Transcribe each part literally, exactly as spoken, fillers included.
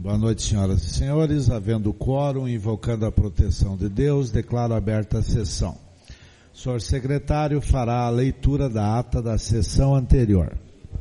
Boa noite, senhoras e senhores. Havendo quórum, invocando a proteção de Deus, declaro aberta a sessão. O senhor secretário fará a leitura da ata da sessão anterior.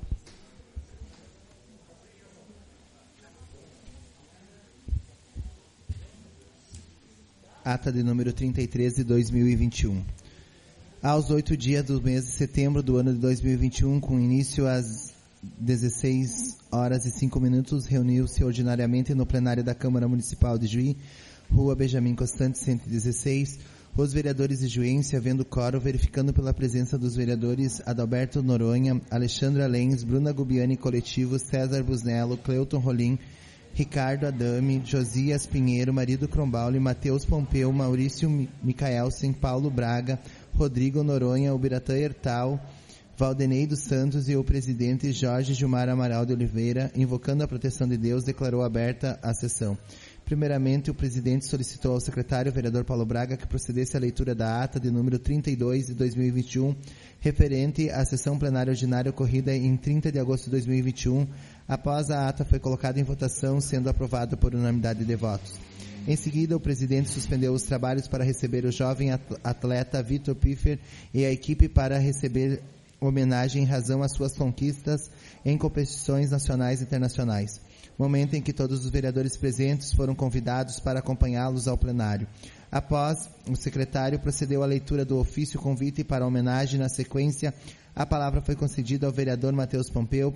Ata de número trinta e três de dois mil e vinte e um. Aos oito dias do mês de setembro do ano de dois mil e vinte e um, com início às dezesseis horas e cinco minutos, reuniu-se ordinariamente no plenário da Câmara Municipal de Juí, Rua Benjamin Constant, cento e dezesseis, os vereadores de Juíense, havendo quórum, verificando pela presença dos vereadores Adalberto Noronha, Alexandra Lenz, Bruna Gubiani Coletivo, César Busnello, Cleuton Rolim, Ricardo Adame, Josias Pinheiro, Marido Crombauli, Matheus Pompeu, Maurício Micaelsen, Paulo Braga, Rodrigo Noronha, Ubiratã Hertal, Valdenei dos Santos e o presidente Jorge Gilmar Amaral de Oliveira, invocando a proteção de Deus, declarou aberta a sessão. Primeiramente, o presidente solicitou ao secretário, vereador Paulo Braga, que procedesse à leitura da ata de número trinta e dois de dois mil e vinte e um, referente à sessão plenária ordinária ocorrida em trinta de agosto de dois mil e vinte e um. Após a ata foi colocada em votação, sendo aprovada por unanimidade de votos. Em seguida, o presidente suspendeu os trabalhos para receber o jovem atleta Vitor Piffer e a equipe para receber homenagem em razão às suas conquistas em competições nacionais e internacionais. Momento em que todos os vereadores presentes foram convidados para acompanhá-los ao plenário. Após, o secretário procedeu à leitura do ofício convite para a homenagem. Na sequência, a palavra foi concedida ao vereador Matheus Pompeu,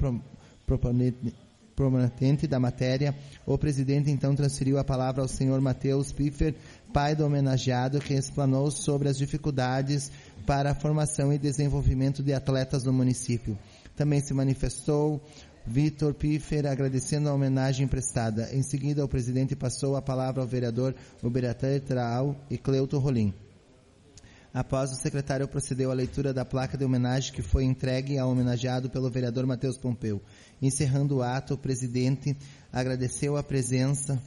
proponente da matéria. O presidente então transferiu a palavra ao senhor Matheus Piffer, pai do homenageado, que explanou sobre as dificuldades para a formação e desenvolvimento de atletas no município. Também se manifestou Vitor Piffer, agradecendo a homenagem prestada. Em seguida, o presidente passou a palavra ao vereador Ubiratã Hertal e Cleuton Rolim. Após, o secretário procedeu à leitura da placa de homenagem que foi entregue ao homenageado pelo vereador Matheus Pompeu. Encerrando o ato, o presidente agradeceu a presença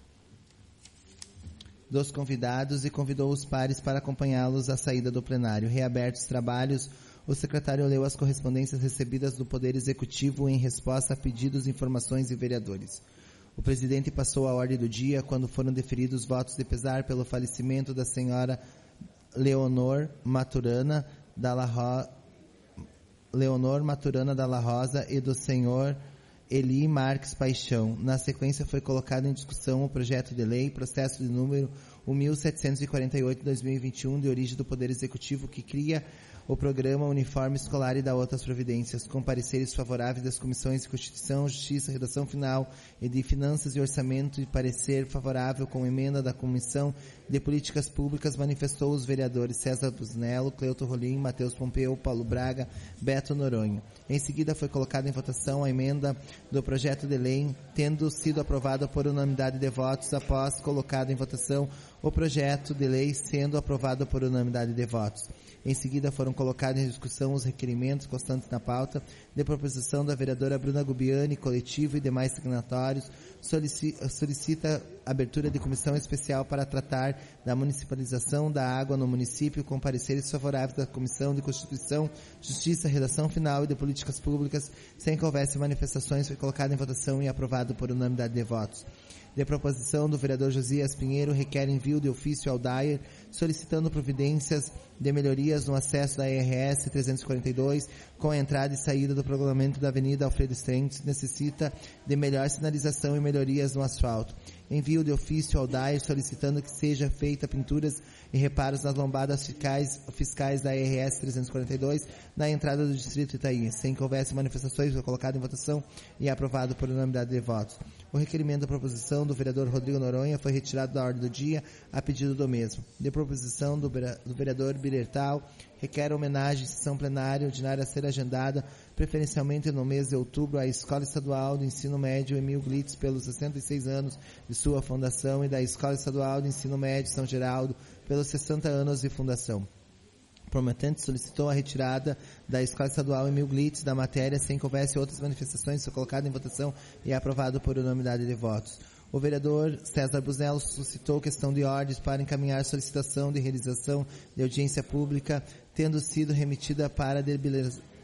dos convidados e convidou os pares para acompanhá-los à saída do plenário. Reabertos os trabalhos, o secretário leu as correspondências recebidas do Poder Executivo em resposta a pedidos, informações e vereadores. O presidente passou a ordem do dia quando foram deferidos votos de pesar pelo falecimento da senhora Leonor Maturana da La Ro... Leonor Maturana da La Rosa e do senhor Eli Marques Paixão. Na sequência, foi colocado em discussão o projeto de lei, processo de número mil setecentos e quarenta e oito de dois mil e vinte e um, de origem do Poder Executivo, que cria o Programa Uniforme Escolar e dá outras providências, com pareceres favoráveis das comissões de Constituição, Justiça, Redação Final e de Finanças e Orçamento, e parecer favorável com emenda da Comissão de Políticas Públicas, manifestou os vereadores César Busnello, Cleuton Rolim, Matheus Pompeu, Paulo Braga, Beto Noronha. Em seguida, foi colocada em votação a emenda do projeto de lei, tendo sido aprovada por unanimidade de votos. Após colocado em votação o projeto de lei, sendo aprovado por unanimidade de votos. Em seguida, foram colocados em discussão os requerimentos constantes na pauta de proposição da vereadora Bruna Gubiani, coletivo e demais signatários. Solicita, solicita abertura de comissão especial para tratar da municipalização da água no município, com pareceres favoráveis da Comissão de Constituição, Justiça, Redação Final e de Políticas Públicas. Sem que houvesse manifestações, foi colocado em votação e aprovado por unanimidade de votos. De proposição do vereador Josias Pinheiro, requer envio de ofício ao D A I R, solicitando providências de melhorias no acesso da R S trezentos e quarenta e dois, com a entrada e saída do prolongamento da Avenida Alfredo Stentes, necessita de melhor sinalização e melhorias no asfalto. Envio de ofício ao D A I R, solicitando que seja feita pinturas e reparos nas lombadas fiscais, fiscais da R S trezentos e quarenta e dois, na entrada do Distrito Itaí. Sem que houvesse manifestações, foi colocado em votação e aprovado por unanimidade de votos. O requerimento da proposição do vereador Rodrigo Noronha foi retirado da ordem do dia a pedido do mesmo. De proposição do vereador Birertal, requer homenagem em sessão plenária ordinária a ser agendada, preferencialmente no mês de outubro, à Escola Estadual do Ensino Médio Emil Glitz, pelos sessenta e seis anos de sua fundação, e da Escola Estadual do Ensino Médio São Geraldo, pelos sessenta anos de fundação. O prometente solicitou a retirada da Escola Estadual Emil Glitz da matéria, sem que houvesse outras manifestações, foi colocado em votação e aprovado por unanimidade de votos. O vereador César Busnello suscitou questão de ordens para encaminhar solicitação de realização de audiência pública, tendo sido remetida para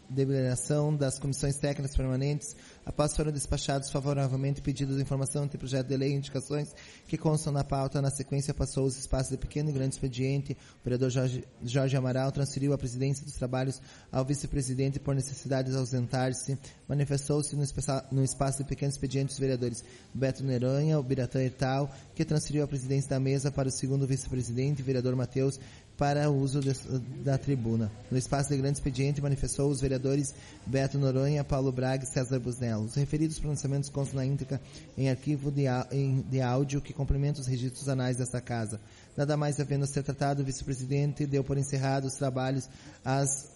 deliberação das comissões técnicas permanentes, após foram despachados favoravelmente pedidos de informação entre projeto de lei e indicações que constam na pauta, na sequência passou os espaços de pequeno e grande expediente. O vereador Jorge, Jorge Amaral transferiu a presidência dos trabalhos ao vice-presidente por necessidade de ausentar-se. Manifestou-se no, no espaço de pequeno expediente os vereadores Beto Noronha, o Biratã Hertal, que transferiu a presidência da mesa para o segundo vice-presidente, vereador Matheus, para o uso de, da tribuna. No espaço de grande expediente, manifestou os vereadores Beto Noronha, Paulo Braga e César Busnello. Os referidos pronunciamentos constam na íntegra em arquivo de, em, de áudio que complementa os registros anais desta Casa. Nada mais havendo a ser tratado, o vice-presidente deu por encerrados os trabalhos às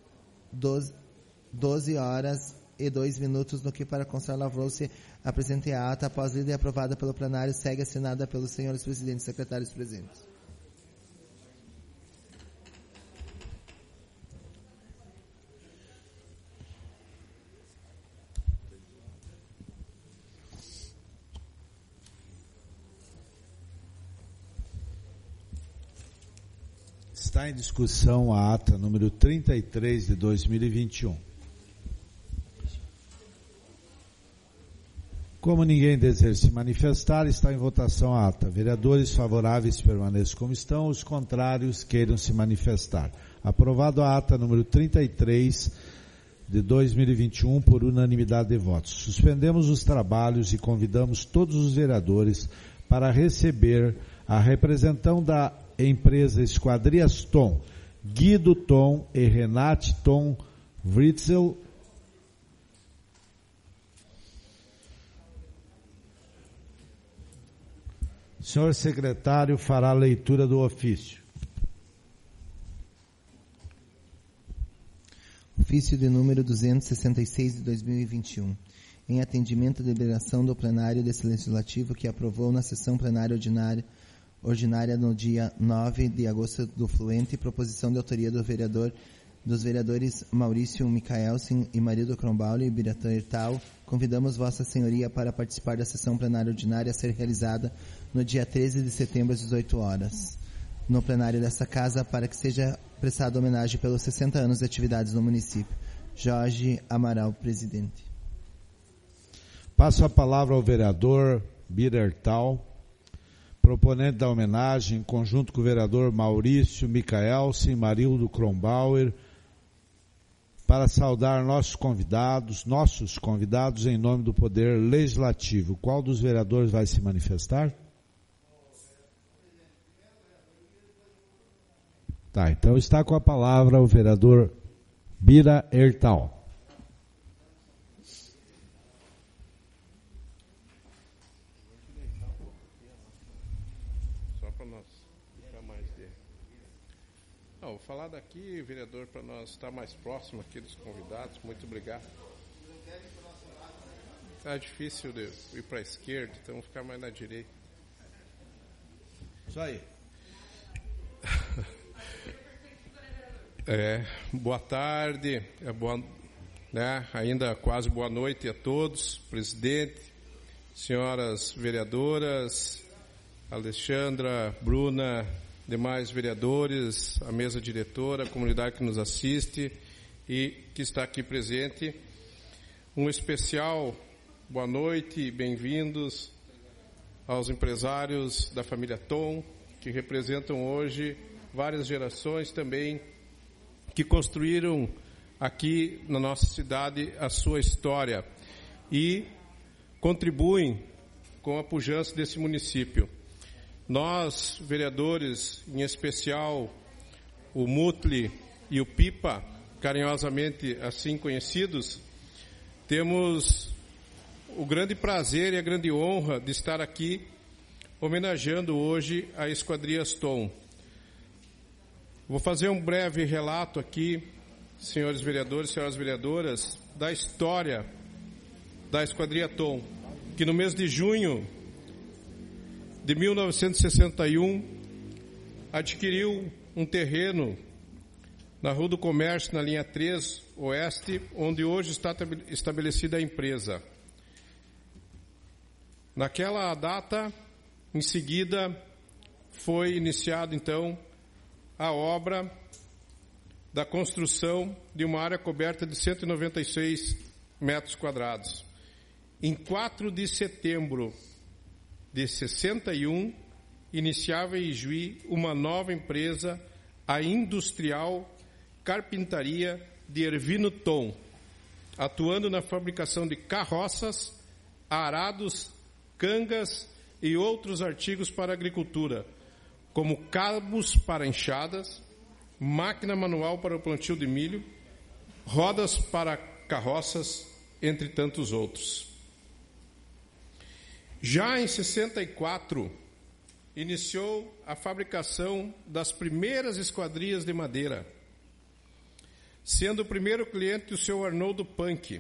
doze horas e dois minutos, no que para constar lavrou-se a presente ata, após lida e aprovada pelo plenário, segue assinada pelos senhores presidentes e secretários presentes. Está em discussão a ata número trinta e três de dois mil e vinte e um. Como ninguém deseja se manifestar, está em votação a ata. Vereadores favoráveis permaneçam como estão, os contrários queiram se manifestar. Aprovado a ata número trinta e três de dois mil e vinte e um por unanimidade de votos. Suspendemos os trabalhos e convidamos todos os vereadores para receber a representação da empresa Esquadrias Tom, Guido Tom e Renate Tom Writzel, senhor secretário fará a leitura do ofício. Ofício de número duzentos e sessenta e seis de dois mil e vinte e um. Em atendimento à deliberação do plenário desse legislativo que aprovou na sessão plenária ordinária ordinária no dia nove de agosto do fluente, proposição de autoria do vereador, dos vereadores Maurício Micaelsen e Marido Crombauli e Biratã Hertal, convidamos Vossa Senhoria para participar da sessão plenária ordinária a ser realizada no dia treze de setembro às dezoito horas, no plenário desta Casa, para que seja prestada homenagem pelos sessenta anos de atividades no município. Jorge Amaral, presidente. Passo a palavra ao vereador Biratã Hertal, proponente da homenagem, em conjunto com o vereador Maurício Micaelsen e Marildo Kronbauer, para saudar nossos convidados, nossos convidados em nome do Poder Legislativo. Qual dos vereadores vai se manifestar? Tá, então está com a palavra o vereador Biratã Hertal. Não, vou falar daqui, vereador, para nós estar mais próximo aqui dos convidados. Muito obrigado. Está difícil de ir para a esquerda, então vou ficar mais na direita. Isso aí. É, boa tarde, é boa, né, ainda quase boa noite a todos, presidente, senhoras vereadoras, Alexandra, Bruna, demais vereadores, a mesa diretora, a comunidade que nos assiste e que está aqui presente. Um especial boa noite e bem-vindos aos empresários da família Tom, que representam hoje várias gerações também, que construíram aqui na nossa cidade a sua história e contribuem com a pujança desse município. Nós, vereadores, em especial o Mutli e o Pipa, carinhosamente assim conhecidos, temos o grande prazer e a grande honra de estar aqui homenageando hoje a Esquadrias Tom. Vou fazer um breve relato aqui, senhores vereadores, senhoras vereadoras, da história da Esquadria Tom, que no mês de junho de mil novecentos e sessenta e um, adquiriu um terreno na Rua do Comércio, na linha três Oeste, onde hoje está estabelecida a empresa. Naquela data, em seguida, foi iniciada então a obra da construção de uma área coberta de cento e noventa e seis metros quadrados. Em quatro de setembro de sessenta e um, iniciava em Ijuí uma nova empresa, a Industrial Carpintaria de Ervino Tom, atuando na fabricação de carroças, arados, cangas e outros artigos para a agricultura, como cabos para enxadas, máquina manual para o plantio de milho, rodas para carroças, entre tantos outros. Já em sessenta e quatro, iniciou a fabricação das primeiras esquadrias de madeira, sendo o primeiro cliente o seu Arnoldo Punk.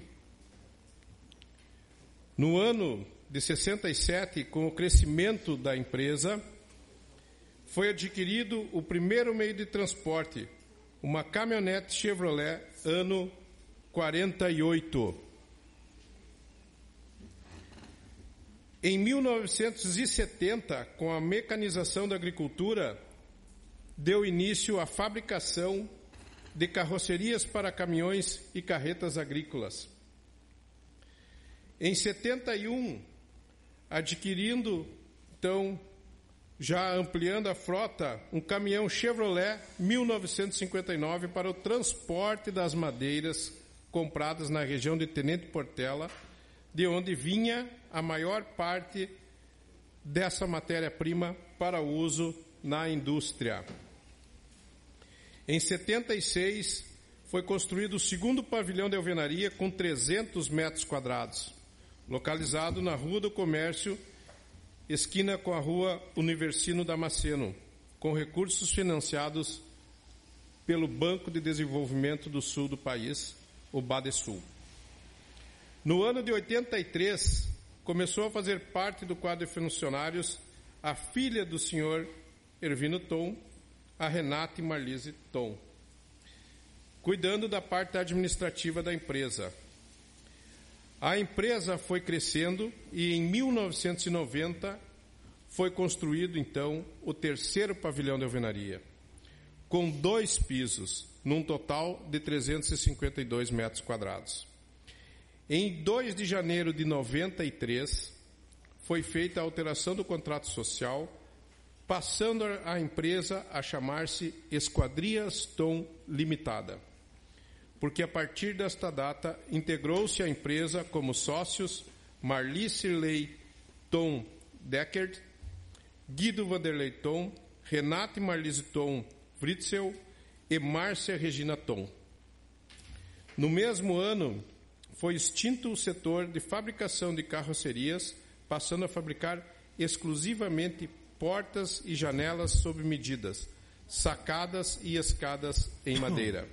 No ano de sessenta e sete, com o crescimento da empresa, foi adquirido o primeiro meio de transporte, uma caminhonete Chevrolet, ano quarenta e oito. Em mil novecentos e setenta, com a mecanização da agricultura, deu início à fabricação de carrocerias para caminhões e carretas agrícolas. Em setenta e um, adquirindo, então, já ampliando a frota, um caminhão Chevrolet mil novecentos e cinquenta e nove para o transporte das madeiras compradas na região de Tenente Portela, de onde vinha a maior parte dessa matéria-prima para uso na indústria. Em setenta e seis, foi construído o segundo pavilhão de alvenaria com trezentos metros quadrados, localizado na Rua do Comércio, esquina com a Rua Universino Damasceno, com recursos financiados pelo Banco de Desenvolvimento do Sul do país, o Badesul. No ano de oitenta e três, começou a fazer parte do quadro de funcionários a filha do senhor Ervino Tom, a Renata e Marlise Tom, cuidando da parte administrativa da empresa. A empresa foi crescendo e em mil novecentos e noventa foi construído, então, o terceiro pavilhão de alvenaria, com dois pisos, num total de trezentos e cinquenta e dois metros quadrados. Em dois de janeiro de noventa e três, foi feita a alteração do contrato social, passando a empresa a chamar-se Esquadrias Tom Limitada, porque a partir desta data integrou-se a empresa como sócios Marli Sirley Tom Deckert, Guido Vanderlei Tom, Renata e Marlise Tom Fritzel e Márcia Regina Tom. No mesmo ano, foi extinto o setor de fabricação de carrocerias, passando a fabricar exclusivamente portas e janelas sob medidas, sacadas e escadas em madeira.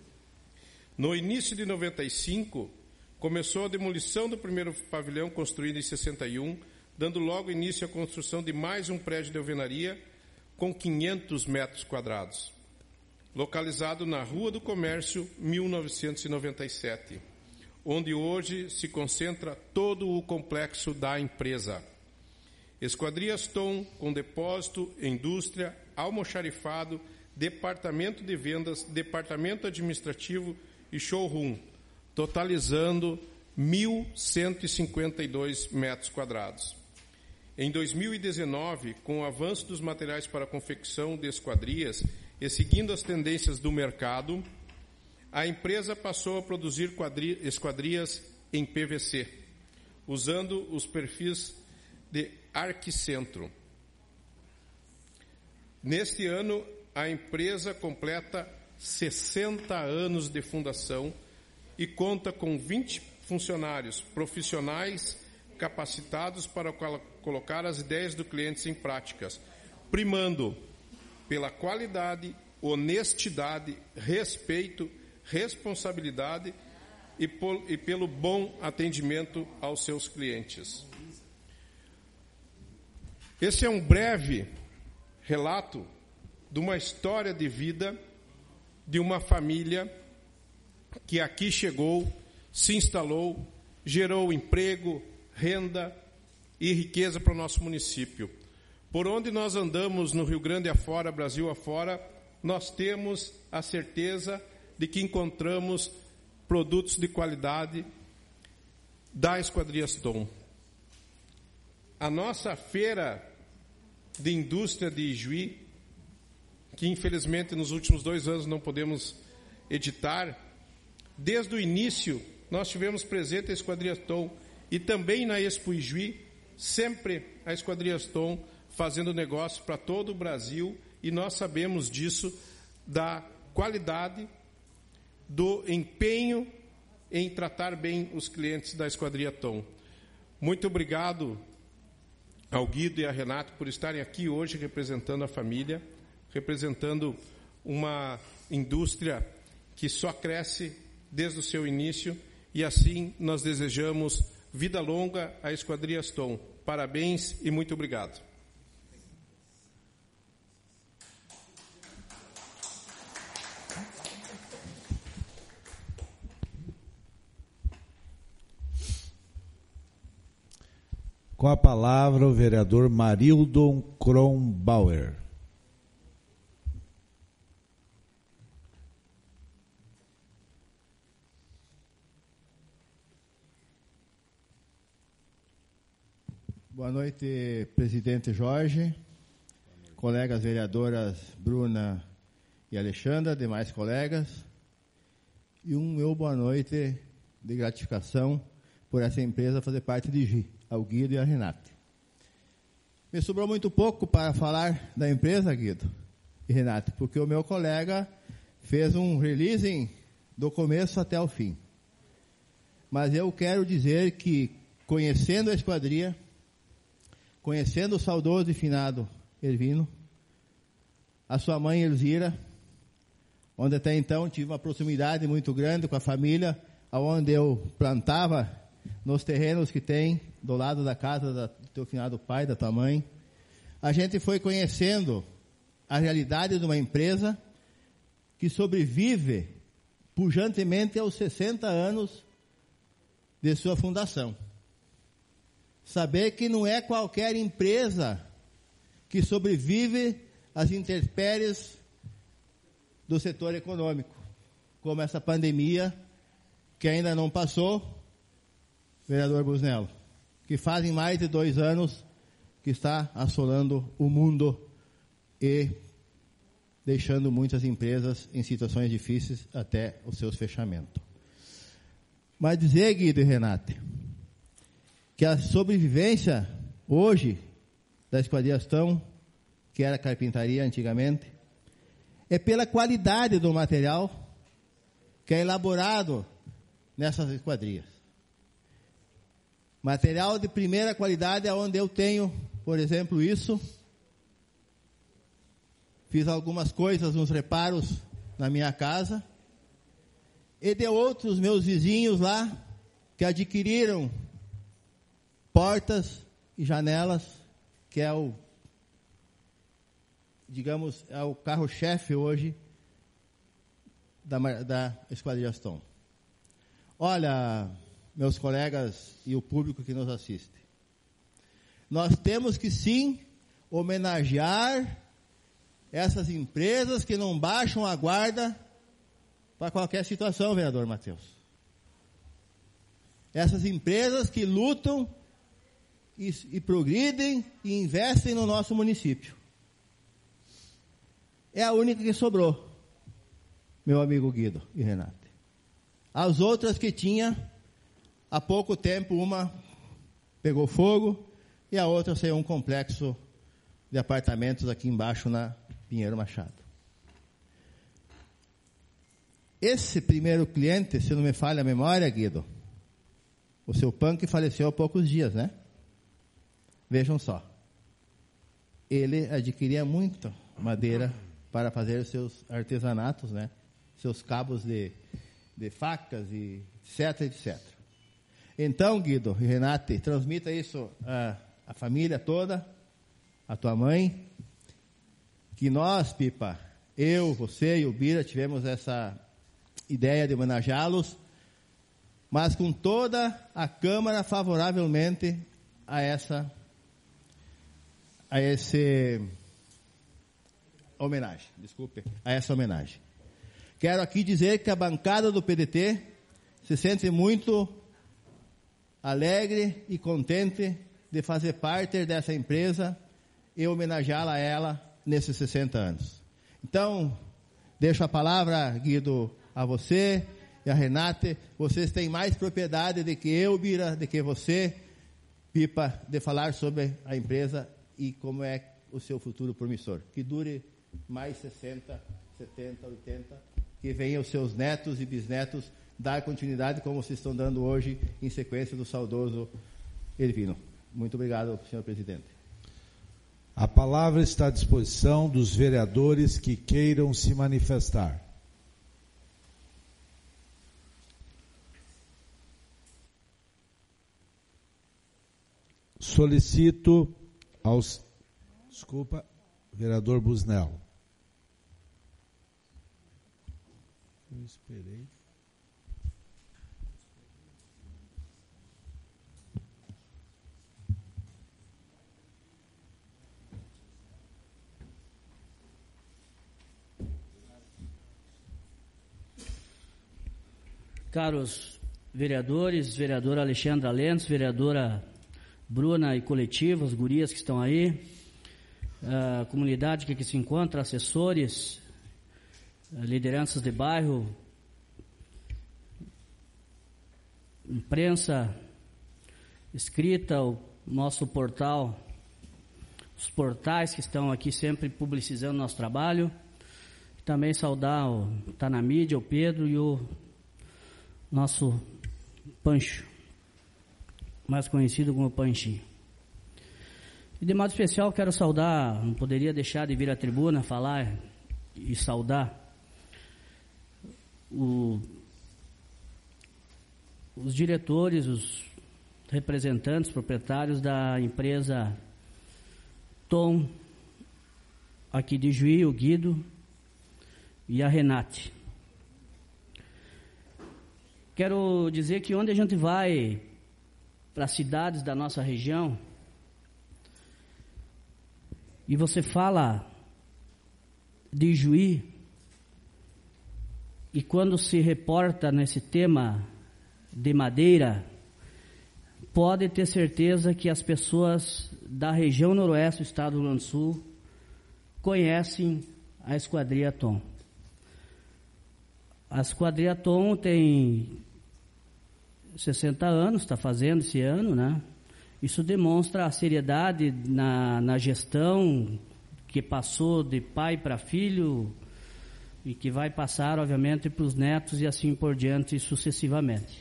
No início de noventa e cinco, começou a demolição do primeiro pavilhão construído em sessenta e um, dando logo início à construção de mais um prédio de alvenaria com quinhentos metros quadrados, localizado na Rua do Comércio, mil novecentos e noventa e sete. Onde hoje se concentra todo o complexo da empresa. Esquadrias Tom, com depósito, indústria, almoxarifado, departamento de vendas, departamento administrativo e showroom, totalizando mil cento e cinquenta e dois metros quadrados. Em dois mil e dezenove, com o avanço dos materiais para a confecção de esquadrias e seguindo as tendências do mercado, a empresa passou a produzir quadri- esquadrias em P V C, usando os perfis de Arquicentro. Neste ano, a empresa completa sessenta anos de fundação e conta com vinte funcionários profissionais capacitados para col- colocar as ideias do cliente em práticas, primando pela qualidade, honestidade, respeito, responsabilidade e, por, e pelo bom atendimento aos seus clientes. Esse é um breve relato de uma história de vida de uma família que aqui chegou, se instalou, gerou emprego, renda e riqueza para o nosso município. Por onde nós andamos no Rio Grande afora, Brasil afora, nós temos a certeza de que encontramos produtos de qualidade da Esquadrias Tom. A nossa feira de indústria de Ijuí, que infelizmente nos últimos dois anos não podemos editar, desde o início nós tivemos presente a Esquadrias Tom e também na Expo Ijuí, sempre a Esquadrias Tom fazendo negócio para todo o Brasil, e nós sabemos disso, da qualidade, do empenho em tratar bem os clientes da Esquadria Tom. Muito obrigado ao Guido e a Renato por estarem aqui hoje representando a família, representando uma indústria que só cresce desde o seu início, e assim nós desejamos vida longa à Esquadrias Tom. Parabéns e muito obrigado. Com a palavra, o vereador Marildon Kronbauer. Boa noite, presidente Jorge, colegas vereadoras Bruna e Alexandra, demais colegas, e um meu boa noite de gratificação por essa empresa fazer parte de G I, ao Guido e a Renata. Me sobrou muito pouco para falar da empresa, Guido e Renata, porque o meu colega fez um releasing do começo até o fim. Mas eu quero dizer que, conhecendo a esquadria, conhecendo o saudoso e finado Ervino, a sua mãe Elzira, onde até então tive uma proximidade muito grande com a família, onde eu plantava nos terrenos que tem do lado da casa da, do teu finado pai, da tua mãe. A gente foi conhecendo a realidade de uma empresa que sobrevive pujantemente aos sessenta anos de sua fundação. Saber que não é qualquer empresa que sobrevive às intempéries do setor econômico, como essa pandemia que ainda não passou, vereador Busnello, que fazem mais de dois anos que está assolando o mundo e deixando muitas empresas em situações difíceis até os seus fechamentos. Mas dizer, Guido e Renata, que a sobrevivência hoje da Esquadria Tom, que era carpintaria antigamente, é pela qualidade do material que é elaborado nessas esquadrias. Material de primeira qualidade, onde eu tenho, por exemplo, isso. Fiz algumas coisas, uns reparos na minha casa. E de outros meus vizinhos lá, que adquiriram portas e janelas, que é o, digamos, é o carro-chefe hoje da, da Esquadria Tom. Olha, meus colegas e o público que nos assiste, nós temos que sim homenagear essas empresas que não baixam a guarda para qualquer situação, vereador Matheus. Essas empresas que lutam e, e progridem e investem no nosso município. É a única que sobrou, meu amigo Guido e Renata. As outras que tinha, há pouco tempo, uma pegou fogo e a outra saiu um complexo de apartamentos aqui embaixo na Pinheiro Machado. Esse primeiro cliente, se não me falha a memória, Guido, o seu punk faleceu há poucos dias, né? Vejam só. Ele adquiria muita madeira para fazer os seus artesanatos, né? Seus cabos de, de facas, e etc, etcétera. Então, Guido e Renate, transmita isso à, à família toda, à tua mãe, que nós, Pipa, eu, você e o Bira, tivemos essa ideia de homenageá-los, mas com toda a Câmara favoravelmente a essa, a esse, homenagem, desculpe, a essa homenagem. Quero aqui dizer que a bancada do P D T se sente muito alegre e contente de fazer parte dessa empresa e homenageá-la a ela nesses sessenta anos. Então, deixo a palavra, Guido, a você e a Renate. Vocês têm mais propriedade do que eu, Bira, do que você, Pipa, de falar sobre a empresa e como é o seu futuro promissor. Que dure mais sessenta, setenta, oitenta, que venham os seus netos e bisnetos dar continuidade como vocês estão dando hoje em sequência do saudoso Ervino. Muito obrigado, senhor presidente. A palavra está à disposição dos vereadores que queiram se manifestar. Solicito aos... Desculpa, vereador Busnel. Eu esperei. Caros vereadores, vereadora Alexandra Lentz, vereadora Bruna e coletivo, as gurias que estão aí, a comunidade que aqui se encontra, assessores, lideranças de bairro, imprensa escrita, o nosso portal, os portais que estão aqui sempre publicizando nosso trabalho. Também saudar o Tá na Mídia, o Pedro e o nosso Pancho, mais conhecido como Panchinho. E de modo especial quero saudar, não poderia deixar de vir à tribuna falar e saudar o, os diretores, os representantes, proprietários da empresa Tom, aqui de Juí, o Guido e a Renate. Quero dizer que onde a gente vai para as cidades da nossa região e você fala de Juí, e quando se reporta nesse tema de madeira, pode ter certeza que as pessoas da região noroeste do estado do Rio Grande do Sul conhecem a Esquadria Tom. A Esquadria Tom tem sessenta anos, está fazendo esse ano, né? Isso demonstra a seriedade na, na gestão que passou de pai para filho e que vai passar, obviamente, para os netos e assim por diante sucessivamente.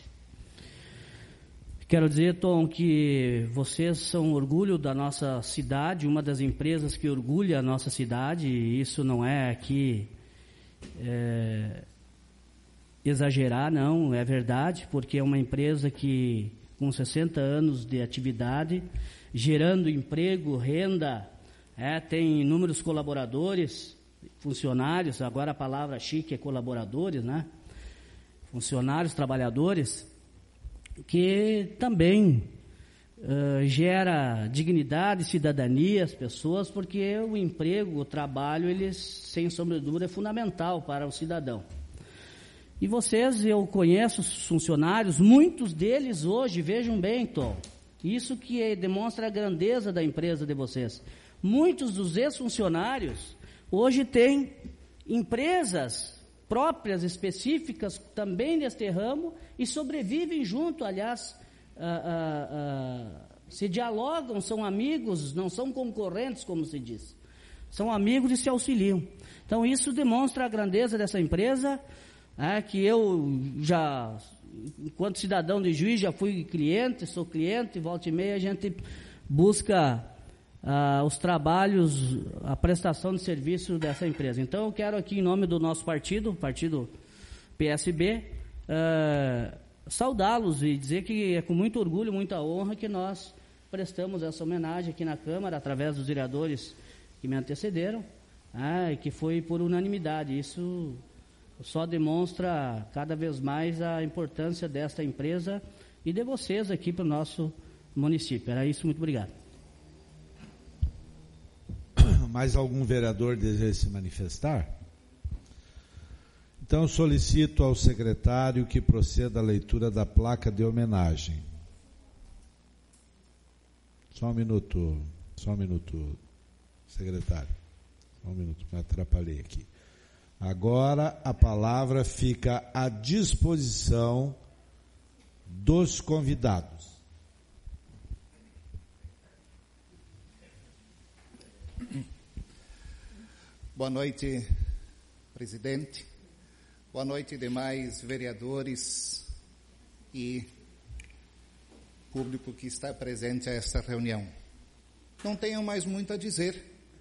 Quero dizer, Tom, que vocês são orgulho da nossa cidade, uma das empresas que orgulha a nossa cidade, e isso não é aqui é, exagerar, não, é verdade, porque é uma empresa que, com sessenta anos de atividade, gerando emprego, renda, é, tem inúmeros colaboradores, funcionários, agora a palavra chique é colaboradores, né? Funcionários, trabalhadores, que também uh, gera dignidade, cidadania às pessoas, porque o emprego, o trabalho, eles, sem sombra de dúvida, é fundamental para o cidadão. E vocês, eu conheço os funcionários, muitos deles hoje, vejam bem, Tom, isso que é, demonstra a grandeza da empresa de vocês. Muitos dos ex-funcionários hoje têm empresas próprias, específicas, também neste ramo, e sobrevivem junto, aliás, ah, ah, ah, se dialogam, são amigos, não são concorrentes, como se diz. São amigos e se auxiliam. Então, isso demonstra a grandeza dessa empresa, é, que eu já, enquanto cidadão de Juiz, já fui cliente, sou cliente, volta e meia a gente busca ah, os trabalhos, a prestação de serviço dessa empresa. Então, eu quero aqui, em nome do nosso partido, partido P S B, ah, saudá-los e dizer que é com muito orgulho, muita honra que nós prestamos essa homenagem aqui na Câmara, através dos vereadores que me antecederam, ah, e que foi por unanimidade. Isso só demonstra cada vez mais a importância desta empresa e de vocês aqui para o nosso município. Era isso, muito obrigado. Mais algum vereador deseja se manifestar? Então solicito ao secretário que proceda à leitura da placa de homenagem. Só um minuto, só um minuto, secretário. Só um minuto, me atrapalhei aqui. Agora a palavra fica à disposição dos convidados. Boa noite, presidente. Boa noite, demais vereadores e público que está presente a esta reunião. Não tenho mais muito a dizer.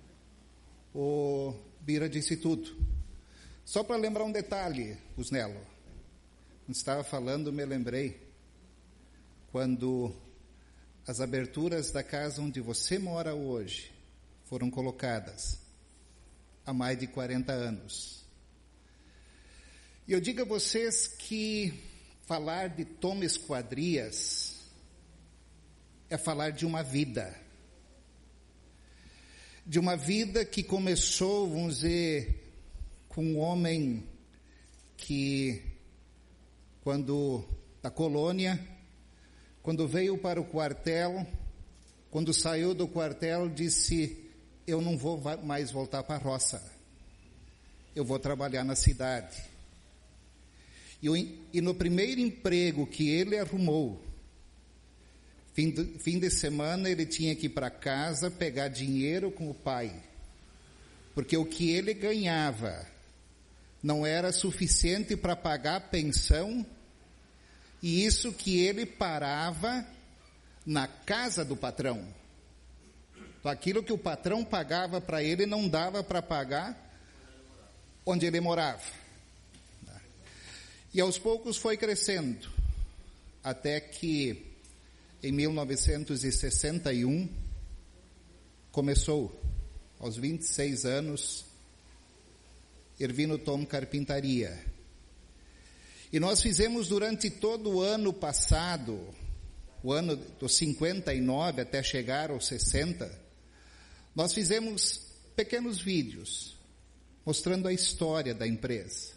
O Bira disse tudo. Só para lembrar um detalhe, Usnello. Quando estava falando, me lembrei quando as aberturas da casa onde você mora hoje foram colocadas há mais de quarenta anos. E eu digo a vocês que falar de Tom Esquadrias é falar de uma vida. De uma vida que começou, vamos dizer, com um homem que, quando da colônia, quando veio para o quartel, quando saiu do quartel, disse: eu não vou mais voltar para a roça, eu vou trabalhar na cidade. E, e no primeiro emprego que ele arrumou, fim de, fim de semana ele tinha que ir para casa pegar dinheiro com o pai, porque o que ele ganhava não era suficiente para pagar a pensão, e isso que ele parava na casa do patrão. Então, aquilo que o patrão pagava para ele não dava para pagar onde ele morava. E aos poucos foi crescendo, até que em mil novecentos e sessenta e um começou, aos vinte e seis anos, Ervino Tom Carpintaria. E nós fizemos durante todo o ano passado, o ano dos cinquenta e nove até chegar aos sessenta, nós fizemos pequenos vídeos mostrando a história da empresa.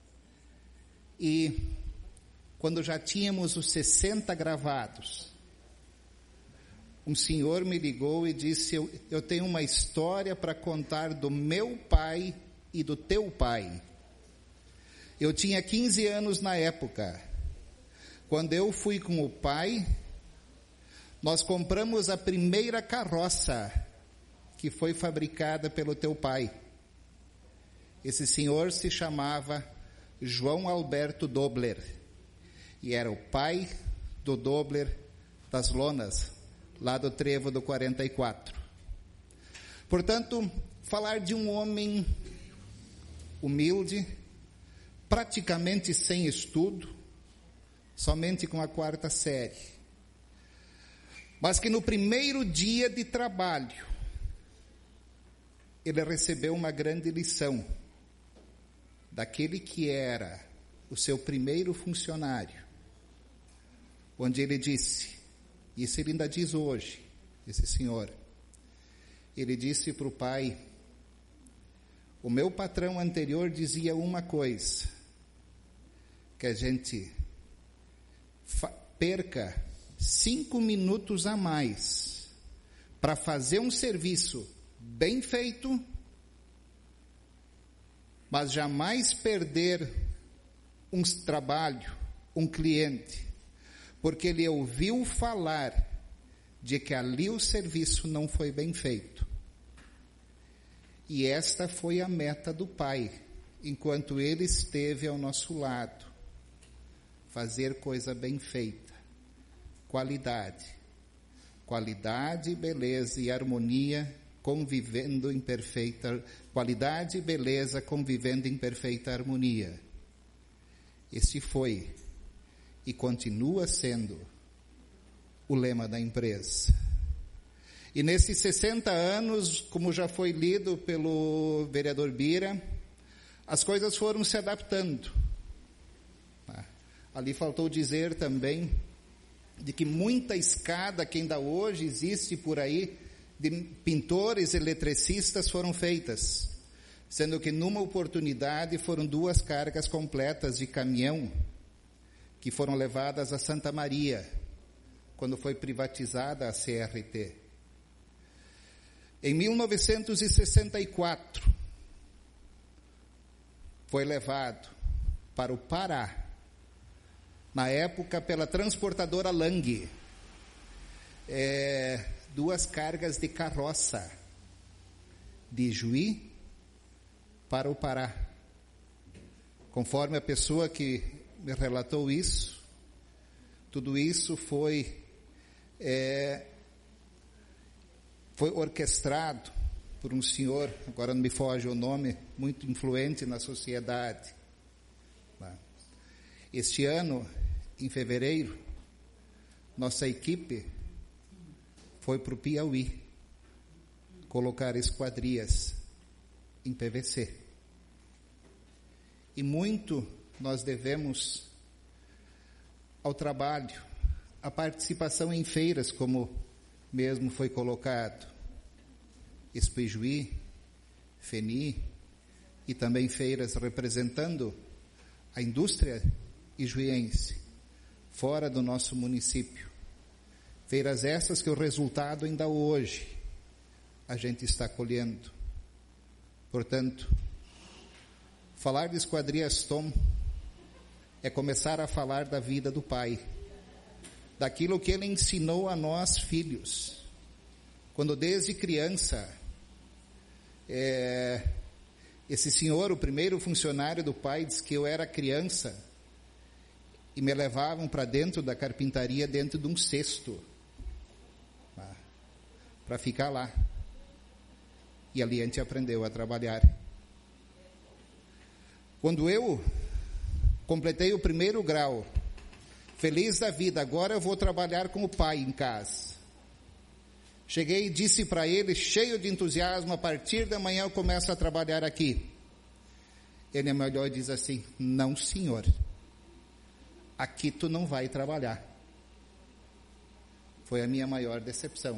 E quando já tínhamos os sessenta gravados, um senhor me ligou e disse: eu, eu tenho uma história para contar do meu pai e do teu pai. Eu tinha quinze anos na época. Quando eu fui com o pai, nós compramos a primeira carroça que foi fabricada pelo teu pai. Esse senhor se chamava João Alberto Dobler, e era o pai do Dobler das Lonas, lá do Trevo do quarenta e quatro. Portanto, falar de um homem humilde, praticamente sem estudo, somente com a quarta série, mas que no primeiro dia de trabalho, ele recebeu uma grande lição daquele que era o seu primeiro funcionário, onde ele disse, isso ele ainda diz hoje, esse senhor, ele disse para o pai: o meu patrão anterior dizia uma coisa, que a gente perca cinco minutos a mais para fazer um serviço bem feito, mas jamais perder um trabalho, um cliente, porque ele ouviu falar de que ali o serviço não foi bem feito. E esta foi a meta do pai, enquanto ele esteve ao nosso lado. Fazer coisa bem feita, qualidade. Qualidade, beleza e harmonia convivendo em perfeita... Qualidade e beleza convivendo em perfeita harmonia. Esse foi e continua sendo o lema da empresa. E nesses sessenta anos, como já foi lido pelo vereador Bira, as coisas foram se adaptando. Ali faltou dizer também de que muita escada que ainda hoje existe por aí, de pintores e eletricistas foram feitas, sendo que numa oportunidade foram duas cargas completas de caminhão que foram levadas a Santa Maria, quando foi privatizada a C R T. Em mil novecentos e sessenta e quatro, foi levado para o Pará, na época pela transportadora Lang, é, duas cargas de carroça, de Juí para o Pará. Conforme a pessoa que me relatou isso, tudo isso foi, é, foi orquestrado por um senhor, agora não me foge o nome, muito influente na sociedade. Este ano, em fevereiro, nossa equipe foi para o Piauí colocar esquadrias em P V C. E muito nós devemos ao trabalho, à participação em feiras, como mesmo foi colocado, Expo Ijuí, Feni, e também feiras representando a indústria ijuiense, fora do nosso município. Feiras essas que o resultado ainda hoje a gente está colhendo. Portanto, falar de Esquadrias Tom é começar a falar da vida do Pai, daquilo que Ele ensinou a nós, filhos. Quando desde criança, é, esse senhor, o primeiro funcionário do Pai, disse que eu era criança e me levavam para dentro da carpintaria, dentro de um cesto, para ficar lá. E ali a gente aprendeu a trabalhar. Quando eu completei o primeiro grau, feliz da vida, agora eu vou trabalhar com o pai em casa. Cheguei e disse para ele, cheio de entusiasmo, a partir da manhã eu começo a trabalhar aqui. Ele me olhou e diz assim, não senhor, aqui tu não vai trabalhar. Foi a minha maior decepção.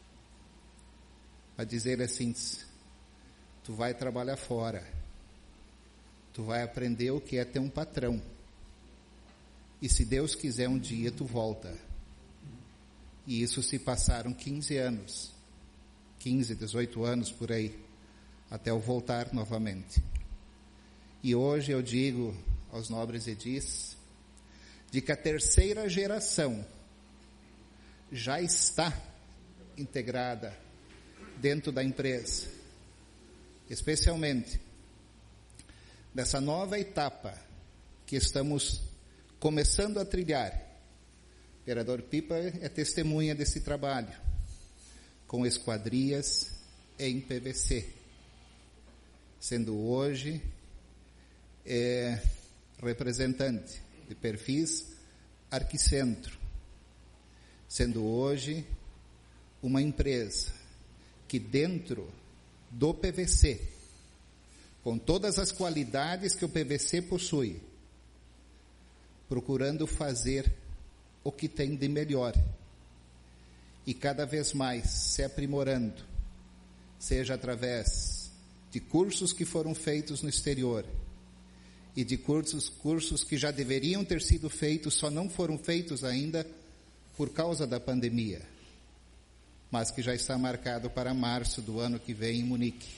A dizer assim, tu vai trabalhar fora, tu vai aprender o que é ter um patrão, e se Deus quiser um dia tu volta. E isso se passaram quinze anos, quinze, dezoito anos por aí, até eu voltar novamente. E hoje eu digo aos nobres edis, de que a terceira geração já está integrada dentro da empresa, especialmente dessa nova etapa que estamos começando a trilhar. O vereador Pipa é testemunha desse trabalho, com esquadrias em P V C, sendo hoje é, representante de Perfis Arquicentro, sendo hoje uma empresa que dentro do P V C, com todas as qualidades que o P V C possui, procurando fazer o que tem de melhor e cada vez mais se aprimorando, seja através de cursos que foram feitos no exterior e de cursos, cursos que já deveriam ter sido feitos, só não foram feitos ainda por causa da pandemia, mas que já está marcado para março do ano que vem em Munique.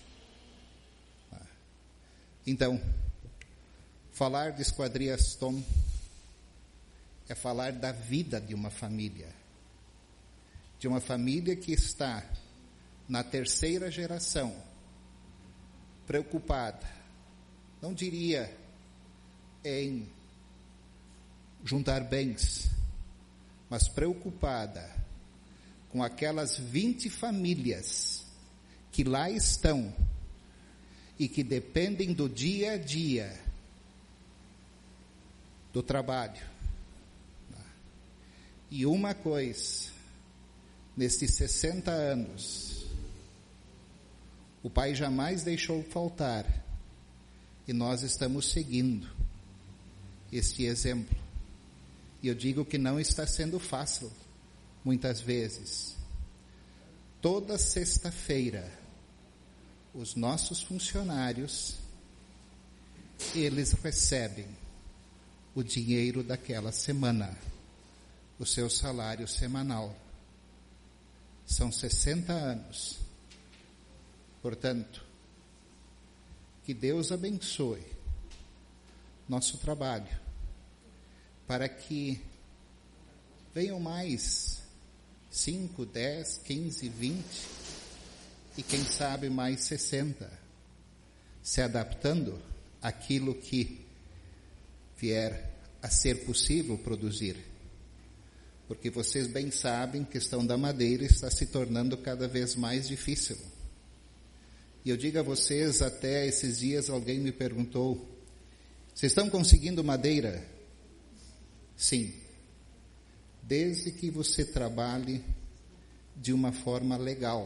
Então, falar de Esquadrias Tom é falar da vida de uma família, de uma família que está na terceira geração, preocupada, não diria em juntar bens, mas preocupada com aquelas vinte famílias que lá estão e que dependem do dia a dia do trabalho. E uma coisa, nesses sessenta anos, o Pai jamais deixou faltar, e nós estamos seguindo este exemplo. E eu digo que não está sendo fácil, muitas vezes, toda sexta-feira, os nossos funcionários, eles recebem o dinheiro daquela semana, o seu salário semanal. São sessenta anos. Portanto, que Deus abençoe nosso trabalho, para que venham mais cinco, dez, quinze, vinte e quem sabe mais sessenta, se adaptando àquilo que vier a ser possível produzir. Porque vocês bem sabem, a questão da madeira está se tornando cada vez mais difícil. E eu digo a vocês, até esses dias alguém me perguntou, vocês estão conseguindo madeira? Sim. Desde que você trabalhe de uma forma legal.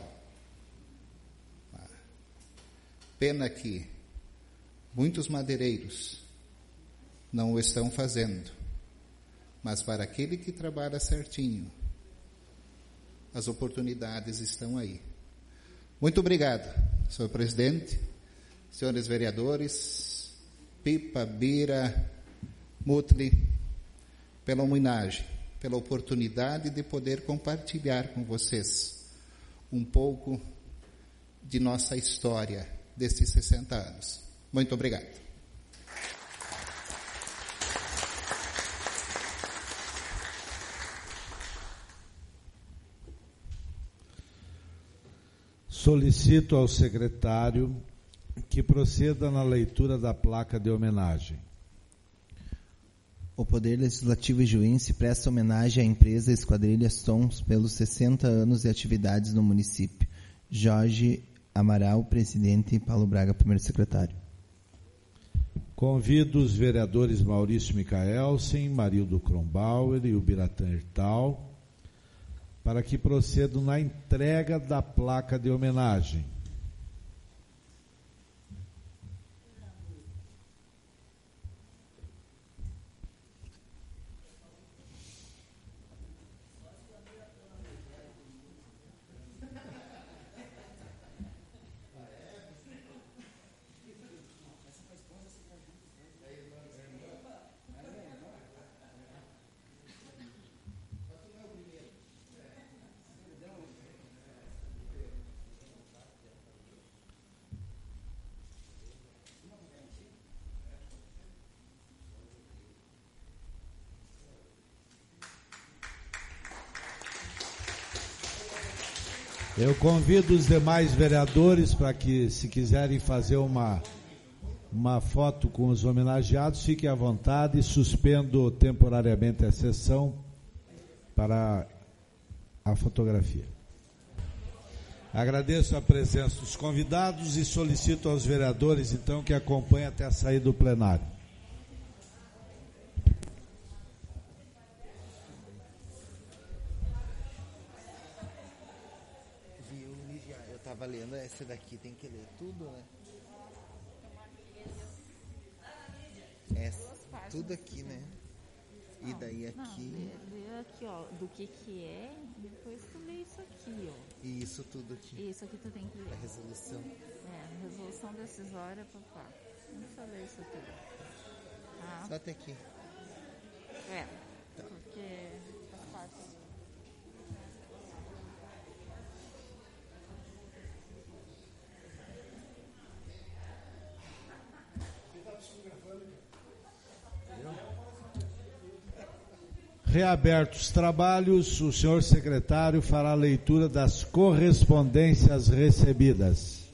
Pena que muitos madeireiros não o estão fazendo. Mas para aquele que trabalha certinho, as oportunidades estão aí. Muito obrigado, senhor presidente, senhores vereadores, Pipa, Bira, Mutli, pela homenagem, pela oportunidade de poder compartilhar com vocês um pouco de nossa história destes sessenta anos. Muito obrigado. Solicito ao secretário que proceda na leitura da placa de homenagem. O Poder Legislativo Ijuense presta homenagem à empresa Esquadrilha Sons pelos sessenta anos de atividades no município. Jorge Amaral, presidente, e Paulo Braga, primeiro secretário. Convido os vereadores Maurício Micaelsen, Marildo Kronbauer e Ubiratã Hertal para que procedam na entrega da placa de homenagem. Eu convido os demais vereadores para que, se quiserem fazer uma, uma foto com os homenageados, fiquem à vontade. Suspendo temporariamente a sessão para a fotografia. Agradeço a presença dos convidados e solicito aos vereadores, então, que acompanhem até a saída do plenário. Estava lendo, essa daqui tem que ler tudo, né? Essa, tudo aqui, né? E daí aqui... Não, lê aqui, ó, do que que é, depois tu lê isso aqui, ó. E isso tudo aqui. Isso aqui tu tem que ler. A resolução. É, a resolução decisória, papá. Não só ler isso aqui. Ah. Só até aqui. É, tá. Porque faz parte. Reabertos os trabalhos, o senhor secretário fará a leitura das correspondências recebidas.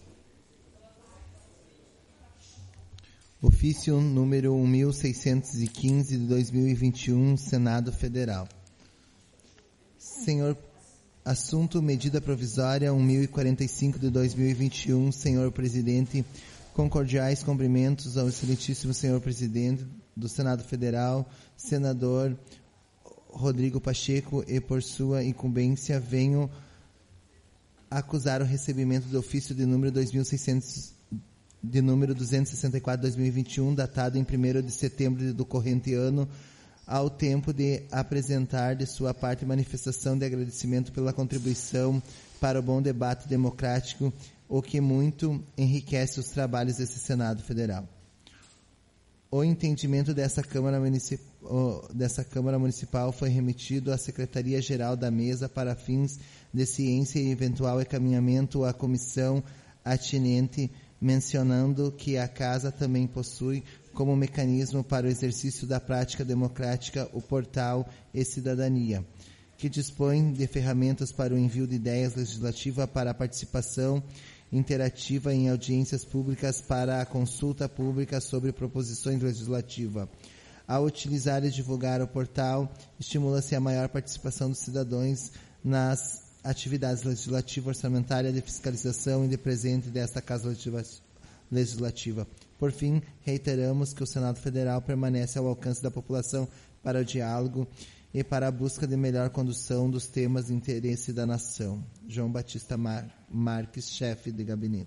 Ofício número mil seiscentos e quinze de dois mil e vinte e um, Senado Federal. Senhor, assunto medida provisória mil e quarenta e cinco de dois mil e vinte e um, senhor presidente, com cordiais cumprimentos ao excelentíssimo senhor presidente do Senado Federal, senador Rodrigo Pacheco, e por sua incumbência venho acusar o recebimento do ofício de número dois mil e seiscentos, de número duzentos e sessenta e quatro de dois mil e vinte e um, datado em primeiro de setembro do corrente ano, ao tempo de apresentar de sua parte manifestação de agradecimento pela contribuição para o bom debate democrático, o que muito enriquece os trabalhos desse Senado Federal. O entendimento dessa Câmara, Municip... dessa Câmara Municipal foi remetido à Secretaria-Geral da Mesa para fins de ciência e eventual encaminhamento à comissão atinente, mencionando que a Casa também possui como mecanismo para o exercício da prática democrática o portal e Cidadania, que dispõe de ferramentas para o envio de ideias legislativas para a participação interativa em audiências públicas para a consulta pública sobre proposições legislativas. Ao utilizar e divulgar o portal, estimula-se a maior participação dos cidadãos nas atividades legislativas, orçamentárias, de fiscalização e de presente desta Casa Legislativa. Por fim, reiteramos que o Senado Federal permanece ao alcance da população para o diálogo e para a busca de melhor condução dos temas de interesse da nação. João Batista Mar- Marques, chefe de gabinete.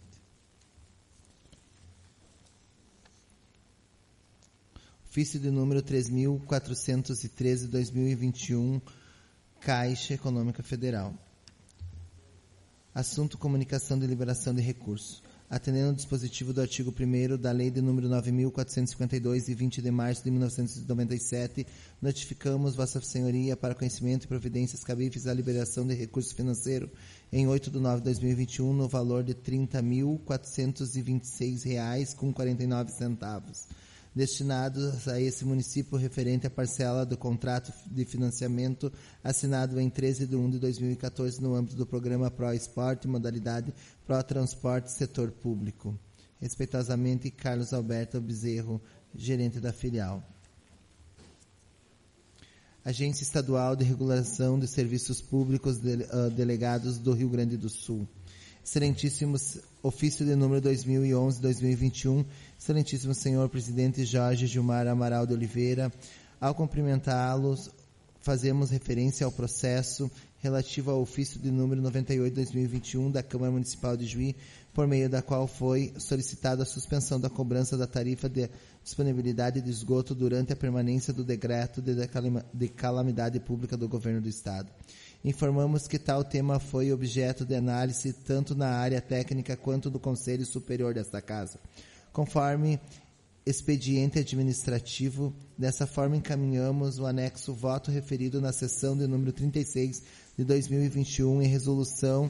Ofício de número três mil quatrocentos e treze, dois mil e vinte e um, Caixa Econômica Federal. Assunto: comunicação de liberação de recursos. Atendendo ao dispositivo do artigo primeiro da Lei de número nove mil quatrocentos e cinquenta e dois, de vinte de março de mil novecentos e noventa e sete, notificamos Vossa Senhoria para conhecimento e providências cabíveis a liberação de recurso financeiro em oito de nove de dois mil e vinte e um no valor de trinta mil quatrocentos e vinte e seis reais com quarenta e nove centavos, destinados a esse município referente à parcela do contrato de financiamento assinado em treze de um de dois mil e quatorze no âmbito do programa Pro Esporte, modalidade Pro Transporte Setor Público. Respeitosamente, Carlos Alberto Bezerro, gerente da filial. Agência Estadual de Regulação de Serviços Públicos, de, uh, delegados do Rio Grande do Sul. Excelentíssimos, ofício de número dois mil e onze, dois mil e vinte e um, excelentíssimo senhor presidente Jorge Gilmar Amaral de Oliveira, ao cumprimentá-los, fazemos referência ao processo relativo ao ofício de número noventa e oito, dois mil e vinte e um da Câmara Municipal de Juí, por meio da qual foi solicitada a suspensão da cobrança da tarifa de disponibilidade de esgoto durante a permanência do decreto de calamidade pública do Governo do Estado. Informamos que tal tema foi objeto de análise tanto na área técnica quanto do Conselho Superior desta Casa. Conforme expediente administrativo, dessa forma encaminhamos o anexo voto referido na sessão de número trinta e seis de dois mil e vinte e um e resolução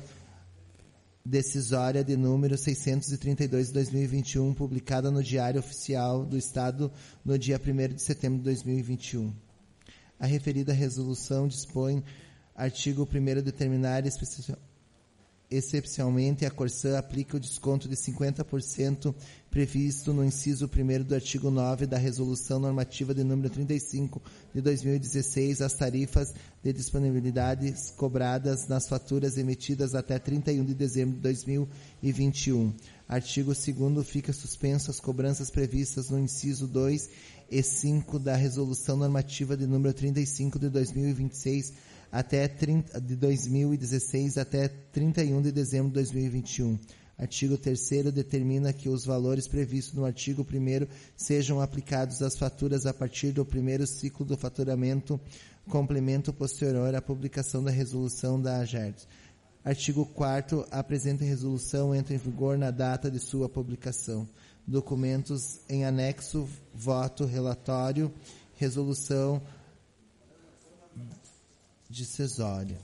decisória de número seiscentos e trinta e dois de dois mil e vinte e um, publicada no Diário Oficial do Estado no dia primeiro de setembro de dois mil e vinte e um. A referida resolução dispõe: artigo primeiro, determinar excepcionalmente a Corsã aplica o desconto de cinquenta por cento previsto no inciso primeiro do artigo nove da Resolução Normativa de número trinta e cinco de dois mil e dezesseis às tarifas de disponibilidades cobradas nas faturas emitidas até trinta e um de dezembro de dois mil e vinte e um. Artigo segundo, fica suspenso as cobranças previstas no inciso dois e cinco da Resolução Normativa de número trinta e cinco de dois mil e vinte e seis até trinta, de dois mil e dezesseis até trinta e um de dezembro de dois mil e vinte e um. Artigo terceiro, determina que os valores previstos no artigo primeiro sejam aplicados às faturas a partir do primeiro ciclo do faturamento, complemento posterior à publicação da resolução da AGERDS. Artigo quarto, a presente resolução entra em vigor na data de sua publicação. Documentos em anexo, voto, relatório, resolução decisória.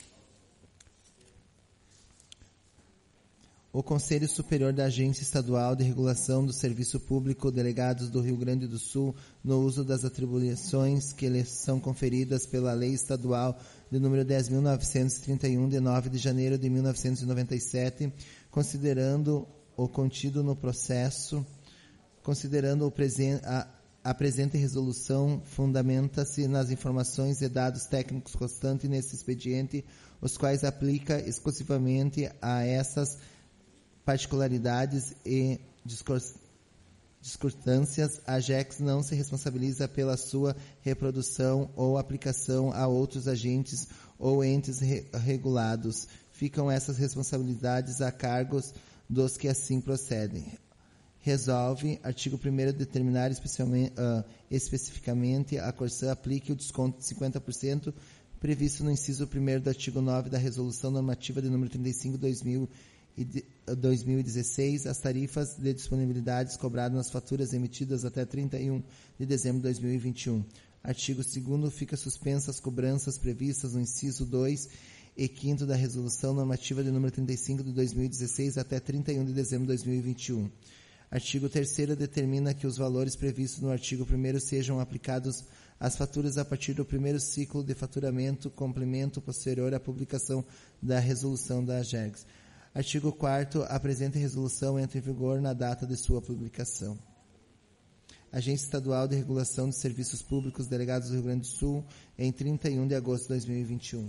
O Conselho Superior da Agência Estadual de Regulação do Serviço Público, delegados do Rio Grande do Sul, no uso das atribuições que lhes são conferidas pela Lei Estadual de número dez mil novecentos e trinta e um, de nove de janeiro de mil novecentos e noventa e sete, considerando o contido no processo, considerando o presen- a, a presente resolução, fundamenta-se nas informações e dados técnicos constantes nesse expediente, os quais aplica exclusivamente a essas particularidades e discordâncias. A AGERDS não se responsabiliza pela sua reprodução ou aplicação a outros agentes ou entes re- regulados. Ficam essas responsabilidades a cargos dos que assim procedem. Resolve, artigo primeiro, determinar especialmente, uh, especificamente a Corsã aplique o desconto de cinquenta por cento previsto no inciso primeiro do artigo nove da Resolução Normativa de número trinta e cinco de dois mil e dezesseis, as tarifas de disponibilidades cobradas nas faturas emitidas até trinta e um de dezembro de dois mil e vinte e um. Artigo segundo, fica suspensa as cobranças previstas no inciso dois e quinto da Resolução Normativa de número trinta e cinco de dois mil e dezesseis até trinta e um de dezembro de dois mil e vinte e um. Artigo terceiro, determina que os valores previstos no artigo primeiro sejam aplicados às faturas a partir do primeiro ciclo de faturamento, complemento posterior à publicação da resolução da AGERGS. Artigo quarto, a presente resolução entra em vigor na data de sua publicação. Agência Estadual de Regulação de Serviços Públicos, Delegados do Rio Grande do Sul, em trinta e um de agosto de dois mil e vinte e um.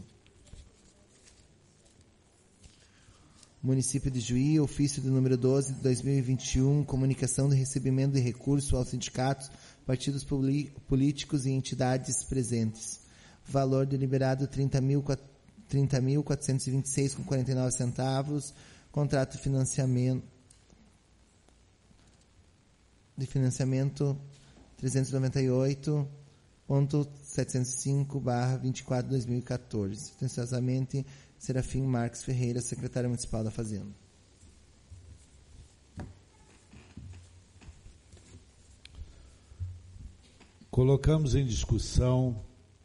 Município de Juí, ofício de número doze de dois mil e vinte e um, comunicação de recebimento de recurso aos sindicatos, partidos políticos e entidades presentes. Valor deliberado trinta mil quatrocentos e vinte e seis reais com quarenta e nove centavos. Contrato de financiamento de financiamento trezentos e noventa e oito ponto setecentos e cinco barra vinte e quatro de dois mil e quatorze. Atenciosamente, Serafim Marques Ferreira, secretário municipal da Fazenda. Colocamos em discussão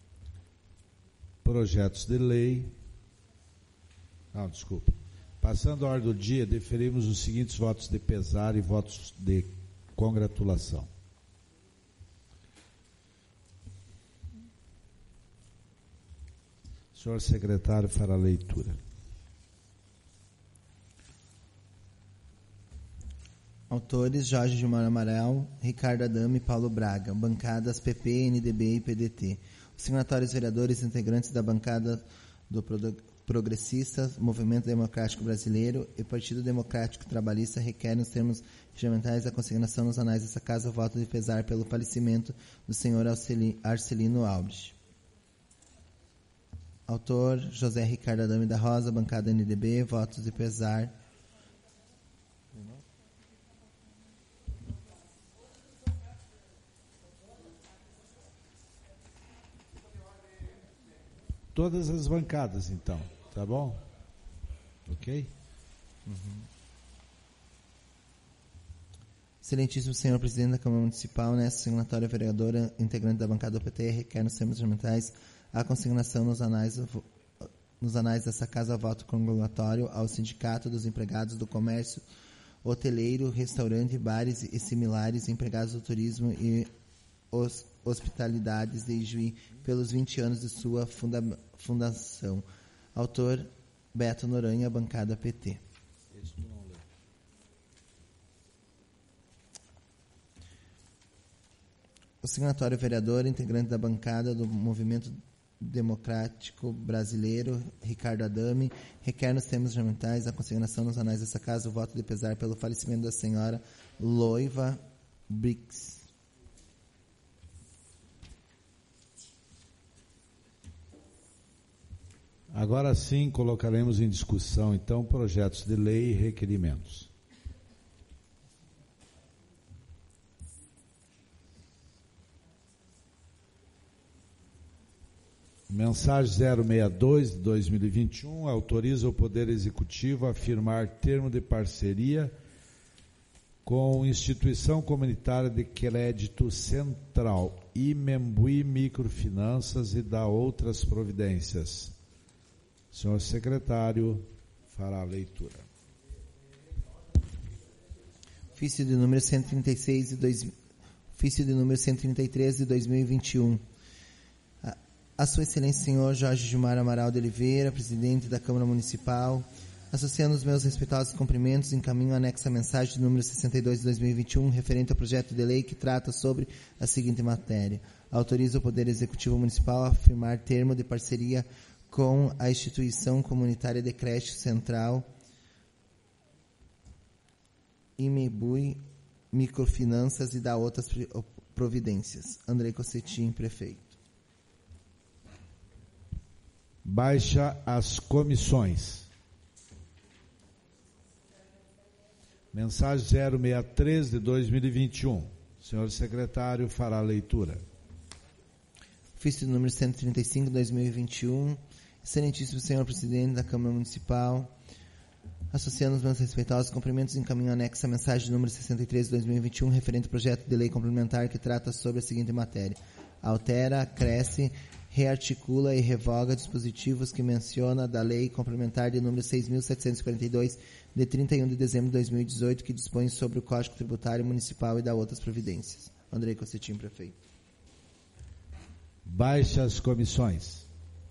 projetos de lei. Não, desculpa. Passando a ordem do dia, deferimos os seguintes votos de pesar e votos de congratulação. O senhor secretário fará a leitura. Autores: Jorge Gilmar Amaral, Ricardo Adame e Paulo Braga. Bancadas P P, N D B e P D T. Os signatários vereadores integrantes da bancada do Progressistas, Movimento Democrático Brasileiro e Partido Democrático Trabalhista requerem os termos regimentais da consignação nos anais dessa casa o voto de pesar pelo falecimento do senhor Arcelino Alves. Autor: José Ricardo Adame da Rosa, bancada N D B, votos de pesar. Todas as bancadas, então, tá bom? Ok? Uhum. Excelentíssimo senhor presidente da Câmara Municipal, nessa signatória vereadora, integrante da bancada do P T, requer nos termos regimentais a consignação nos anais, nos anais dessa casa voto congregatório ao Sindicato dos Empregados do Comércio Hoteleiro, Restaurante, Bares e similares, empregados do turismo e os hospitalidades de Ijuí pelos vinte anos de sua funda fundação. Autor: Beto Noronha, bancada P T. O signatório vereador, integrante da bancada do Movimento Democrático Brasileiro, Ricardo Adame, requer nos termos regimentais a consignação nos anais dessa casa o voto de pesar pelo falecimento da senhora Loiva Brix. Agora sim, colocaremos em discussão, então, projetos de lei e requerimentos. Mensagem zero sessenta e dois de dois mil e vinte e um autoriza o Poder Executivo a firmar termo de parceria com Instituição Comunitária de Crédito Central, Imembuí Microfinanças e dá outras providências. O senhor secretário fará a leitura. Ofício de número cento e trinta e seis de dois, ofício de número cento e trinta e três de dois mil e vinte e um. A, a Sua Excelência senhor Jorge Gilmar Amaral de Oliveira, presidente da Câmara Municipal, associando os meus respeitosos cumprimentos, encaminho anexo a mensagem de número sessenta e dois de dois mil e vinte e um, referente ao projeto de lei que trata sobre a seguinte matéria. Autoriza o Poder Executivo Municipal a firmar termo de parceria com a Instituição Comunitária de Crédito Central, Imembuí Microfinanças e dá outras providências. Andrei Cossetin, prefeito. Baixa as comissões. Mensagem zero sessenta e três de dois mil e vinte e um. O senhor secretário fará a leitura. Ofício número cento e trinta e cinco, dois mil e vinte e um. Excelentíssimo Senhor Presidente da Câmara Municipal, associando os meus respeitosos cumprimentos, encaminho anexo à mensagem número sessenta e três, dois mil e vinte e um, referente ao projeto de lei complementar que trata sobre a seguinte matéria. Altera, cresce, rearticula e revoga dispositivos que menciona da lei complementar de número seis mil setecentos e quarenta e dois, de trinta e um de dezembro de dois mil e dezoito, que dispõe sobre o Código Tributário Municipal e da outras providências. Andrei Cocetim, prefeito. Baixe as comissões.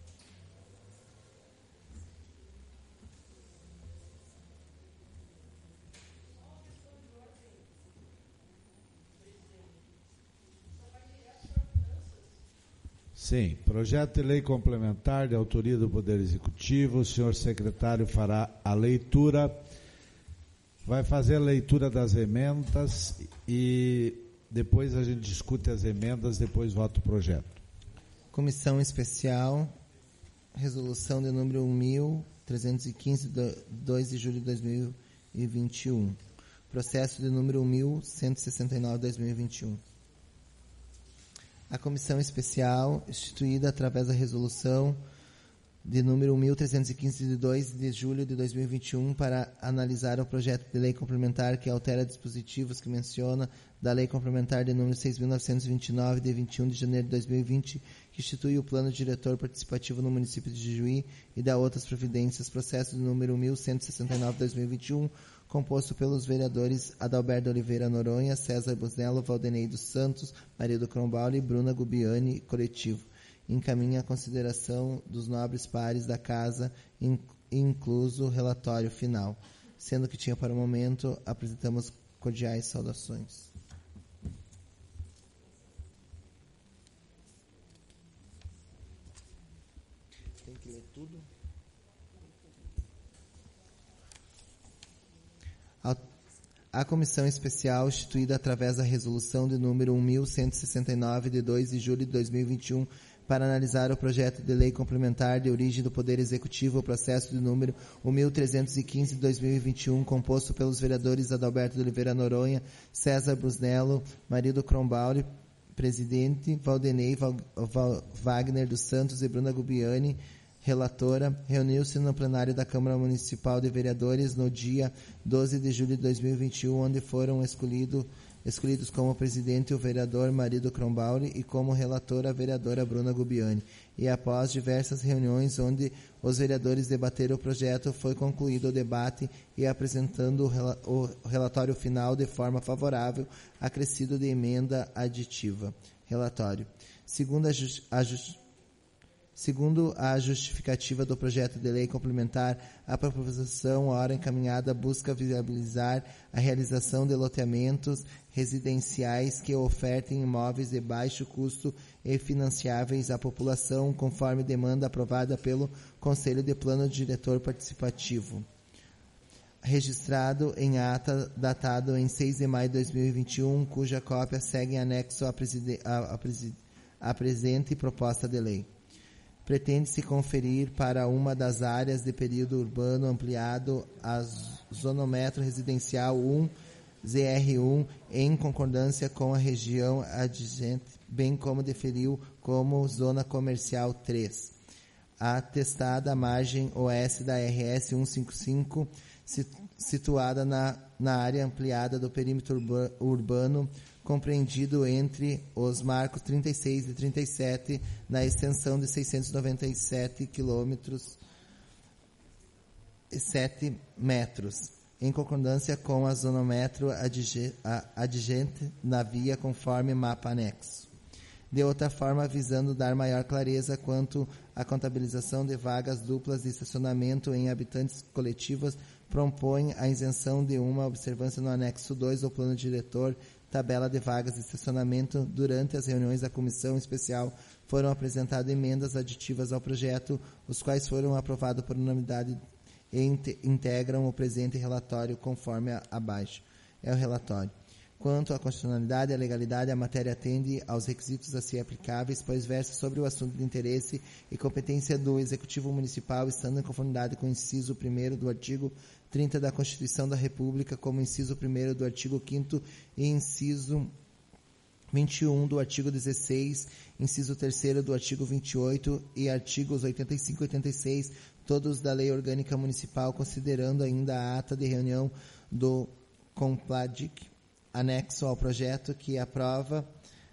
Sim, projeto de lei complementar de autoria do Poder Executivo. O senhor secretário fará a leitura, vai fazer a leitura das emendas e depois a gente discute as emendas, depois vota o projeto. Comissão Especial, resolução de número mil trezentos e quinze, de dois de julho de dois mil e vinte e um. Processo de número mil cento e sessenta e nove, dois mil e vinte e um. A Comissão Especial, instituída através da resolução de número mil trezentos e quinze, de dois de julho de dois mil e vinte e um, para analisar o projeto de lei complementar que altera dispositivos que menciona da lei complementar de número seis mil novecentos e vinte e nove, de vinte e um de janeiro de dois mil e vinte, que institui o Plano Diretor Participativo no município de Juí e da outras providências, processo de número mil cento e sessenta e nove, dois mil e vinte e um, composto pelos vereadores Adalberto Oliveira Noronha, César Busnello, Valdenei dos Santos, Marido Crombauli e Bruna Gubiani, coletivo. Encaminha a consideração dos nobres pares da Casa, incluso o relatório final. Sendo que tinha para o momento, apresentamos cordiais saudações. Tem que ler tudo? A Comissão Especial, instituída através da resolução de número mil cento e sessenta e nove, de dois de julho de dois mil e vinte e um, para analisar o projeto de lei complementar de origem do Poder Executivo, o processo de número mil trezentos e quinze, de dois mil e vinte e um, composto pelos vereadores Adalberto de Oliveira Noronha, César Busnello, Marido Crombauli, presidente, Valdenei Val, Val, Wagner dos Santos e Bruna Gubiani, relatora, reuniu-se no plenário da Câmara Municipal de Vereadores no dia doze de julho de dois mil e vinte e um, onde foram escolhido, escolhidos como presidente o vereador Marido Crombauli e como relatora a vereadora Bruna Gubiani. E após diversas reuniões onde os vereadores debateram o projeto, foi concluído o debate e apresentando o, rela- o relatório final de forma favorável, acrescido de emenda aditiva. Relatório. Segundo a, just, a just, Segundo a justificativa do projeto de lei complementar, a proposição, ora encaminhada, busca viabilizar a realização de loteamentos residenciais que ofertem imóveis de baixo custo e financiáveis à população, conforme demanda aprovada pelo Conselho de Plano Diretor Participativo. Registrado em ata datado em seis de maio de dois mil e vinte e um, cuja cópia segue em anexo à, preside, à, à, preside, à presente proposta de lei. Pretende-se conferir para uma das áreas de período urbano ampliado a zonômetro residencial um, Z R um, em concordância com a região adjacente, bem como deferiu como zona comercial três. A atestada margem oeste da R S cento e cinquenta e cinco, situada na, na área ampliada do perímetro urba, urbano, compreendido entre os marcos trinta e seis e trinta e sete, na extensão de seiscentos e noventa e sete quilômetros e sete metros, em concordância com a zonômetro adjacente na via, conforme mapa anexo. De outra forma, visando dar maior clareza quanto à contabilização de vagas duplas de estacionamento em habitantes coletivos, propõe a isenção de uma observância no anexo dois do plano diretor, tabela de vagas de estacionamento. Durante as reuniões da comissão especial foram apresentadas emendas aditivas ao projeto, os quais foram aprovados por unanimidade e integram o presente relatório conforme abaixo. É o relatório. Quanto à constitucionalidade e à legalidade, a matéria atende aos requisitos a si aplicáveis, pois versa sobre o assunto de interesse e competência do Executivo Municipal, estando em conformidade com o inciso primeiro do artigo trinta da Constituição da República, como inciso primeiro do artigo quinto e inciso vinte e um do artigo dezesseis, inciso terceiro do artigo vinte e oito e artigos oitenta e cinco e oitenta e seis, todos da Lei Orgânica Municipal, considerando ainda a ata de reunião do Compladic, anexo ao projeto, que aprova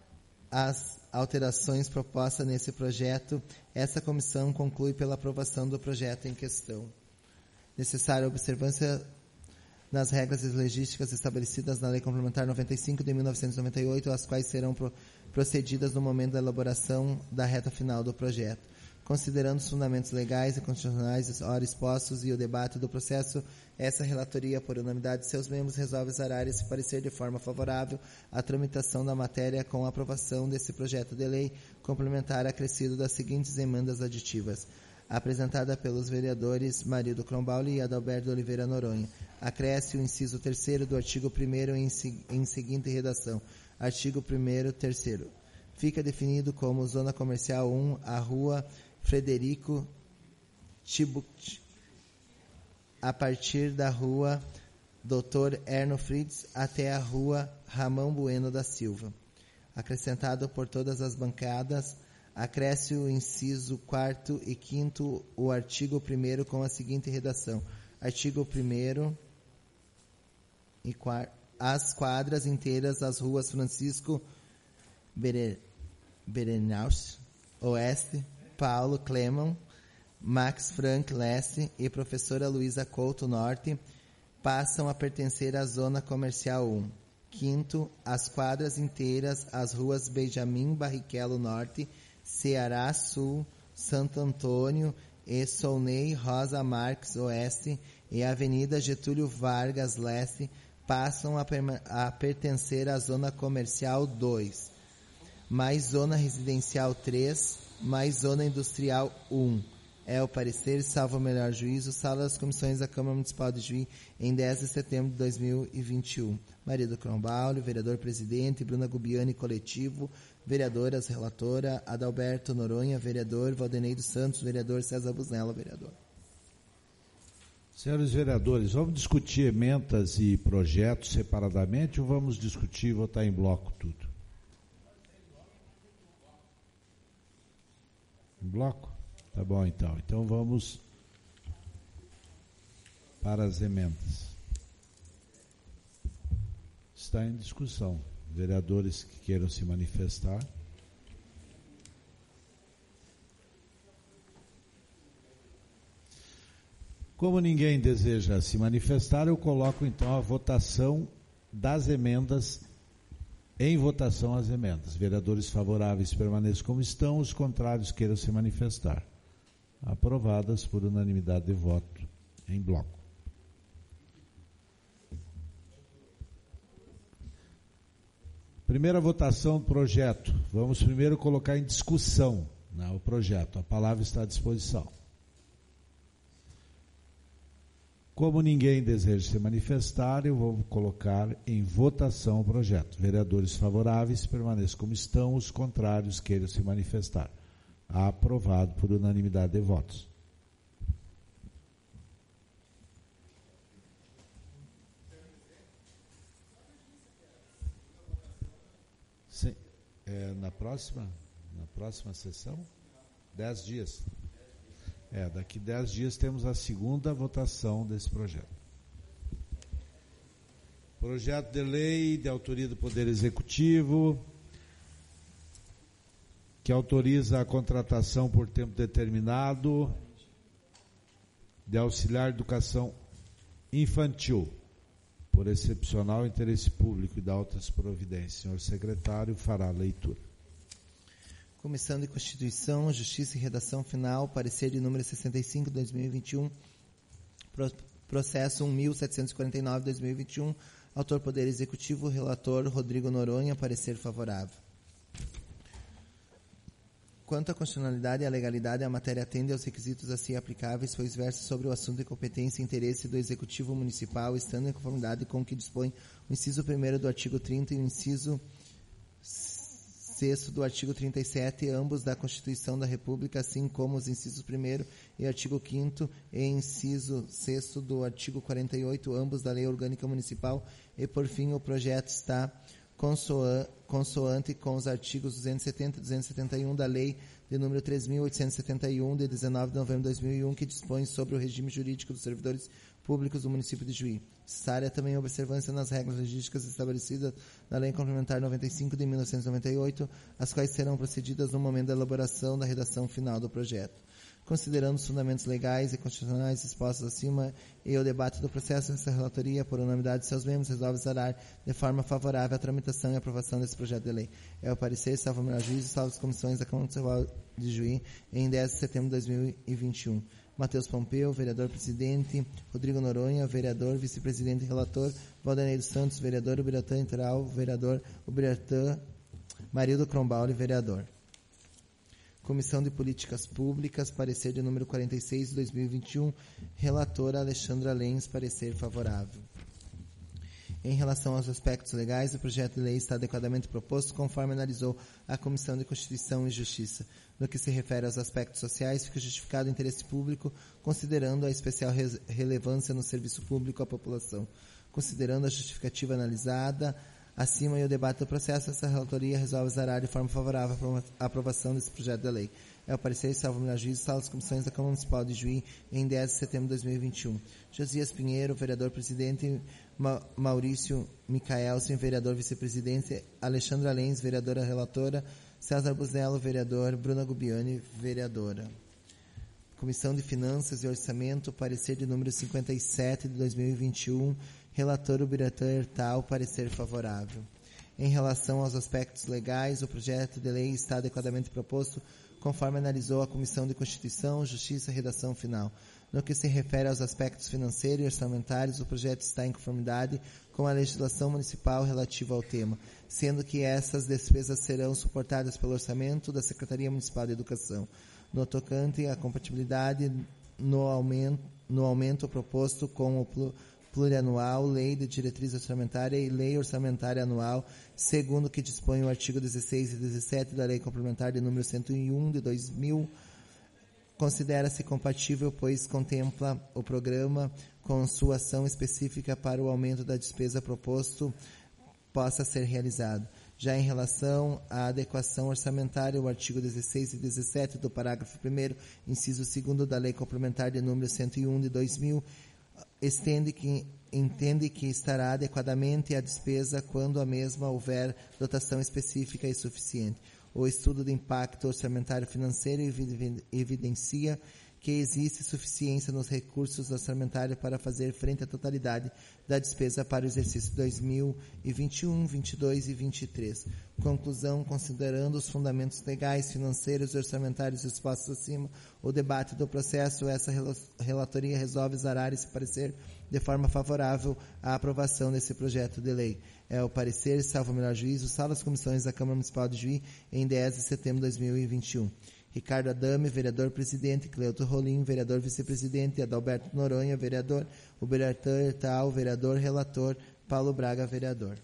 as alterações propostas nesse projeto. Essa comissão conclui pela aprovação do projeto em questão. Necessária observância nas regras legísticas estabelecidas na Lei Complementar noventa e cinco de mil novecentos e noventa e oito, as quais serão pro, procedidas no momento da elaboração da reta final do projeto. Considerando os fundamentos legais e constitucionais ora expostos e o debate do processo, essa relatoria, por unanimidade de seus membros, resolve exarar esse parecer de forma favorável à tramitação da matéria com a aprovação desse projeto de lei complementar acrescido das seguintes emendas aditivas. Apresentada pelos vereadores Marildo Crombauli e Adalberto Oliveira Noronha. Acresce o inciso terceiro do artigo primeiro em, em seguinte redação. Artigo primeiro, terceiro. Fica definido como Zona Comercial um a Rua Frederico Chibuk, a partir da Rua doutor Erno Fritz até a Rua Ramão Bueno da Silva. Acrescentado por todas as bancadas, acresce o inciso quarto e quinto o artigo primeiro com a seguinte redação. Artigo primeiro e quarto. As quadras inteiras das ruas Francisco Bere, Berenaus, Oeste, Paulo Clemão, Max Frank Leste e Professora Luísa Couto Norte passam a pertencer à Zona Comercial um. Quinto, as quadras inteiras, as ruas Benjamin Barrichello Norte, Ceará Sul, Santo Antônio e Solnei Rosa Marques Oeste e Avenida Getúlio Vargas Leste passam a, a pertencer à Zona Comercial dois, mais Zona Residencial três, mais Zona Industrial um. É o parecer, salvo o melhor juízo, sala das comissões da Câmara Municipal de Juí, em dez de setembro de dois mil e vinte e um. Marildo Crombauli, vereador-presidente, Bruna Gubiani, coletivo, vereadoras, relatora, Adalberto Noronha, vereador, Valdenei dos Santos, vereador, César Busnello, vereador. Senhores vereadores, vamos discutir emendas e projetos separadamente ou vamos discutir e votar em bloco tudo? Em bloco? Tá bom, então. Então vamos para as emendas. Está em discussão. Vereadores que queiram se manifestar. Como ninguém deseja se manifestar, eu coloco então a votação das emendas, em votação as emendas. Vereadores favoráveis permaneçam como estão, os contrários queiram se manifestar. Aprovadas por unanimidade de voto em bloco. Primeira votação do projeto. Vamos primeiro colocar em discussão, né, o projeto. A palavra está à disposição. Como ninguém deseja se manifestar, eu vou colocar em votação o projeto. Vereadores favoráveis permaneçam como estão, os contrários queiram se manifestar. Aprovado por unanimidade de votos. Sim. É, na próxima, na próxima sessão, dez dias. É, daqui dez dias temos a segunda votação desse projeto. Projeto de lei de autoria do Poder Executivo, que autoriza a contratação por tempo determinado de auxiliar de educação infantil, por excepcional interesse público e da outras providências. Senhor secretário fará a leitura. Comissão de Constituição, Justiça e Redação Final, parecer de número sessenta e cinco, dois mil e vinte e um, processo um mil setecentos e quarenta e nove, dois mil e vinte e um, autor Poder Executivo, relator Rodrigo Noronha, parecer favorável. Quanto à constitucionalidade e à legalidade, a matéria atende aos requisitos a si aplicáveis, pois versa sobre o assunto de competência e interesse do Executivo Municipal, estando em conformidade com o que dispõe o inciso primeiro do artigo trinta e o inciso sexto do artigo trinta e sete, ambos da Constituição da República, assim como os incisos primeiro e artigo quinto e inciso sexto do artigo quarenta e oito, ambos da Lei Orgânica Municipal, e por fim o projeto está consoa, consoante com os artigos duzentos e setenta e duzentos e setenta e um da Lei de número três mil oitocentos e setenta e um, de dezenove de novembro de dois mil e um, que dispõe sobre o regime jurídico dos servidores públicos do município de Juí. Necessária também a observância nas regras logísticas estabelecidas na Lei Complementar noventa e cinco de mil novecentos e noventa e oito, as quais serão procedidas no momento da elaboração da redação final do projeto. Considerando os fundamentos legais e constitucionais expostos acima e o debate do processo, essa relatoria, por unanimidade de seus membros, resolve exorar de forma favorável a tramitação e aprovação desse projeto de lei. É o parecer, salvo o melhor juízo, salvo as comissões da Câmara Municipal de Juí, em dez de setembro de dois mil e vinte e um. Matheus Pompeu, vereador-presidente. Rodrigo Noronha, vereador, vice-presidente e relator. Valdenei dos Santos, vereador. Ubiratã Interal, vereador. Ubiratã Marildo Crombauli, vereador. Comissão de Políticas Públicas, parecer de número quarenta e seis de dois mil e vinte e um, relatora Alexandra Lenz, parecer favorável. Em relação aos aspectos legais, o projeto de lei está adequadamente proposto, conforme analisou a Comissão de Constituição e Justiça. No que se refere aos aspectos sociais, fica justificado o interesse público, considerando a especial re- relevância no serviço público à população. Considerando a justificativa analisada acima e o debate do processo, essa relatoria resolve exorar de forma favorável a aprovação desse projeto de lei. É o parecer, salvo o melhor juízo, sala das comissões da Câmara Municipal de Juí, em dez de setembro de dois mil e vinte e um. Josias Pinheiro, vereador-presidente. Ma- Maurício Micaelsen, vereador vice-presidente. Alexandra Lenz, vereadora relatora. César Buzello, vereador. Bruna Gubiani, vereadora. Comissão de Finanças e Orçamento, parecer de número cinquenta e sete de dois mil e vinte e um. Relator Ubiratã Hertal, parecer favorável. Em relação aos aspectos legais, o projeto de lei está adequadamente proposto, conforme analisou a Comissão de Constituição, Justiça e Redação Final. No que se refere aos aspectos financeiros e orçamentários, o projeto está em conformidade com a legislação municipal relativa ao tema, sendo que essas despesas serão suportadas pelo orçamento da Secretaria Municipal de Educação. No tocante à compatibilidade no aumento, no aumento proposto com o plurianual, Lei de Diretriz Orçamentária e Lei Orçamentária Anual, segundo o que dispõe o artigo dezesseis e dezessete da Lei Complementar de número cento e um de dois mil, considera-se compatível, pois contempla o programa com sua ação específica para o aumento da despesa proposto possa ser realizado. Já em relação à adequação orçamentária, o artigo dezesseis e dezessete do parágrafo primeiro, inciso segundo da Lei Complementar de número cento e um de dois mil, estende que, entende que estará adequadamente a despesa quando a mesma houver dotação específica e suficiente. O estudo de impacto orçamentário financeiro evidencia que existe suficiência nos recursos orçamentários para fazer frente à totalidade da despesa para o exercício dois mil e vinte e um, vinte e dois e vinte e três. Conclusão, considerando os fundamentos legais, financeiros e orçamentários expostos acima, o debate do processo, essa relatoria resolve exorar esse parecer de forma favorável à aprovação desse projeto de lei. É o parecer, salvo o melhor juízo, sala das comissões da Câmara Municipal de Juí, em dez de setembro de dois mil e vinte e um. Ricardo Adame, vereador-presidente. Cleuto Rolim, vereador vice-presidente. Adalberto Noronha, vereador. Ubiratã Hertal, vereador relator. Paulo Braga, vereador.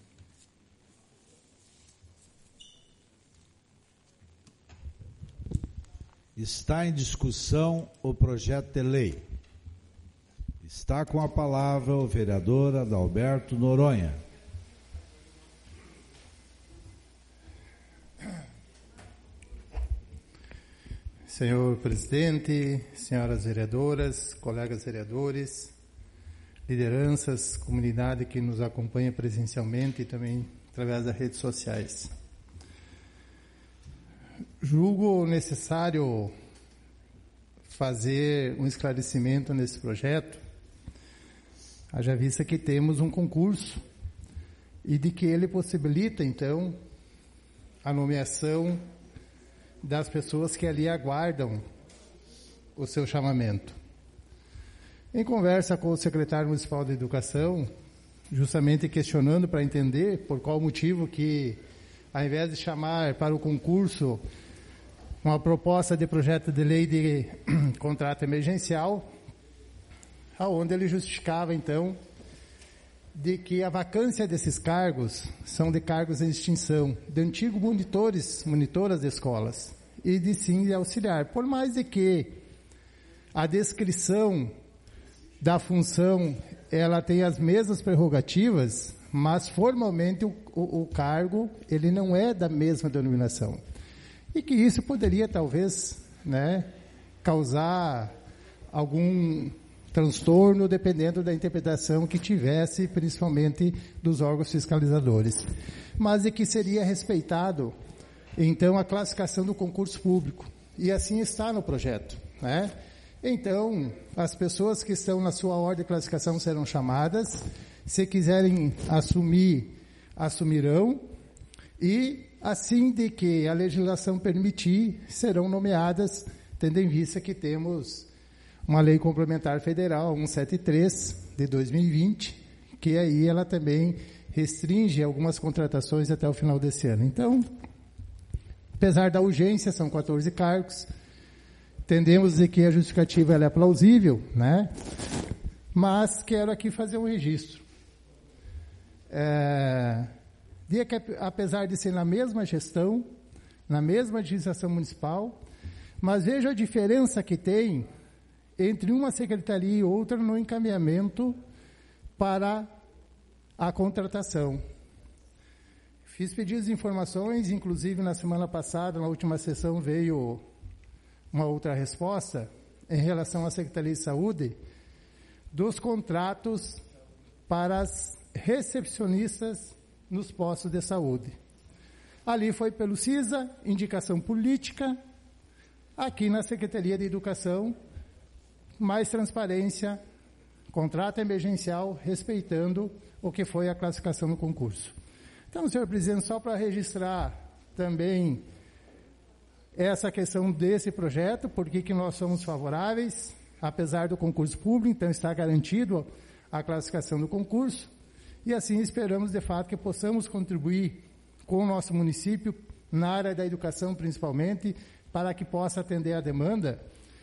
Está em discussão o projeto de lei. Está com a palavra o vereador Adalberto Noronha. Senhor presidente, senhoras vereadoras, colegas vereadores, lideranças, comunidade que nos acompanha presencialmente e também através das redes sociais. Julgo necessário fazer um esclarecimento nesse projeto, haja vista que temos um concurso e de que ele possibilita, então, a nomeação das pessoas que ali aguardam o seu chamamento. Em conversa com o secretário municipal de Educação, justamente questionando para entender por qual motivo que, ao invés de chamar para o concurso uma proposta de projeto de lei de contrato emergencial, aonde ele justificava, então, de que a vacância desses cargos são de cargos em extinção, de antigos monitores, monitoras de escolas, e de sim de auxiliar. Por mais de que a descrição da função ela tem as mesmas prerrogativas, mas formalmente o, o, o cargo ele não é da mesma denominação. E que isso poderia, talvez, né, causar algum transtorno, dependendo da interpretação que tivesse, principalmente dos órgãos fiscalizadores. Mas é que seria respeitado, então, a classificação do concurso público. E assim está no projeto, né? Então, as pessoas que estão na sua ordem de classificação serão chamadas, se quiserem assumir, assumirão, e assim de que a legislação permitir, serão nomeadas, tendo em vista que temos uma lei complementar federal, cento e setenta e três, de dois mil e vinte, que aí ela também restringe algumas contratações até o final desse ano. Então, apesar da urgência, são quatorze cargos, entendemos de que a justificativa ela é plausível, né? Mas quero aqui fazer um registro. É, de que, apesar de ser na mesma gestão, na mesma administração municipal, mas veja a diferença que tem entre uma secretaria e outra no encaminhamento para a contratação. Fiz pedidos de informações, inclusive na semana passada, na última sessão, veio uma outra resposta em relação à Secretaria de Saúde, dos contratos para as recepcionistas nos postos de saúde. Ali foi pelo CISA, indicação política, aqui na Secretaria de Educação, mais transparência, contrato emergencial, respeitando o que foi a classificação do concurso. Então, senhor presidente, só para registrar também essa questão desse projeto, por que nós somos favoráveis, apesar do concurso público, então está garantido a classificação do concurso, e assim esperamos, de fato, que possamos contribuir com o nosso município, na área da educação principalmente, para que possa atender a demanda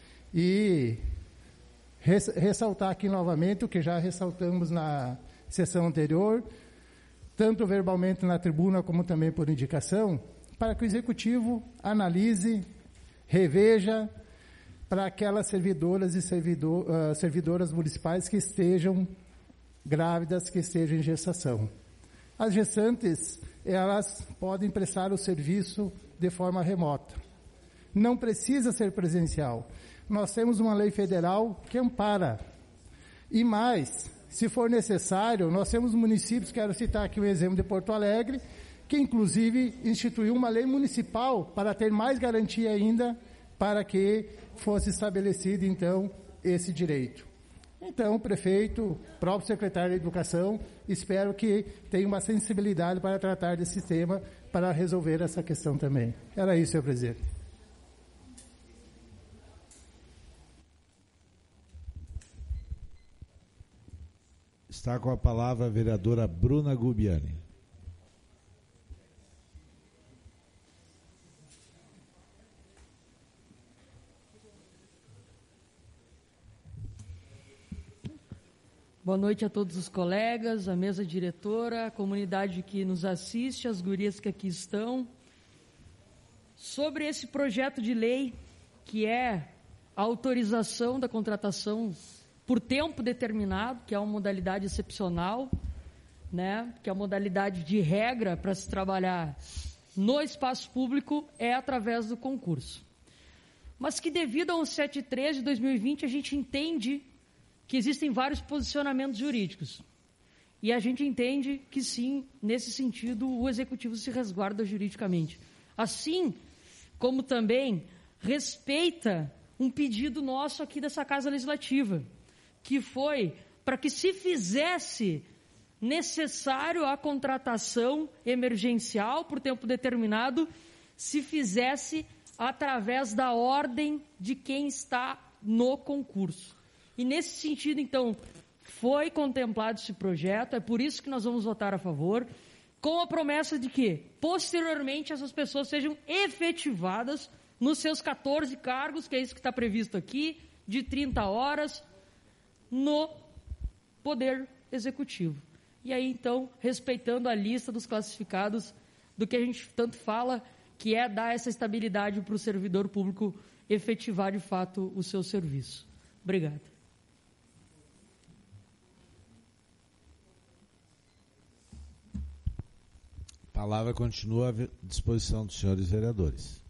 e ressaltar aqui novamente o que já ressaltamos na sessão anterior, tanto verbalmente na tribuna como também por indicação, para que o Executivo analise, reveja para aquelas servidoras e servidor, uh, servidoras municipais que estejam grávidas, que estejam em gestação. As gestantes, elas podem prestar o serviço de forma remota. Não precisa ser presencial. Nós temos uma lei federal que ampara. E mais, se for necessário, nós temos municípios, quero citar aqui o exemplo de Porto Alegre, que inclusive instituiu uma lei municipal para ter mais garantia ainda para que fosse estabelecido, então, esse direito. Então, o prefeito, próprio secretário de Educação, espero que tenha uma sensibilidade para tratar desse tema, para resolver essa questão também. Era isso, senhor presidente. Está com a palavra a vereadora Bruna Gubiani. Boa noite a todos os colegas, a mesa diretora, a comunidade que nos assiste, as gurias que aqui estão. Sobre esse projeto de lei, que é a autorização da contratação por tempo determinado, que é uma modalidade excepcional, né, que é a modalidade de regra para se trabalhar no espaço público, é através do concurso. Mas que devido ao cento e setenta e três de dois mil e vinte, a gente entende que existem vários posicionamentos jurídicos. E a gente entende que sim, nesse sentido, o Executivo se resguarda juridicamente. Assim como também respeita um pedido nosso aqui dessa Casa Legislativa, que foi para que se fizesse necessário a contratação emergencial por tempo determinado, se fizesse através da ordem de quem está no concurso. E nesse sentido, então, foi contemplado esse projeto, é por isso que nós vamos votar a favor, com a promessa de que, posteriormente, essas pessoas sejam efetivadas nos seus quatorze cargos, que é isso que está previsto aqui, de trinta horas, no Poder Executivo. E aí, então, respeitando a lista dos classificados, do que a gente tanto fala, que é dar essa estabilidade para o servidor público efetivar, de fato, o seu serviço. Obrigado. palavra continua à disposição dos senhores vereadores.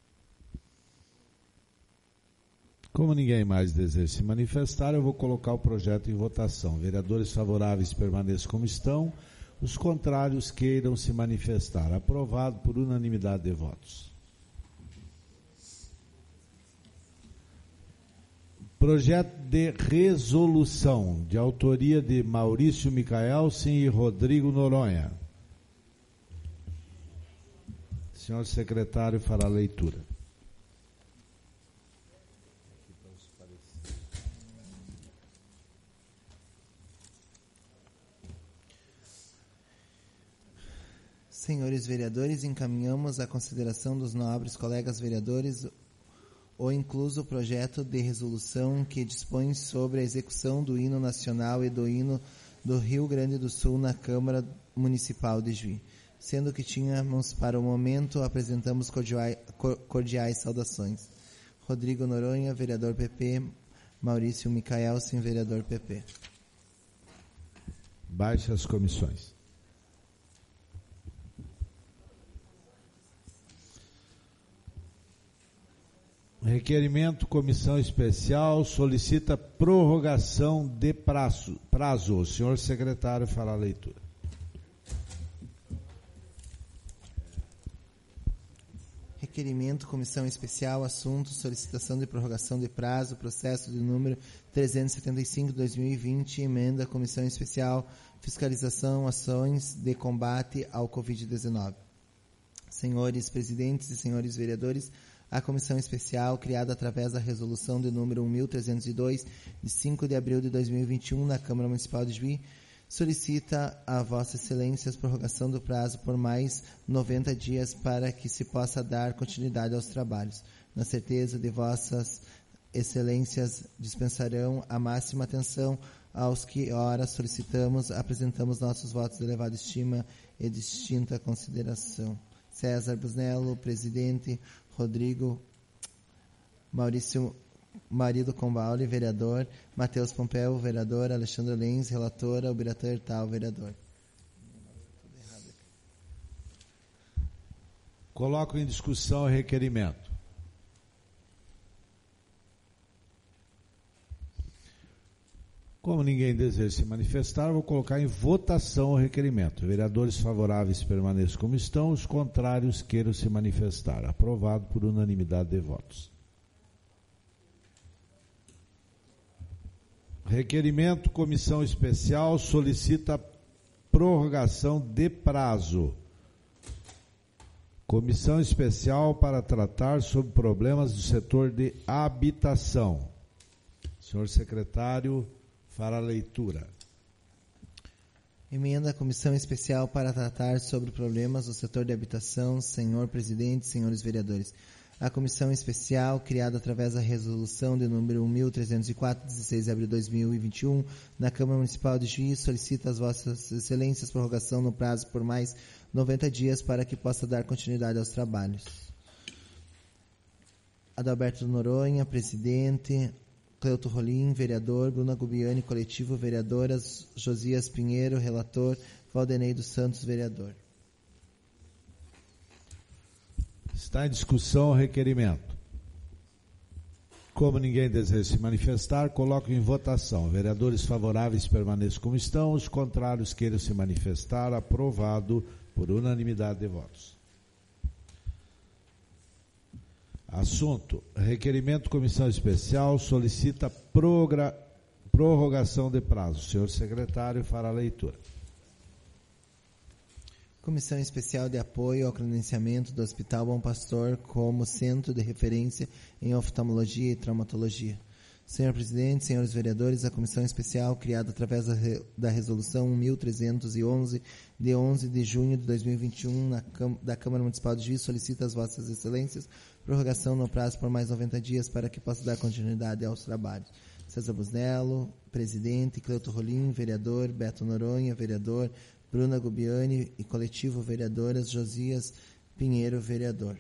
Como ninguém mais deseja se manifestar, eu vou colocar o projeto em votação. Vereadores favoráveis permaneçam como estão. Os contrários queiram se manifestar. Aprovado por unanimidade de votos. Projeto de resolução de autoria de Maurício Micaelsen e Rodrigo Noronha. Senhor secretário fará a leitura. Senhores vereadores, encaminhamos à consideração dos nobres colegas vereadores o incluso projeto de resolução que dispõe sobre a execução do hino nacional e do hino do Rio Grande do Sul na Câmara Municipal de Juí. Sendo que tínhamos, para o momento, apresentamos cordiais, cordiais saudações. Rodrigo Noronha, vereador P P, Maurício Micaelsen, vereador P P. Baixe as comissões. Requerimento, comissão especial, solicita prorrogação de prazo. prazo. O senhor secretário fará a leitura. Requerimento, comissão especial, assunto, solicitação de prorrogação de prazo, processo de número trezentos e setenta e cinco de dois mil e vinte, emenda, comissão especial, fiscalização, ações de combate ao covid dezenove. Senhores presidentes e senhores vereadores, a comissão especial, criada através da resolução de número mil trezentos e dois, de cinco de abril de dois mil e vinte e um, na Câmara Municipal de Juí, solicita a Vossa Excelência a prorrogação do prazo por mais noventa dias para que se possa dar continuidade aos trabalhos. Na certeza de Vossas Excelências dispensarão a máxima atenção aos que, ora, solicitamos, apresentamos nossos votos de elevada estima e distinta consideração. César Busnello, presidente. Rodrigo Maurício Marido Combaule, vereador. Matheus Pompeu, vereador. Alexandre Lenz, relatora. Ubiratã Hertal, vereador. Coloco em discussão o requerimento. Como ninguém deseja se manifestar, vou colocar em votação o requerimento. Vereadores favoráveis permaneçam como estão, os contrários queiram se manifestar. Aprovado por unanimidade de votos. Requerimento, comissão especial, solicita prorrogação de prazo. Comissão especial para tratar sobre problemas do setor de habitação. Senhor secretário, fará a leitura. Emenda à Comissão Especial para tratar sobre problemas do setor de habitação. Senhor presidente, senhores vereadores. A Comissão Especial, criada através da resolução de número mil trezentos e quatro, de dezesseis de abril de dois mil e vinte e um, na Câmara Municipal de Juí, solicita às Vossas Excelências prorrogação no prazo por mais noventa dias para que possa dar continuidade aos trabalhos. Adalberto Noronha, presidente. Cleuto Rolim, vereador. Bruna Gubiani, coletivo, vereadoras. Josias Pinheiro, relator. Valdenei dos Santos, vereador. Está em discussão o requerimento. Como ninguém deseja se manifestar, coloco em votação. Vereadores favoráveis permaneçam como estão, os contrários queiram se manifestar. Aprovado por unanimidade de votos. Assunto: requerimento comissão especial solicita progra, prorrogação de prazo. O senhor secretário fará a leitura. Comissão Especial de Apoio ao Credenciamento do Hospital Bom Pastor como centro de referência em oftalmologia e traumatologia. Senhor presidente, senhores vereadores, a Comissão Especial, criada através da, re, da Resolução mil trezentos e onze, de onze de junho de dois mil e vinte e um, na, da Câmara Municipal de Juiz, solicita às Vossas Excelências prorrogação no prazo por mais noventa dias para que possa dar continuidade aos trabalhos. César Busnello, presidente. Cleuto Rolim, vereador. Beto Noronha, vereador. Bruna Gubiani e coletivo, vereadoras. Josias Pinheiro, vereador.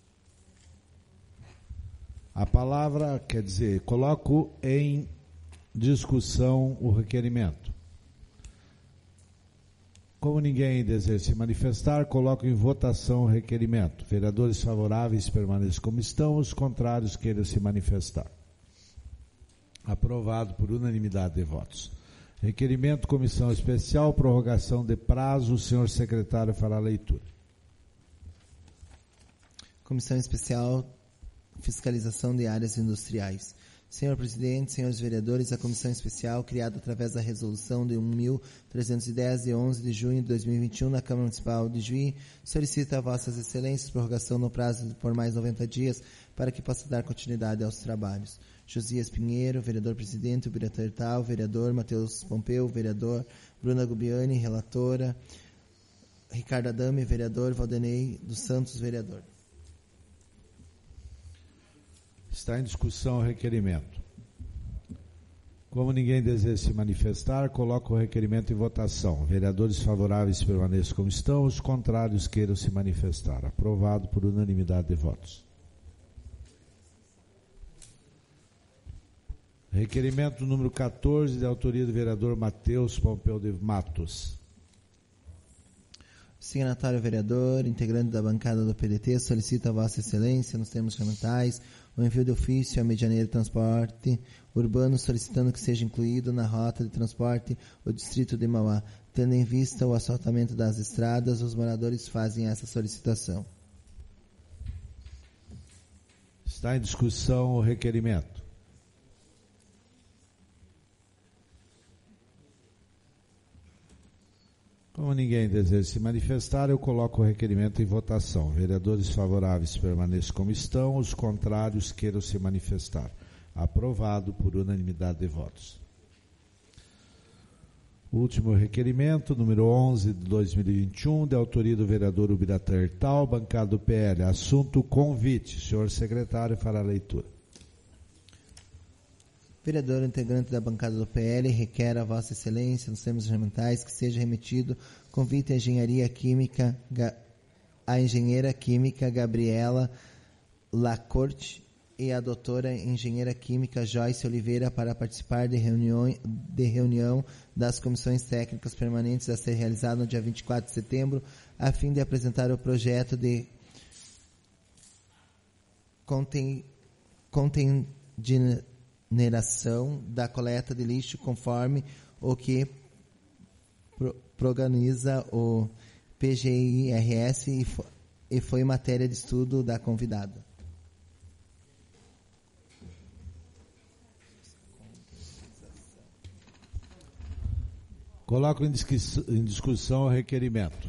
A palavra, quer dizer, coloco em discussão o requerimento. Como ninguém deseja se manifestar, coloco em votação o requerimento. Vereadores favoráveis permaneçam como estão, os contrários queiram se manifestar. Aprovado por unanimidade de votos. Requerimento Comissão Especial, prorrogação de prazo. O senhor secretário fará a leitura. Comissão Especial, Fiscalização de Áreas Industriais. Senhor Presidente, senhores vereadores, a Comissão Especial, criada através da Resolução de um mil trezentos e dez, de onze de junho de dois mil e vinte e um, na Câmara Municipal de Juí, solicita a Vossas Excelências prorrogação no prazo por mais noventa dias para que possa dar continuidade aos trabalhos. Josias Pinheiro, vereador presidente, Ubiratan Hertal, vereador Matheus Pompeu, vereador Bruna Gubiani, relatora, Ricardo Adame, vereador, Valdenei dos Santos, vereador. Está em discussão o requerimento. Como ninguém deseja se manifestar, coloco o requerimento em votação. Vereadores favoráveis permaneçam como estão, os contrários queiram se manifestar. Aprovado por unanimidade de votos. Requerimento número quatorze, de autoria do vereador Matheus Pompeu de Matos. Signatário vereador, integrante da bancada do P D T, solicita a Vossa Excelência, nos termos fundamentais, o envio de ofício à Medianeira de Transporte Urbano, solicitando que seja incluído na rota de transporte o distrito de Mauá. Tendo em vista o asfaltamento das estradas, os moradores fazem essa solicitação. Está em discussão o requerimento. Como ninguém deseja se manifestar, eu coloco o requerimento em votação. Vereadores favoráveis permaneçam como estão, os contrários queiram se manifestar. Aprovado por unanimidade de votos. Último requerimento, número onze de dois mil e vinte e um, de autoria do vereador Ubiratan Hertal, bancada do P L. Assunto convite. O senhor secretário fará a leitura. Vereador integrante da bancada do P L requer a Vossa Excelência, nos termos regimentais, que seja remetido convite à engenharia química, a engenheira química Gabriela Lacorte e a doutora engenheira química Joyce Oliveira para participar de reunião, de reunião das comissões técnicas permanentes a ser realizada no dia vinte e quatro de setembro, a fim de apresentar o projeto de contem, contaminação da coleta de lixo conforme o que pro, organiza o P G I R S e, fo, e foi matéria de estudo da convidada. Coloco em discussão, em discussão o requerimento.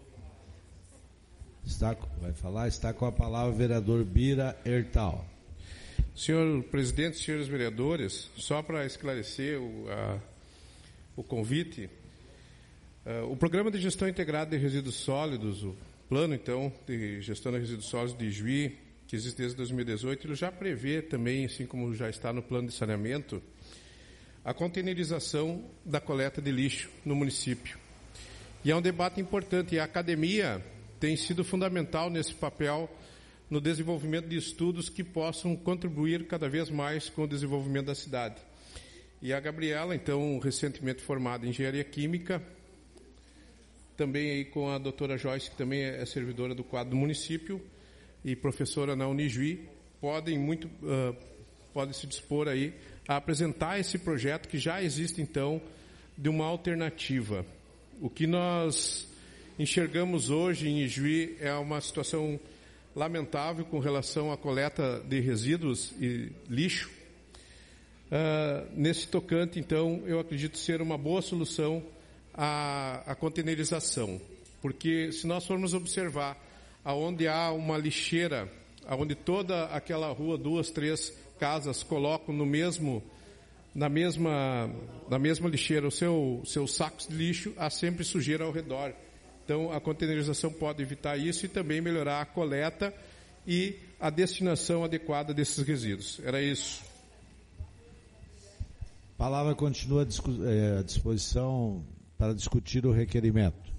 Está, vai falar, está com a palavra o vereador Bira Hertal. Senhor presidente, senhores vereadores, só para esclarecer o, a, o convite, uh, o Programa de Gestão Integrada de Resíduos Sólidos, o Plano, então, de Gestão de Resíduos Sólidos de Juí, que existe desde dois mil e dezoito, ele já prevê também, assim como já está no Plano de Saneamento, a containerização da coleta de lixo no município. E é um debate importante, e a academia tem sido fundamental nesse papel no desenvolvimento de estudos que possam contribuir cada vez mais com o desenvolvimento da cidade. E a Gabriela, então, recentemente formada em Engenharia Química, também aí com a doutora Joyce, que também é servidora do quadro do município e professora na Unijuí, podem muito, uh, podem se dispor aí a apresentar esse projeto que já existe, então, de uma alternativa. O que nós enxergamos hoje em Ijuí é uma situação lamentável com relação à coleta de resíduos e lixo. Uh, nesse tocante, então, eu acredito ser uma boa solução a, a containerização, porque se nós formos observar aonde há uma lixeira, aonde toda aquela rua, duas, três casas colocam no mesmo, na mesma, na mesma lixeira os seu, seus sacos de lixo, há sempre sujeira ao redor. Então, a containerização pode evitar isso e também melhorar a coleta e a destinação adequada desses resíduos. Era isso. A palavra continua à disposição para discutir o requerimento.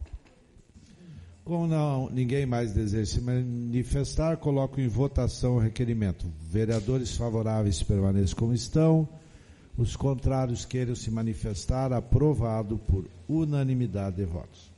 Como não, ninguém mais deseja se manifestar, coloco em votação o requerimento. Vereadores favoráveis permaneçam como estão, Os contrários queiram se manifestar. Aprovado por unanimidade de votos.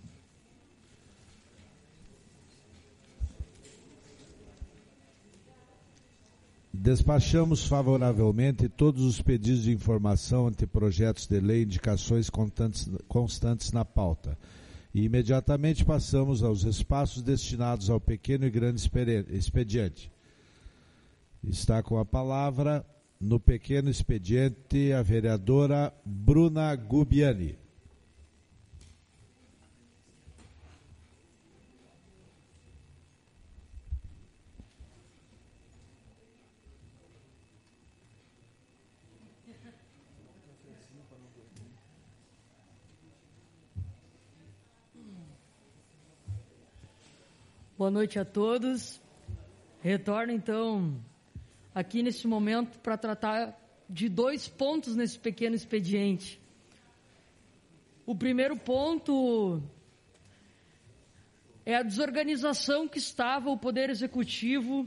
Despachamos favoravelmente todos os pedidos de informação, anteprojetos de lei e indicações constantes, constantes na pauta. E imediatamente passamos aos espaços destinados ao pequeno e grande expediente. Está com a palavra, no pequeno expediente, a vereadora Bruna Gubiani. Boa noite a todos. Retorno, então, aqui neste momento para tratar de dois pontos nesse pequeno expediente. O primeiro ponto é a desorganização que estava o Poder Executivo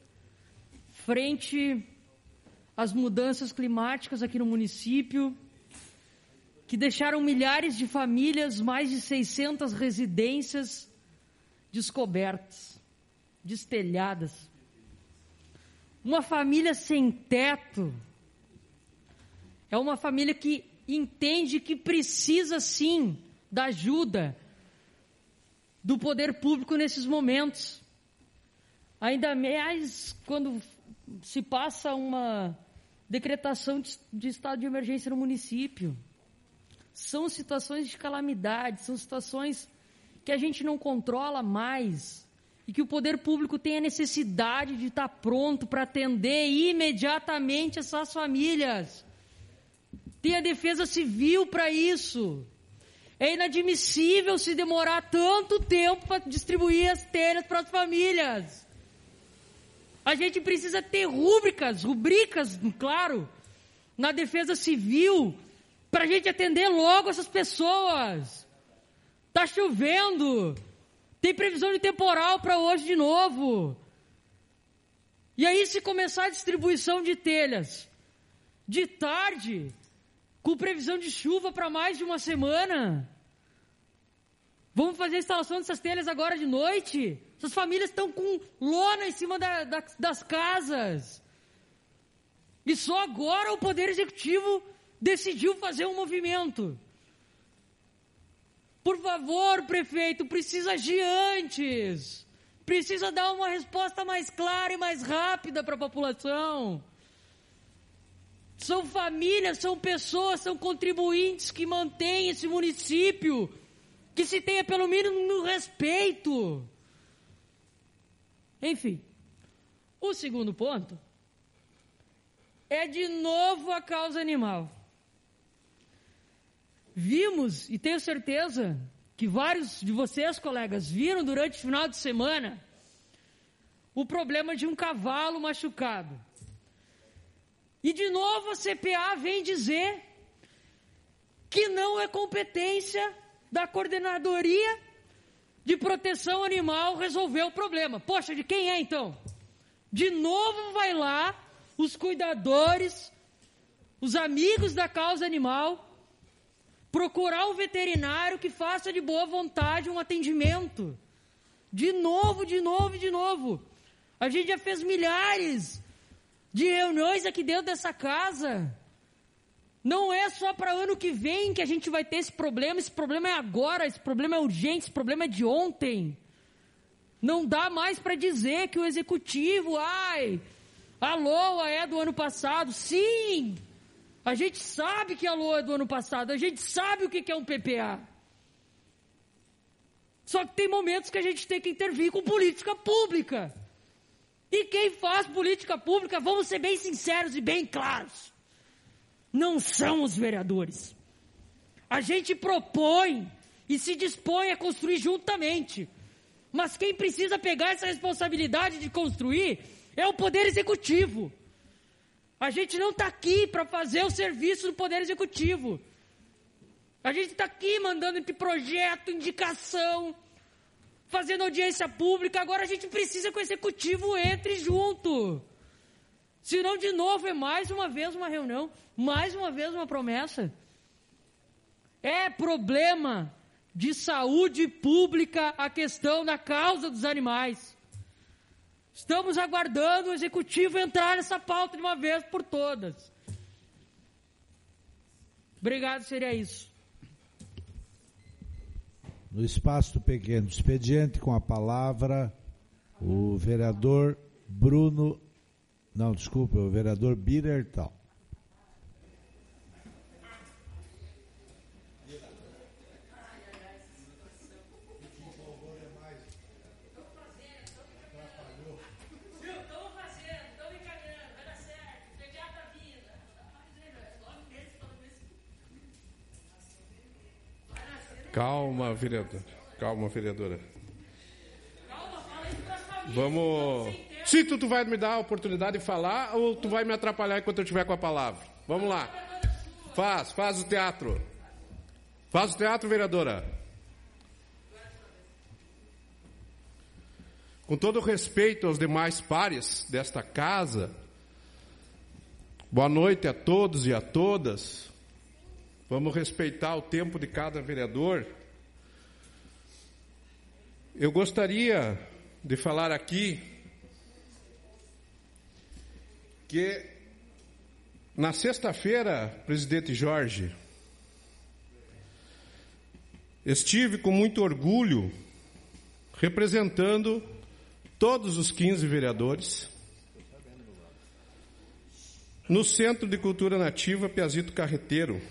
frente às mudanças climáticas aqui no município, que deixaram milhares de famílias, mais de seiscentas residências descobertas, destelhadas. Uma família sem teto é uma família que entende que precisa sim da ajuda do poder público nesses momentos. Ainda mais quando se passa uma decretação de, de estado de emergência no município. São situações de calamidade, são situações que a gente não controla mais e que o poder público tem a necessidade de estar pronto para atender imediatamente essas famílias. Tem a defesa civil para isso. É inadmissível se demorar tanto tempo para distribuir as telhas para as famílias. A gente precisa ter rúbricas, rubricas, claro, na defesa civil, para a gente atender logo essas pessoas. Está chovendo, tem previsão de temporal para hoje de novo. E aí, se começar a distribuição de telhas de tarde, com previsão de chuva para mais de uma semana, vamos fazer a instalação dessas telhas agora de noite? Essas famílias estão com lona em cima da, da, das casas. E só agora o Poder Executivo decidiu fazer um movimento. Por favor, prefeito, precisa agir antes. Precisa dar uma resposta mais clara e mais rápida para a população. São famílias, são pessoas, são contribuintes que mantêm esse município, que se tenha pelo mínimo respeito. Enfim, o segundo ponto é de novo a causa animal. Vimos, e tenho certeza que vários de vocês, colegas, viram durante o final de semana o problema de um cavalo machucado. E de novo a C P A vem dizer que não é competência da Coordenadoria de Proteção Animal resolver o problema. Poxa, de quem é então? De novo vai lá os cuidadores, os amigos da causa animal, procurar um veterinário que faça de boa vontade um atendimento. De novo, de novo, de novo. A gente já fez milhares de reuniões aqui dentro dessa casa. Não é só para ano que vem que a gente vai ter esse problema. Esse problema é agora, esse problema é urgente, esse problema é de ontem. Não dá mais para dizer que o executivo, ai, a LOA é do ano passado. Sim! A gente sabe que a LOA é do ano passado, a gente sabe o que é um P P A. Só que tem momentos que a gente tem que intervir com política pública. E quem faz política pública, vamos ser bem sinceros e bem claros, não são os vereadores. A gente propõe e se dispõe a construir juntamente. Mas quem precisa pegar essa responsabilidade de construir é o Poder Executivo. A gente não está aqui para fazer o serviço do Poder Executivo. A gente está aqui mandando de projeto, indicação, fazendo audiência pública. Agora a gente precisa que o Executivo entre junto. Senão, de novo, é mais uma vez uma reunião, mais uma vez uma promessa. É problema de saúde pública a questão da causa dos animais. Estamos aguardando o Executivo entrar nessa pauta de uma vez por todas. Obrigado, seria isso. No espaço pequeno expediente, com a palavra, o vereador Bruno, não, desculpa, o vereador Birertal. Calma, vereadora. Calma, vereadora. Vamos... Se tu, tu vai me dar a oportunidade de falar ou tu vai me atrapalhar enquanto eu estiver com a palavra? Vamos lá. Faz, faz o teatro. Faz o teatro, vereadora. Com todo respeito aos demais pares desta casa, boa noite a todos e a todas. Vamos respeitar o tempo de cada vereador. Eu gostaria de falar aqui que na sexta-feira, presidente Jorge, estive com muito orgulho representando todos os quinze vereadores no Centro de Cultura Nativa Piazito Carreteiro,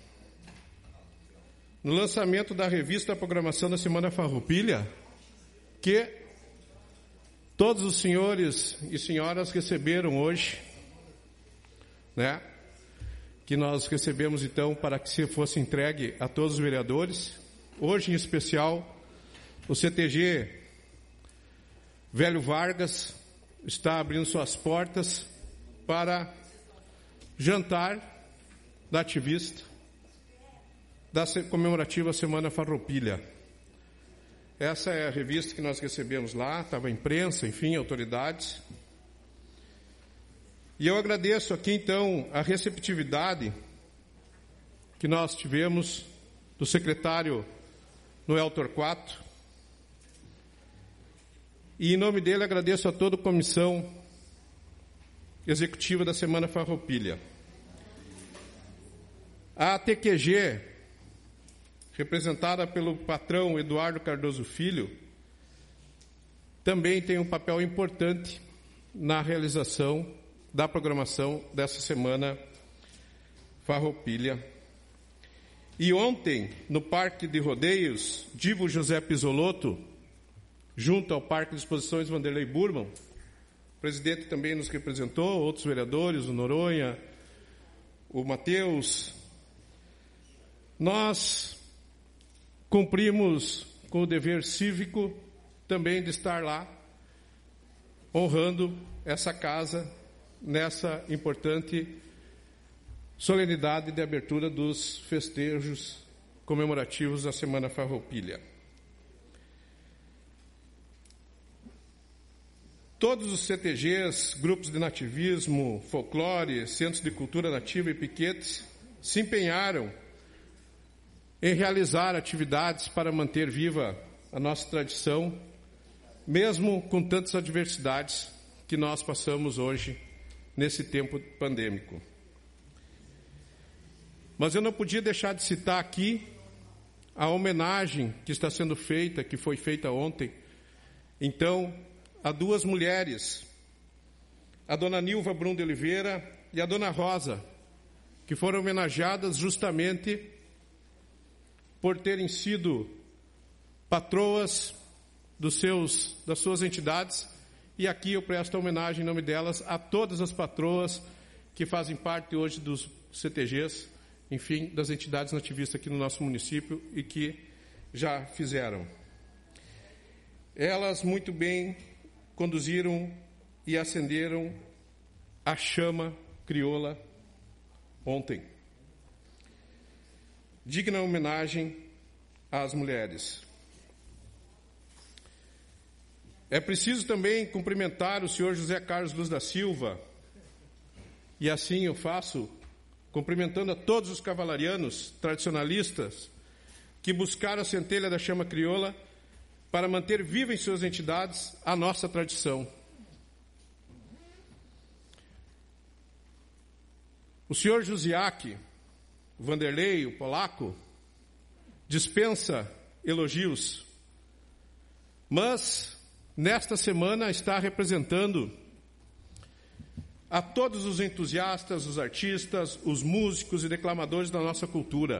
no lançamento da revista A Programação da Semana Farroupilha, que todos os senhores e senhoras receberam hoje, né? Que nós recebemos então para que se fosse entregue a todos os vereadores. Hoje, em especial, o C T G Velho Vargas está abrindo suas portas para jantar da ativista da comemorativa Semana Farroupilha. Essa é a revista que nós recebemos lá, estava a imprensa, enfim, autoridades. E eu agradeço aqui, então, a receptividade que nós tivemos do secretário Noel Torquato. E, em nome dele, agradeço a toda a comissão executiva da Semana Farroupilha. A A T Q G, representada pelo patrão Eduardo Cardoso Filho, também tem um papel importante na realização da programação dessa Semana Farroupilha. E ontem, no Parque de Rodeios, Divo José Pisolotto, junto ao Parque de Exposições Vanderlei Burman, o presidente também nos representou, outros vereadores, o Noronha, o Matheus. Nós cumprimos com o dever cívico também de estar lá, honrando essa casa nessa importante solenidade de abertura dos festejos comemorativos da Semana Farroupilha. Todos os C T Gs, grupos de nativismo, folclore, centros de cultura nativa e piquetes se empenharam em realizar atividades para manter viva a nossa tradição, mesmo com tantas adversidades que nós passamos hoje nesse tempo pandêmico. Mas eu não podia deixar de citar aqui a homenagem que está sendo feita, que foi feita ontem, então, a duas mulheres, a dona Nilva Brum de Oliveira e a dona Rosa, que foram homenageadas justamente por terem sido patroas dos seus, das suas entidades, e aqui eu presto a homenagem em nome delas a todas as patroas que fazem parte hoje dos C T Gs, enfim, das entidades nativistas aqui no nosso município e que já fizeram. Elas muito bem conduziram e acenderam a chama crioula ontem. Digna homenagem às mulheres. É preciso também cumprimentar o senhor José Carlos Luz da Silva, E assim eu faço, cumprimentando a todos os cavalarianos tradicionalistas que buscaram a centelha da chama crioula para manter viva em suas entidades a nossa tradição. O senhor Jusiak, o Vanderlei, o polaco, dispensa elogios, mas nesta semana está representando a todos os entusiastas, os artistas, os músicos e declamadores da nossa cultura.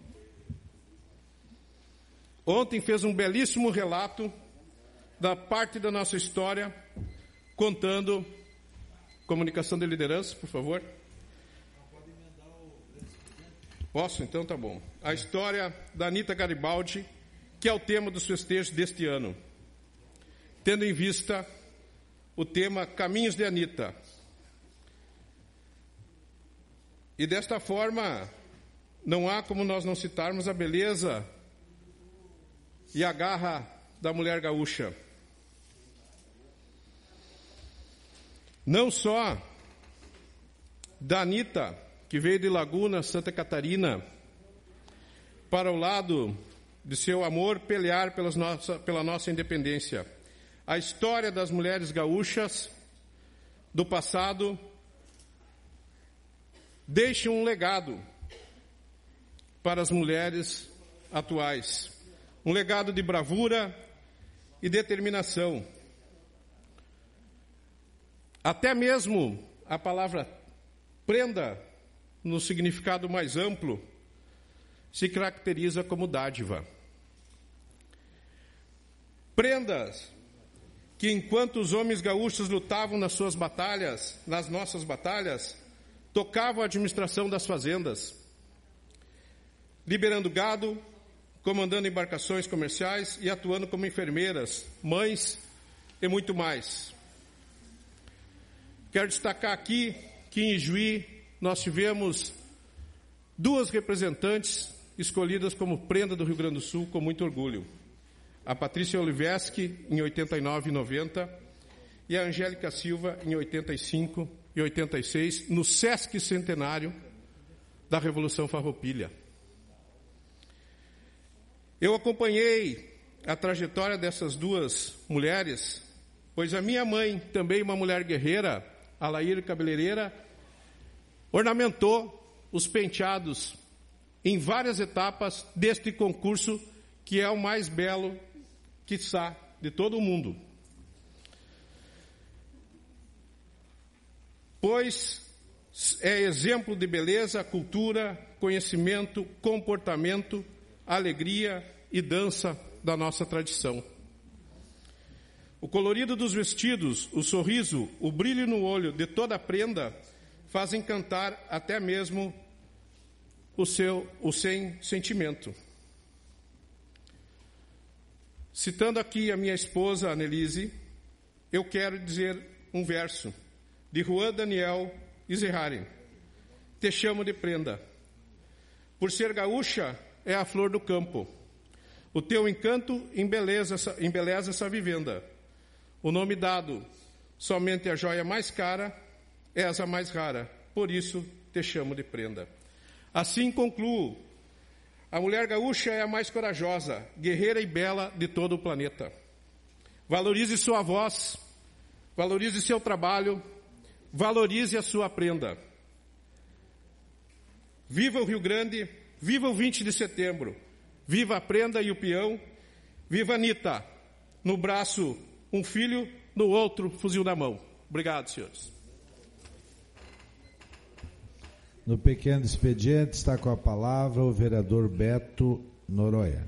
Ontem fez um belíssimo relato da parte da nossa história, contando, comunicação de liderança, por favor. Posso? Então tá bom. A história da Anita Garibaldi, que é o tema dos festejos deste ano, tendo em vista o tema Caminhos de Anita. E desta forma, não há como nós não citarmos a beleza e a garra da mulher gaúcha. Não só da Anita, que veio de Laguna, Santa Catarina, para o lado de seu amor pelear pelas nossa, pela nossa independência. A história das mulheres gaúchas do passado deixa um legado para as mulheres atuais. Um legado de bravura e determinação. Até mesmo a palavra prenda, no significado mais amplo, se caracteriza como dádiva. Prendas que, enquanto os homens gaúchos lutavam nas suas batalhas, nas nossas batalhas, tocavam a administração das fazendas, liberando gado, comandando embarcações comerciais e atuando como enfermeiras, mães e muito mais. Quero destacar aqui que em Ijuí nós tivemos duas representantes escolhidas como prenda do Rio Grande do Sul com muito orgulho. A Patrícia Oliveski, em oitenta e nove e noventa, e a Angélica Silva, em oitenta e cinco e oitenta e seis, no Sesc Centenário da Revolução Farroupilha. Eu acompanhei a trajetória dessas duas mulheres, pois a minha mãe, também uma mulher guerreira, a Laíra Cabeleireira, ornamentou os penteados em várias etapas deste concurso, que é o mais belo, quiçá, de todo o mundo. Pois é exemplo de beleza, cultura, conhecimento, comportamento, alegria e dança da nossa tradição. O colorido dos vestidos, o sorriso, o brilho no olho de toda a prenda fazem cantar até mesmo o seu, o sem sentimento. Citando aqui a minha esposa, Annelise, eu quero dizer um verso de Juan Daniel Izerrari. Te chamo de prenda. Por ser gaúcha, é a flor do campo. O teu encanto embeleza, embeleza essa vivenda. O nome dado somente a joia mais cara, és a mais rara. Por isso, te chamo de prenda. Assim concluo. A mulher gaúcha é a mais corajosa, guerreira e bela de todo o planeta. Valorize sua voz, valorize seu trabalho, valorize a sua prenda. Viva o Rio Grande, viva o vinte de setembro, viva a prenda e o peão, viva a Anita, no braço um filho, no outro fuzil na mão. Obrigado, senhores. No pequeno expediente está com a palavra o vereador Beto Noronha.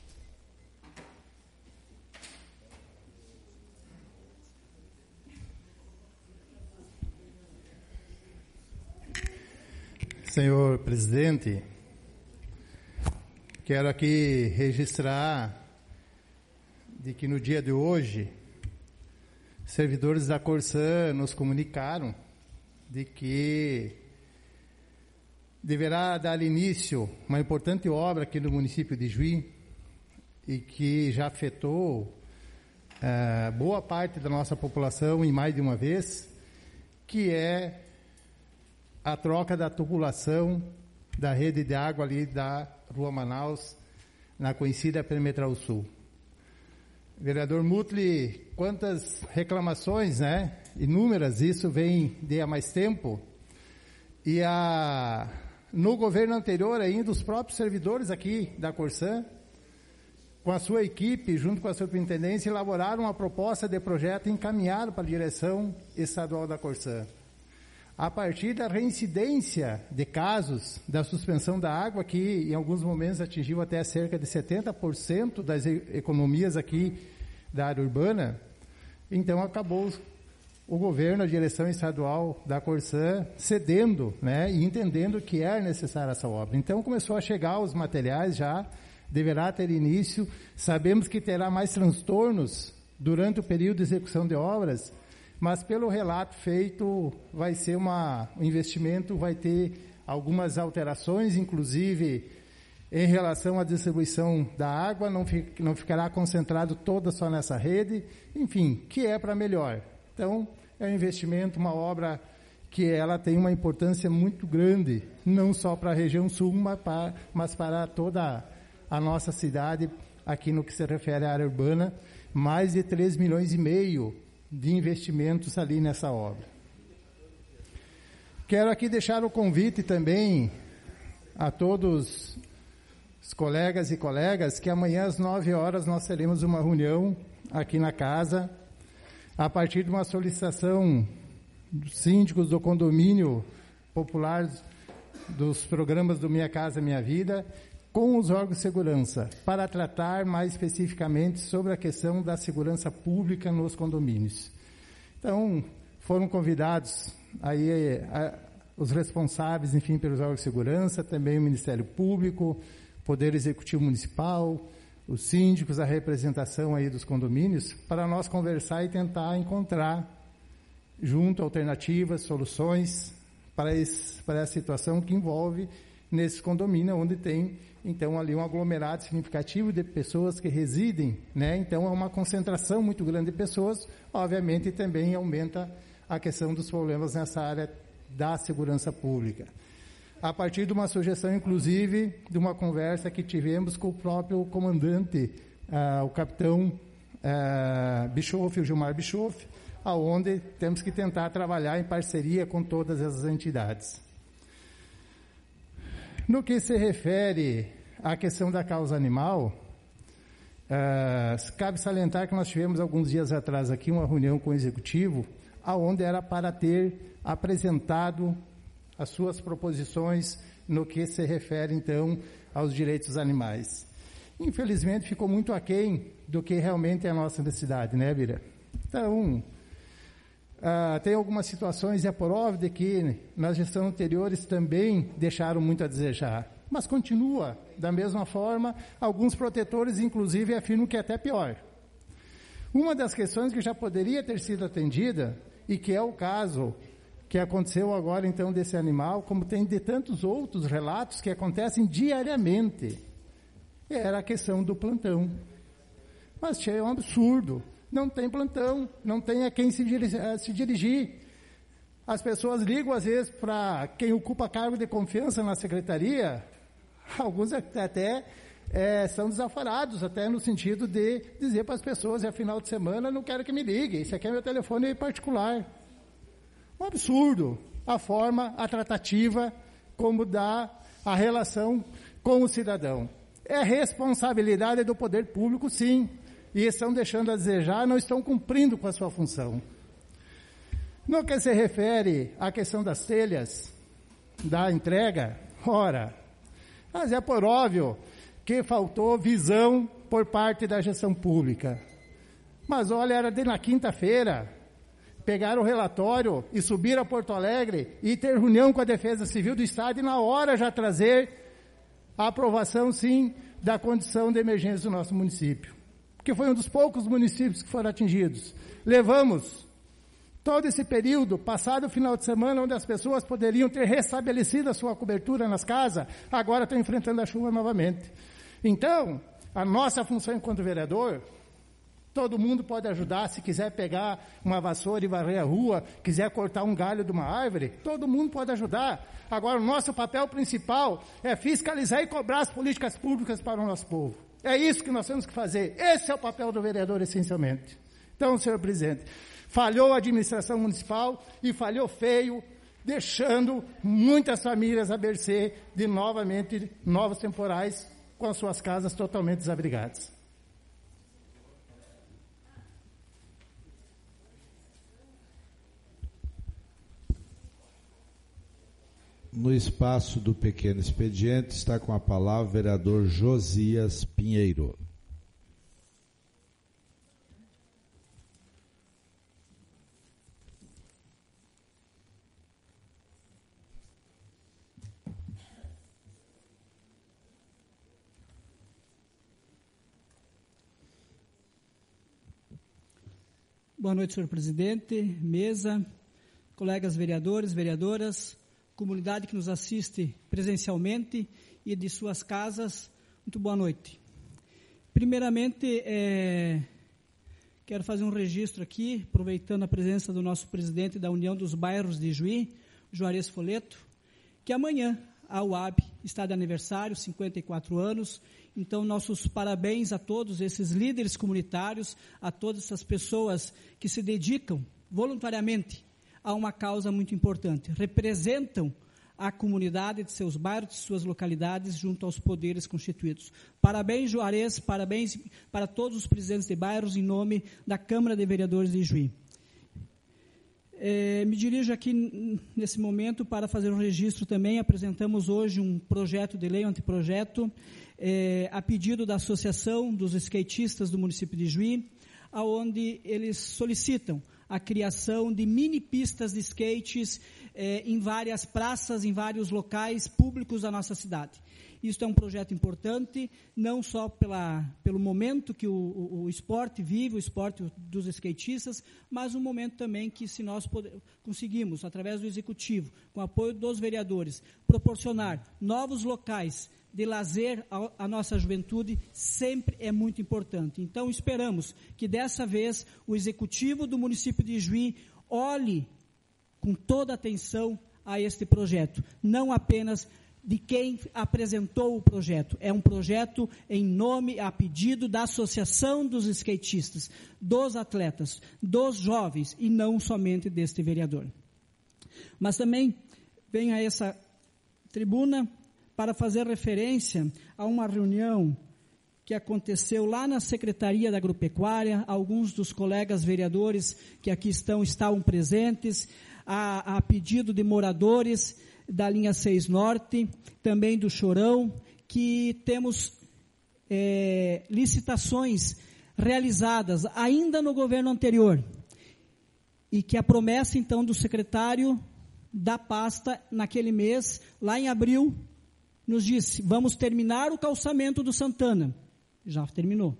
Senhor presidente, quero aqui registrar de que no dia de hoje, servidores da Corsã nos comunicaram de que deverá dar início uma importante obra aqui no município de Ijuí e que já afetou uh, boa parte da nossa população em mais de uma vez, que é a troca da tubulação da rede de água ali da Rua Manaus, na conhecida Perimetral Sul. Vereador Mutli, quantas reclamações, né? Inúmeras, isso vem de há mais tempo. E a, no governo anterior ainda, os próprios servidores aqui da Corsã, com a sua equipe, junto com a superintendência, elaboraram uma proposta de projeto e encaminharam para a direção estadual da Corsã. A partir da reincidência de casos da suspensão da água, que em alguns momentos atingiu até cerca de setenta por cento das economias aqui da área urbana, então acabou o governo, a direção estadual da Corsã, cedendo, né, e entendendo que é necessária essa obra. Então começou a chegar os materiais já, deverá ter início, sabemos que terá mais transtornos durante o período de execução de obras, mas pelo relato feito, vai ser uma, um investimento, vai ter algumas alterações, inclusive em relação à distribuição da água, não, fi, não ficará concentrado toda só nessa rede, enfim, que é para melhor. Então, é um investimento, uma obra que ela tem uma importância muito grande, não só para a região sul, mas para, mas para toda a nossa cidade, aqui no que se refere à área urbana, mais de três milhões e meio de investimentos ali nessa obra. Quero aqui deixar o convite também a todos os colegas e colegas que amanhã às nove horas nós teremos uma reunião aqui na casa, a partir de uma solicitação dos síndicos do condomínio popular dos programas do Minha Casa Minha Vida, com os órgãos de segurança, para tratar mais especificamente sobre a questão da segurança pública nos condomínios. Então, foram convidados aí a, os responsáveis, enfim, pelos órgãos de segurança, também o Ministério Público, Poder Executivo Municipal, os síndicos, a representação aí dos condomínios, para nós conversar e tentar encontrar, junto, alternativas, soluções para, esse, para essa situação que envolve nesse condomínio, onde tem, então, ali um aglomerado significativo de pessoas que residem, né? Então, é uma concentração muito grande de pessoas, obviamente, também aumenta a questão dos problemas nessa área da segurança pública. A partir de uma sugestão, inclusive, de uma conversa que tivemos com o próprio comandante, ah, o capitão ah, Bischoff, o Gilmar Bischoff, aonde temos que tentar trabalhar em parceria com todas essas entidades. No que se refere à questão da causa animal, uh, cabe salientar que nós tivemos alguns dias atrás aqui uma reunião com o Executivo, aonde era para ter apresentado as suas proposições no que se refere, então, aos direitos dos animais. Infelizmente, ficou muito aquém do que realmente é a nossa necessidade, né, Bira? Então, Uh, tem algumas situações, é prova de que nas gestões anteriores também deixaram muito a desejar, mas continua da mesma forma, alguns protetores inclusive afirmam que é até pior. Uma das questões que já poderia ter sido atendida, e que é o caso que aconteceu agora então desse animal, como tem de tantos outros relatos que acontecem diariamente, era a questão do plantão. Mas é um absurdo. Não tem plantão, não tem a quem se dirigir, a se dirigir. As pessoas ligam, às vezes, para quem ocupa cargo de confiança na secretaria, alguns até é, são desaforados, até no sentido de dizer para as pessoas, é final de semana, não quero que me ligue, esse aqui é meu telefone particular. Um absurdo a forma, a tratativa, como dá a relação com o cidadão. É responsabilidade do poder público, sim, e estão deixando a desejar, não estão cumprindo com a sua função. No que se refere à questão das telhas, da entrega, ora, mas é por óbvio que faltou visão por parte da gestão pública. Mas olha, era de na quinta-feira, pegar o relatório e subir a Porto Alegre e ter reunião com a Defesa Civil do Estado e na hora já trazer a aprovação, sim, da condição de emergência do nosso município. Que foi um dos poucos municípios que foram atingidos. Levamos todo esse período, passado o final de semana, onde as pessoas poderiam ter restabelecido a sua cobertura nas casas, agora estão enfrentando a chuva novamente. Então, a nossa função enquanto vereador Todo mundo pode ajudar, se quiser pegar uma vassoura e varrer a rua, quiser cortar um galho de uma árvore, todo mundo pode ajudar. Agora, o nosso papel principal é fiscalizar e cobrar as políticas públicas para o nosso povo. É isso que nós temos que fazer. Esse é o papel do vereador, essencialmente. Então, senhor presidente, falhou a administração municipal e falhou feio, deixando muitas famílias à mercê de, novamente, novos temporais com as suas casas totalmente desabrigadas. No espaço do pequeno expediente, está com a palavra o vereador Josias Pinheiro. Boa noite, senhor presidente, mesa, colegas vereadores, vereadoras, comunidade que nos assiste presencialmente e de suas casas, muito boa noite. Primeiramente, é, quero fazer um registro aqui, aproveitando a presença do nosso presidente da União dos Bairros de Juí, Juarez Foleto, que amanhã a U A B está de aniversário, cinquenta e quatro anos, então nossos parabéns a todos esses líderes comunitários, a todas essas pessoas que se dedicam voluntariamente a uma causa muito importante, representam a comunidade de seus bairros, de suas localidades, junto aos poderes constituídos. Parabéns, Juarez, parabéns para todos os presidentes de bairros, em nome da Câmara de Vereadores de Juí. É, me dirijo aqui, nesse momento, para fazer um registro também. Apresentamos hoje um projeto de lei, um anteprojeto, é, a pedido da Associação dos Skatistas do município de Juí, aonde eles solicitam a criação de mini pistas de skates eh, em várias praças, em vários locais públicos da nossa cidade. Isso é um projeto importante, não só pela, pelo momento que o, o, o esporte vive, o esporte dos skatistas, mas um momento também que, se nós poder, conseguimos, através do Executivo, com o apoio dos vereadores, proporcionar novos locais de lazer à nossa juventude, sempre é muito importante. Então, esperamos que, dessa vez, o Executivo do município de Juí olhe com toda atenção a este projeto, não apenas de quem apresentou o projeto. É um projeto em nome, a pedido da Associação dos Skatistas, dos atletas, dos jovens, e não somente deste vereador. Mas também venho a essa tribuna para fazer referência a uma reunião que aconteceu lá na Secretaria da Agropecuária. Alguns dos colegas vereadores que aqui estão estavam presentes, a, a pedido de moradores da linha seis Norte, também do Chorão, que temos é, licitações realizadas ainda no governo anterior, e que a promessa, então, do secretário da pasta, naquele mês, lá em abril, nos disse: vamos terminar o calçamento do Santana. Já terminou.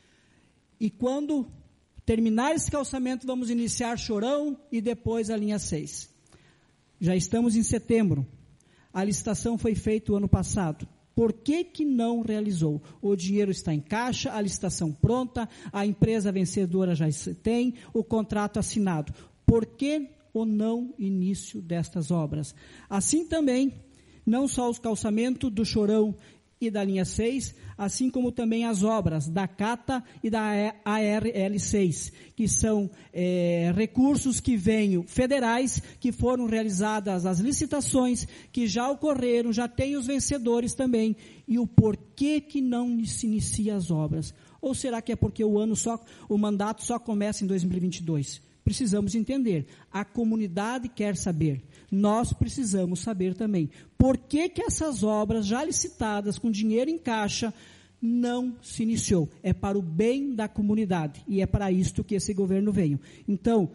E quando terminar esse calçamento, vamos iniciar Chorão e depois a linha seis. Já estamos em setembro. A licitação foi feita o ano passado. Por que que não realizou? O dinheiro está em caixa, a licitação pronta, a empresa vencedora já tem, o contrato assinado. Por que o não início destas obras? Assim também, não só os calçamentos do Chorão e da linha seis, assim como também as obras da CATA e da A R L seis, que são é, recursos que venham federais, que foram realizadas as licitações, que já ocorreram, já tem os vencedores também, e o porquê que não se inicia as obras? Ou será que é porque o ano só, o mandato só começa em dois mil e vinte e dois? Precisamos entender, a comunidade quer saber, nós precisamos saber também, por que que essas obras já licitadas, com dinheiro em caixa, não se iniciou? É para o bem da comunidade, e é para isto que esse governo veio. Então,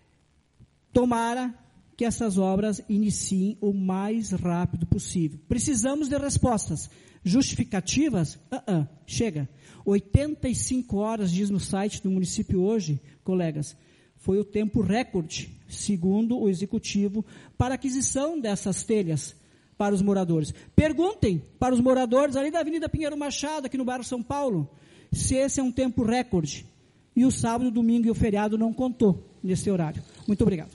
tomara que essas obras iniciem o mais rápido possível. Precisamos de respostas justificativas? Uh-uh, chega. oitenta e cinco horas, diz no site do município hoje, colegas, foi o tempo recorde, segundo o Executivo, para aquisição dessas telhas para os moradores. Perguntem para os moradores ali da Avenida Pinheiro Machado, aqui no bairro São Paulo, se esse é um tempo recorde. e o sábado, domingo e o feriado não contou nesse horário. Muito obrigado.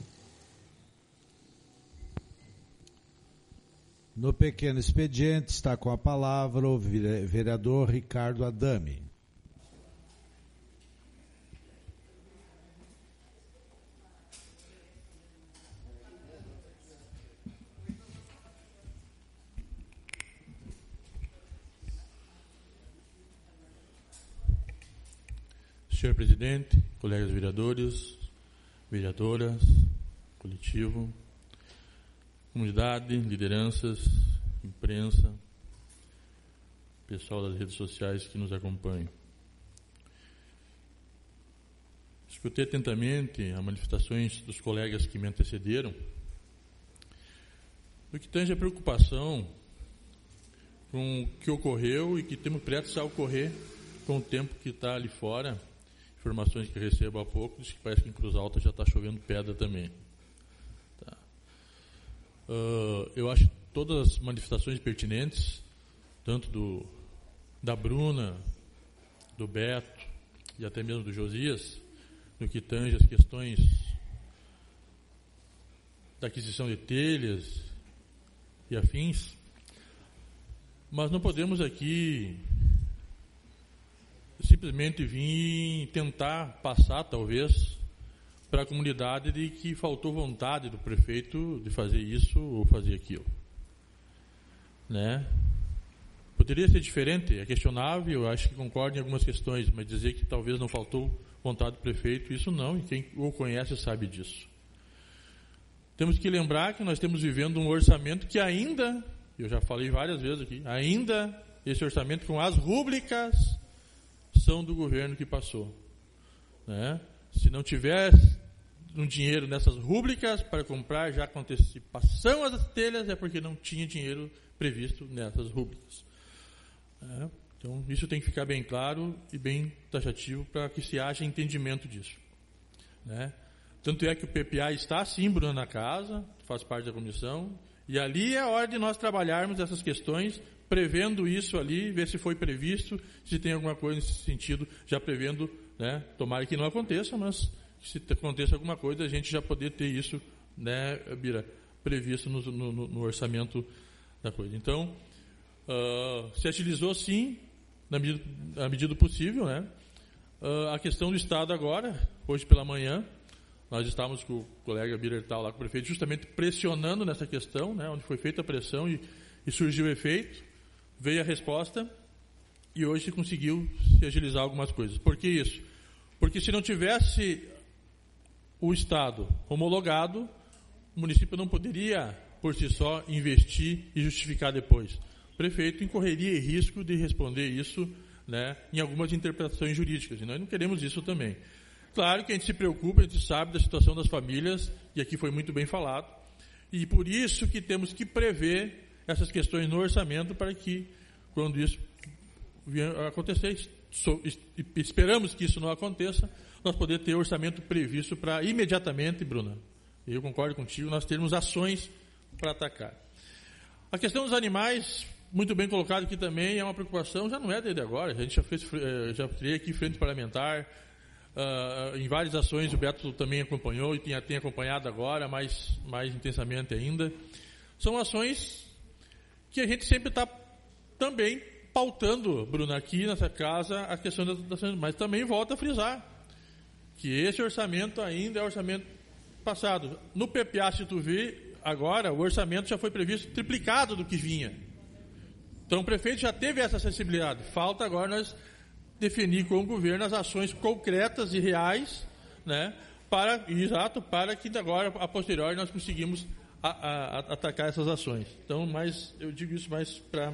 No pequeno expediente está com a palavra o vereador Ricardo Adame. Senhor presidente, colegas vereadores, vereadoras, coletivo, comunidade, lideranças, imprensa, pessoal das redes sociais que nos acompanham. Escutei atentamente as manifestações dos colegas que me antecederam, no que tange a preocupação com o que ocorreu e que temos prestes a ocorrer com o tempo que está ali fora. Informações que recebo há pouco, diz que parece que em Cruz Alta já está chovendo pedra também. Tá. Uh, eu acho que todas as manifestações pertinentes, tanto do, da Bruna, do Beto e até mesmo do Josias, no que tange as questões da aquisição de telhas e afins, mas não podemos aqui simplesmente vir tentar passar, talvez, para a comunidade de que faltou vontade do prefeito de fazer isso ou fazer aquilo. Né? Poderia ser diferente, é questionável, eu acho que concordo em algumas questões, mas dizer que talvez não faltou vontade do prefeito, isso não, e quem o conhece sabe disso. Temos que lembrar que nós estamos vivendo um orçamento que ainda, eu já falei várias vezes aqui, ainda esse orçamento com as rúbricas são do governo que passou. Né? Se não tiver um dinheiro nessas rúbricas para comprar já com antecipação as telhas, é porque não tinha dinheiro previsto nessas rúbricas. É, então, isso tem que ficar bem claro e bem taxativo para que se haja entendimento disso. Né? Tanto é que o P P A está sim, Bruno, na casa, faz parte da comissão, e ali é a hora de nós trabalharmos essas questões, prevendo isso ali, ver se foi previsto, se tem alguma coisa nesse sentido, já prevendo, né? Tomara que não aconteça, mas se aconteça alguma coisa, a gente já poder ter isso, né, Bira, previsto no, no, no orçamento da coisa. Então, uh, se agilizou sim, na medida, na medida do possível, né? Uh, a questão do Estado agora, hoje pela manhã, nós estávamos com o colega Bira tal lá com o prefeito, justamente pressionando nessa questão, né, onde foi feita a pressão e, e surgiu o efeito, veio a resposta e hoje se conseguiu se agilizar algumas coisas. Por que isso? Porque se não tivesse o Estado homologado, o município não poderia, por si só, investir e justificar depois. O prefeito incorreria em risco de responder isso, né, em algumas interpretações jurídicas, e nós não queremos isso também. Claro que a gente se preocupa, a gente sabe da situação das famílias, e aqui foi muito bem falado, e por isso que temos que prever essas questões no orçamento para que, quando isso vier a acontecer, esperamos que isso não aconteça, nós poder ter orçamento previsto para imediatamente, Bruna, eu concordo contigo, nós termos ações para atacar. A questão dos animais, muito bem colocado aqui também, é uma preocupação, já não é desde agora, a gente já fez, já criei aqui frente parlamentar, uh, em várias ações, o Beto também acompanhou e tem, tem acompanhado agora, mais, mais intensamente ainda. São ações que a gente sempre está também pautando, Bruno, aqui nessa casa, a questão das ações, mas também volta a frisar que esse orçamento ainda é orçamento passado. No P P A, se tu vê, agora o orçamento já foi previsto triplicado do que vinha. Então o prefeito já teve essa sensibilidade. Falta agora nós definir com o governo as ações concretas e reais, né, para, exato, para que agora, a posteriori, nós conseguimos a, a, a atacar essas ações. Então, mas eu digo isso mais para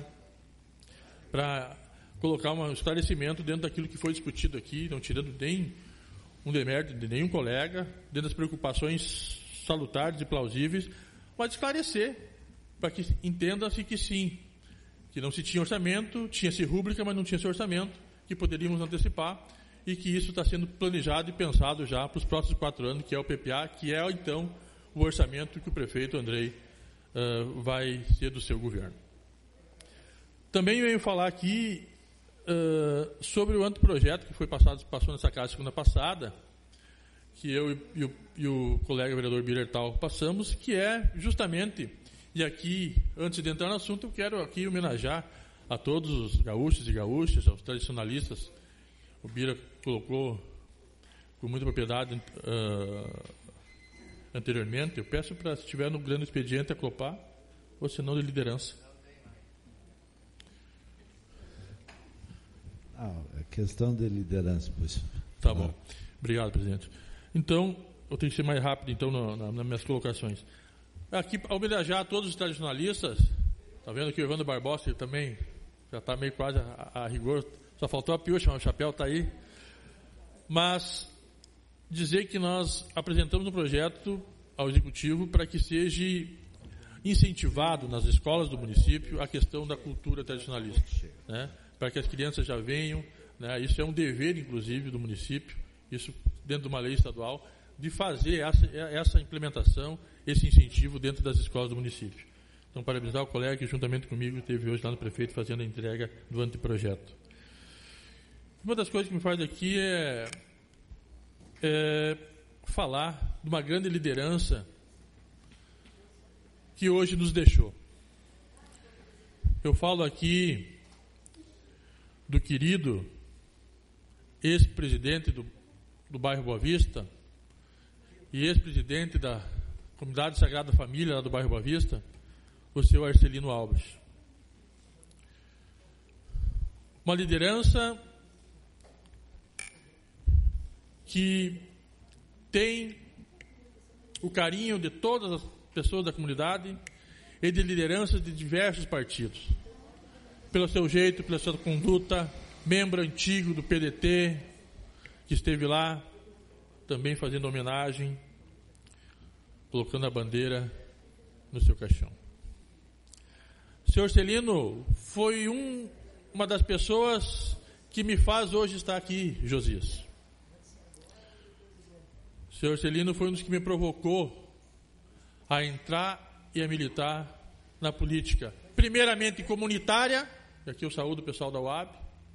para colocar um esclarecimento dentro daquilo que foi discutido aqui, não tirando nem um demérito de nenhum colega, dentro das preocupações salutares e plausíveis, mas esclarecer, para que entenda-se que sim, que não se tinha orçamento, tinha-se rúbrica, mas não tinha-se orçamento, que poderíamos antecipar, e que isso está sendo planejado e pensado já para os próximos quatro anos, que é o P P A, que é, então, o orçamento que o prefeito Andrei uh, vai ser do seu governo. Também eu venho falar aqui uh, sobre o anteprojeto que foi passado, passou nessa casa semana passada, que eu e o, e o colega vereador Birertal passamos, que é justamente, e aqui, antes de entrar no assunto, eu quero aqui homenagear a todos os gaúchos e gaúchas, aos tradicionalistas. O Bira colocou com muita propriedade uh, anteriormente. Eu peço para, se estiver no grande expediente, acoplar, ou se não, de liderança. Ah, é questão de liderança, pois. Tá bom. Obrigado, presidente. Então, eu tenho que ser mais rápido, então, no, na, nas minhas colocações. Aqui, ao homenagear todos os tradicionalistas, está vendo que o Evandro Barbosa também já está meio quase a, a, a rigor, só faltou a piocha, mas o chapéu está aí. Mas dizer que nós apresentamos um projeto ao Executivo para que seja incentivado nas escolas do município a questão da cultura tradicionalista, né? Para que as crianças já venham, né? Isso é um dever, inclusive, do município, isso dentro de uma lei estadual, de fazer essa, essa implementação, esse incentivo dentro das escolas do município. Então, parabenizar o colega que, juntamente comigo, esteve hoje lá no prefeito fazendo a entrega do anteprojeto. Uma das coisas que me faz aqui é, é falar de uma grande liderança que hoje nos deixou. Eu falo aqui do querido ex-presidente do, do bairro Boa Vista e ex-presidente da Comunidade Sagrada Família lá do bairro Boa Vista, o seu Arcelino Alves. Uma liderança que tem o carinho de todas as pessoas da comunidade e de lideranças de diversos partidos. Pelo seu jeito, pela sua conduta, membro antigo do P D T, que esteve lá também fazendo homenagem, colocando a bandeira no seu caixão. O senhor Celino foi um, uma das pessoas que me faz hoje estar aqui, Josias. O senhor Celino foi um dos que me provocou a entrar e a militar na política, primeiramente comunitária, e aqui eu saúdo o pessoal da U A B,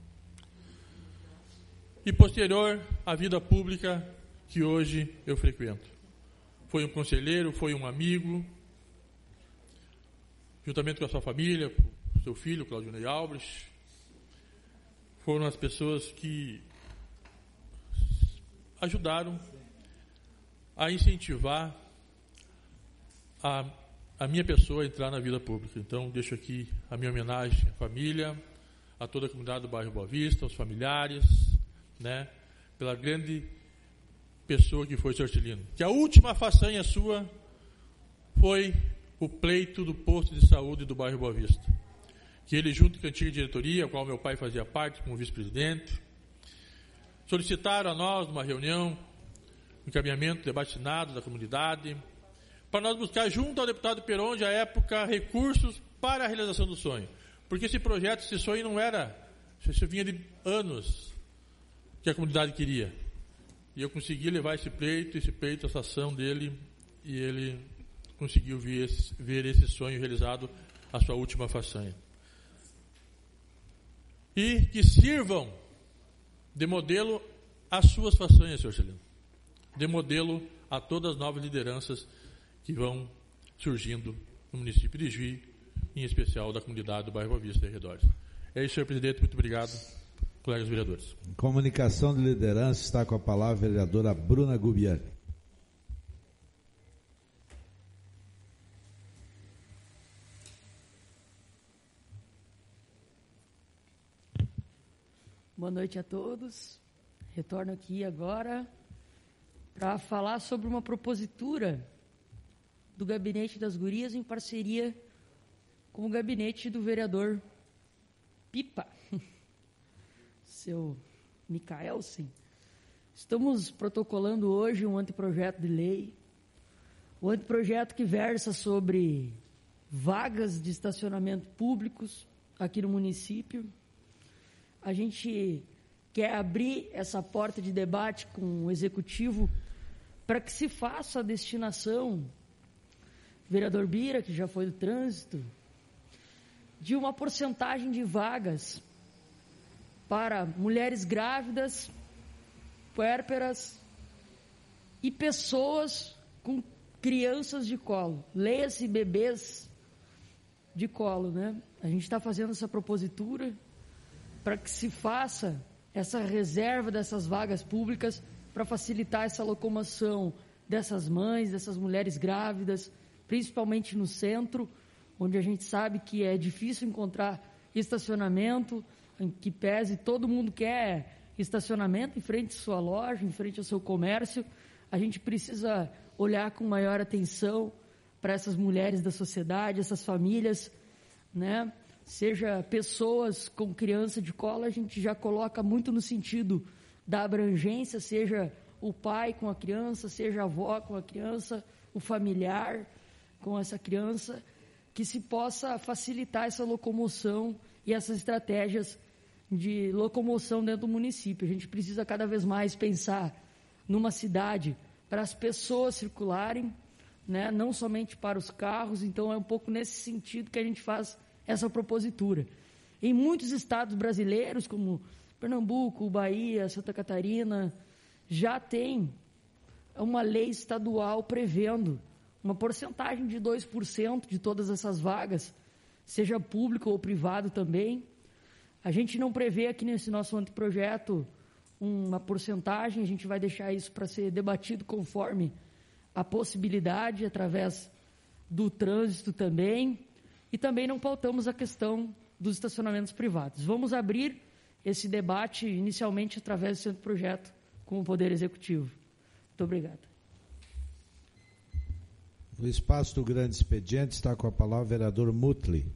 e posterior à vida pública que hoje eu frequento. Foi um conselheiro, foi um amigo, juntamente com a sua família, o seu filho, Claudio Ney Alves, foram as pessoas que ajudaram a incentivar a, a minha pessoa a entrar na vida pública. Então, deixo aqui a minha homenagem à família, a toda a comunidade do bairro Boa Vista, aos familiares, né, pela grande pessoa que foi o senhor Celino. Que a última façanha sua foi o pleito do posto de saúde do bairro Boa Vista. Que ele, junto com a antiga diretoria, a qual meu pai fazia parte como vice-presidente, solicitaram a nós, numa reunião, um encaminhamento, debate senado da comunidade, para nós buscar junto ao deputado Peron, à época, recursos para a realização do sonho. Porque esse projeto, esse sonho não era, isso vinha de anos que a comunidade queria. E eu consegui levar esse pleito, esse pleito, essa ação dele, e ele conseguiu ver esse, ver esse sonho realizado, a sua última façanha. E que sirvam de modelo às suas façanhas, senhor Celino. De modelo a todas as novas lideranças que vão surgindo no município de Juí, em especial da comunidade do bairro Boa Vista e arredores. É isso, senhor presidente. Muito obrigado, colegas vereadores. Em comunicação de liderança, está com a palavra a vereadora Bruna Gubiani. Boa noite a todos. Retorno aqui agora para falar sobre uma propositura do Gabinete das Gurias em parceria com o gabinete do vereador Pipa, seu Micaelsen. Estamos protocolando hoje um anteprojeto de lei, um anteprojeto que versa sobre vagas de estacionamento públicos aqui no município. A gente quer abrir essa porta de debate com o Executivo para que se faça a destinação, vereador Bira, que já foi do trânsito, de uma porcentagem de vagas para mulheres grávidas, puérperas e pessoas com crianças de colo. Leia-se bebês de colo, né? A gente está fazendo essa propositura para que se faça essa reserva dessas vagas públicas para facilitar essa locomoção dessas mães, dessas mulheres grávidas, principalmente no centro, onde a gente sabe que é difícil encontrar estacionamento, em que pese todo mundo quer estacionamento em frente à sua loja, em frente ao seu comércio. A gente precisa olhar com maior atenção para essas mulheres da sociedade, essas famílias, né? Seja pessoas com criança de colo, a gente já coloca muito no sentido da abrangência, seja o pai com a criança, seja a avó com a criança, o familiar com essa criança, que se possa facilitar essa locomoção e essas estratégias de locomoção dentro do município. A gente precisa cada vez mais pensar numa cidade para as pessoas circularem, né, não somente para os carros. Então é um pouco nesse sentido que a gente faz essa propositura. Em muitos estados brasileiros, como Pernambuco, Bahia, Santa Catarina, já tem uma lei estadual prevendo uma porcentagem de dois por cento de todas essas vagas, seja público ou privado também. A gente não prevê aqui nesse nosso anteprojeto uma porcentagem, a gente vai deixar isso para ser debatido conforme a possibilidade, através do trânsito também, e também não pautamos a questão dos estacionamentos privados. Vamos abrir esse debate inicialmente através desse anteprojeto com o Poder Executivo. Muito obrigado. No espaço do grande expediente está com a palavra o vereador Mutli.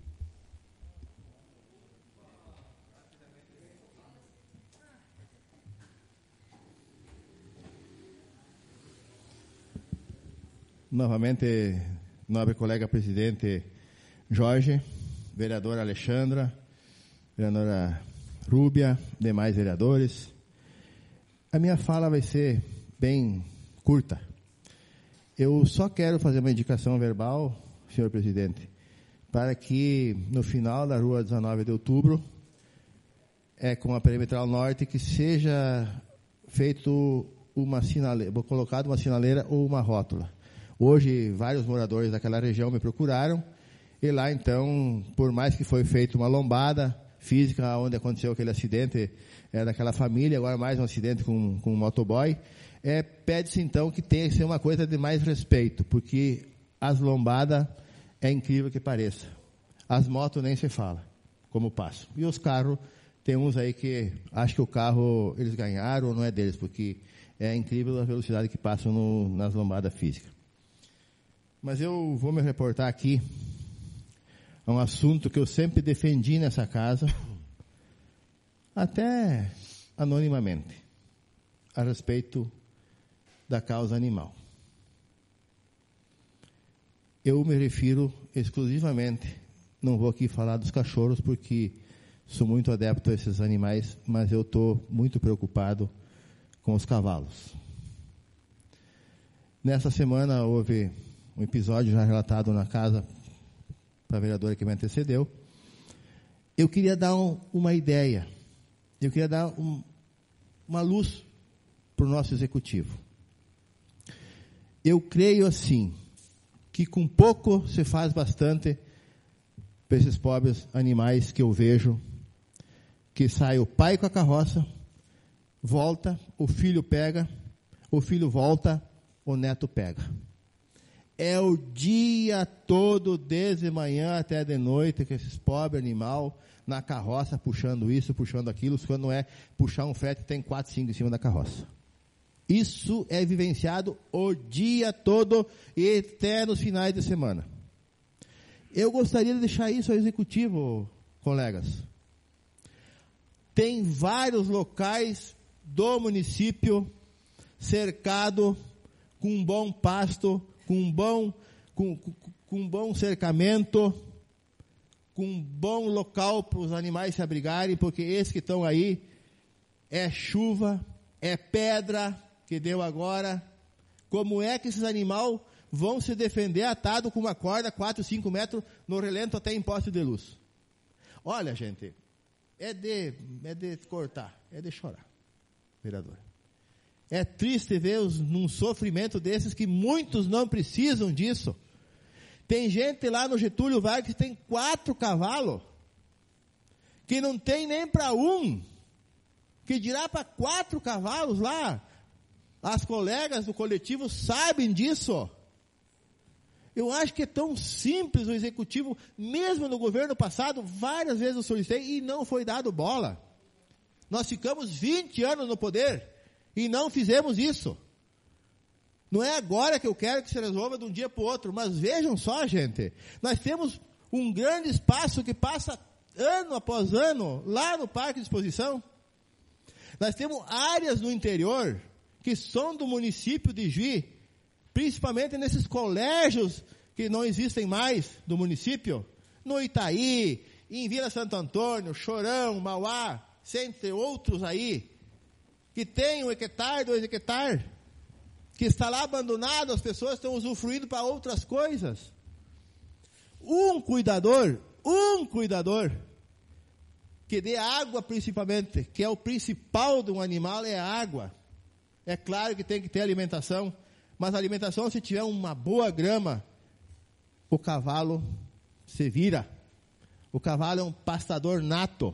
Novamente, nobre colega presidente Jorge, vereadora Alexandra, vereadora Rúbia, demais vereadores. A minha fala vai ser bem curta. Eu só quero fazer uma indicação verbal, senhor presidente, para que no final da rua dezenove de outubro, é, com a perimetral norte, que seja feito uma sinaleira, colocado uma sinaleira ou uma rótula. Hoje, vários moradores daquela região me procuraram, e lá, então, por mais que foi feita uma lombada física, onde aconteceu aquele acidente é, daquela família, agora mais um acidente com, com um motoboy, é, pede-se, então, que tenha que ser uma coisa de mais respeito, porque as lombadas, é incrível que pareça. As motos nem se fala, como passam. E os carros, tem uns aí que acho que o carro eles ganharam ou não é deles, porque é incrível a velocidade que passam no, nas lombadas físicas. Mas eu vou me reportar aqui a um assunto que eu sempre defendi nessa casa, até anonimamente, a respeito da causa animal. Eu me refiro exclusivamente, não vou aqui falar dos cachorros, porque sou muito adepto a esses animais, mas eu estou muito preocupado com os cavalos. Nessa semana houve um episódio já relatado na casa para a vereadora que me antecedeu. Eu queria dar um, uma ideia, eu queria dar um, uma luz para o nosso executivo. Eu creio assim, que com pouco se faz bastante para esses pobres animais que eu vejo, que sai o pai com a carroça, volta, o filho pega, o filho volta, o neto pega. É o dia todo, desde manhã até de noite, que esses pobres animais na carroça, puxando isso, puxando aquilo, quando não é puxar um frete, tem quatro, cinco em cima da carroça. Isso é vivenciado o dia todo e até nos finais de semana. Eu gostaria de deixar isso ao executivo, colegas. Tem vários locais do município cercado com um bom pasto, com um bom, com, com, com um bom cercamento, com um bom local para os animais se abrigarem, porque esses que estão aí é chuva, é pedra que deu agora. Como é que esses animais vão se defender atado com uma corda quatro, cinco metros no relento até em poste de luz? Olha, gente, é de, é de cortar, é de chorar, vereador. É triste ver os, num sofrimento desses que muitos não precisam disso. Tem gente lá no Getúlio Vargas que tem quatro cavalos, que não tem nem para um, que dirá para quatro cavalos lá. As colegas do coletivo sabem disso. Eu acho que é tão simples o executivo, mesmo no governo passado, várias vezes eu solicitei e não foi dado bola. Nós ficamos vinte anos no poder e não fizemos isso. Não é agora que eu quero que se resolva de um dia para o outro, mas vejam só, gente, nós temos um grande espaço que passa ano após ano lá no Parque de Exposição. Nós temos áreas no interior que são do município de Juí, principalmente nesses colégios que não existem mais do município, no Itaí, em Vila Santo Antônio, Chorão, Mauá, entre outros aí, que tem um hectare, dois hectares, que está lá abandonado, as pessoas estão usufruindo para outras coisas. Um cuidador, um cuidador, que dê água principalmente, que é o principal de um animal, é a água. É claro que tem que ter alimentação, mas a alimentação, se tiver uma boa grama, o cavalo se vira. O cavalo é um pastador nato.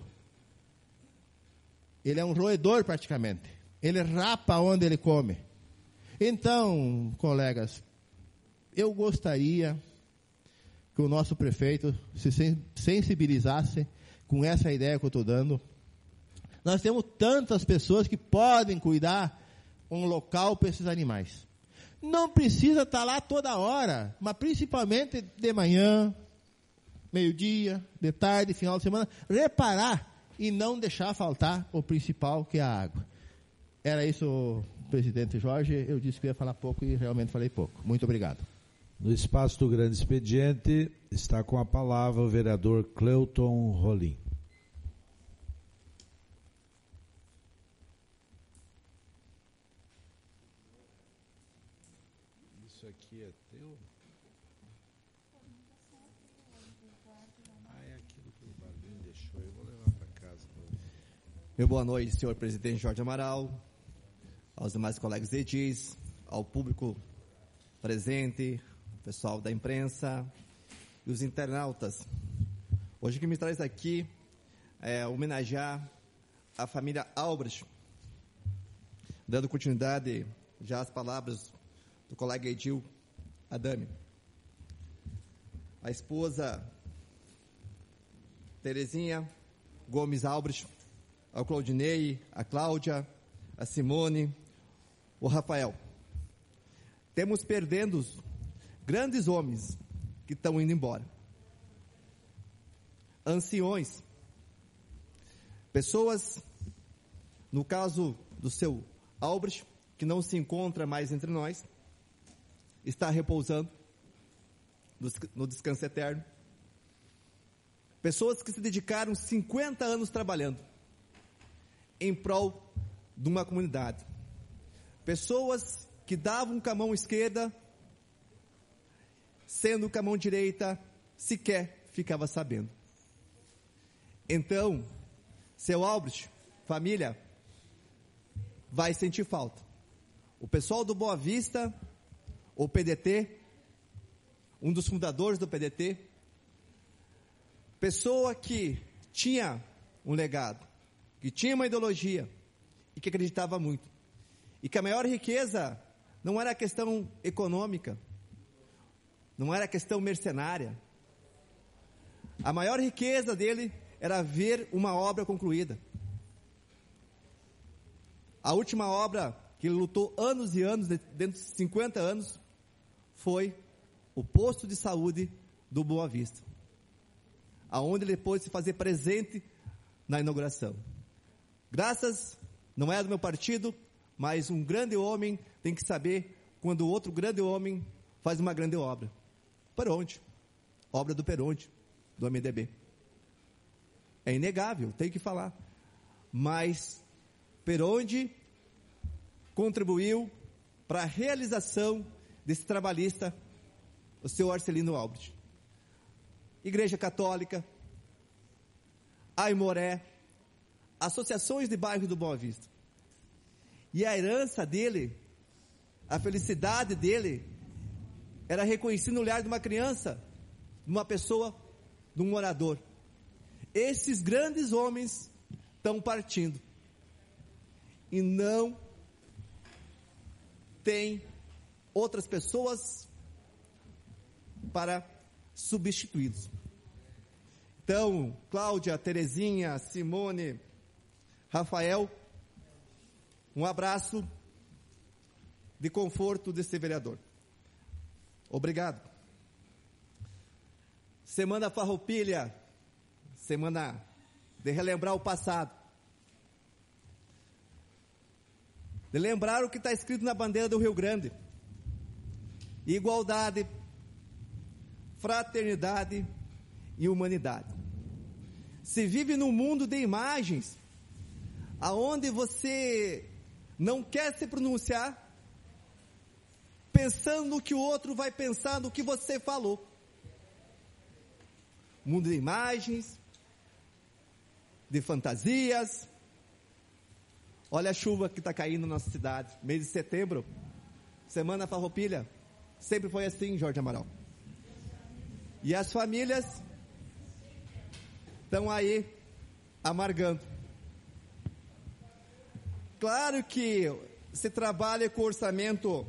Ele é um roedor praticamente. Ele rapa onde ele come. Então, colegas, eu gostaria que o nosso prefeito se sensibilizasse com essa ideia que eu estou dando. Nós temos tantas pessoas que podem cuidar um local para esses animais. Não precisa estar lá toda hora, mas principalmente de manhã, meio-dia, de tarde, final de semana, reparar e não deixar faltar o principal, que é a água. Era isso, presidente Jorge. Eu disse que ia falar pouco e realmente falei pouco. Muito obrigado. No espaço do grande expediente, está com a palavra o vereador Cleuton Rolim. Isso aqui é teu? Ah, é aquilo que o Barbinho deixou. Eu vou levar para casa. Meu boa noite, senhor presidente Jorge Amaral, aos demais colegas edis, ao público presente, pessoal da imprensa e os internautas. Hoje o que me traz aqui é homenagear a família Albrecht, dando continuidade já às palavras do colega Edil Adame. A esposa Terezinha Gomes Albrecht, ao Claudinei, a Cláudia, a Simone, o Rafael. Temos perdendo grandes homens que estão indo embora. Anciões. Pessoas, no caso do seu Albrecht, que não se encontra mais entre nós, está repousando no descanso eterno. Pessoas que se dedicaram cinquenta anos trabalhando em prol de uma comunidade. Pessoas que davam com a mão esquerda, sendo com a mão direita, sequer ficava sabendo. Então, seu Albrecht, família, vai sentir falta. O pessoal do Boa Vista, o P D T, um dos fundadores do P D T, pessoa que tinha um legado, que tinha uma ideologia e que acreditava muito. E que a maior riqueza não era a questão econômica, não era a questão mercenária. A maior riqueza dele era ver uma obra concluída. A última obra que ele lutou anos e anos, dentro de cinquenta anos, foi o posto de saúde do Boa Vista, aonde ele pôde se fazer presente na inauguração. Graças, não é do meu partido, mas um grande homem tem que saber quando outro grande homem faz uma grande obra. Peronte, obra do Peronte, do M D B. É inegável, tem que falar. Mas Peronte contribuiu para a realização desse trabalhista, o senhor Arcelino Albrecht. Igreja Católica, Aimoré, associações de bairro do Boa Vista. E a herança dele, a felicidade dele, era reconhecida no olhar de uma criança, de uma pessoa, de um morador. Esses grandes homens estão partindo. E não tem outras pessoas para substituí-los. Então, Cláudia, Terezinha, Simone, Rafael, um abraço de conforto desse vereador. Obrigado. Semana Farroupilha, semana de relembrar o passado. De lembrar o que está escrito na bandeira do Rio Grande. Igualdade, fraternidade e humanidade. Se vive num mundo de imagens, aonde você não quer se pronunciar, pensando no que o outro vai pensar, no que você falou. Mundo de imagens, de fantasias. Olha a chuva que está caindo na nossa cidade, mês de setembro, semana Farroupilha, sempre foi assim, Jorge Amaral. E as famílias estão aí amargando. Claro que se trabalha com o orçamento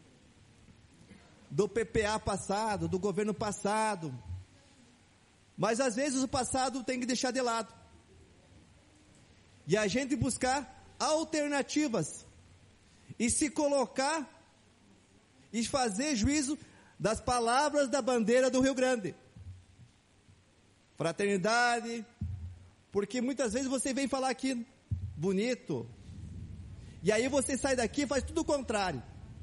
do P P A passado, do governo passado, mas às vezes o passado tem que deixar de lado. E a gente buscar alternativas e se colocar e fazer juízo das palavras da bandeira do Rio Grande. Fraternidade, porque muitas vezes você vem falar aqui bonito, e aí você sai daqui e faz tudo o contrário.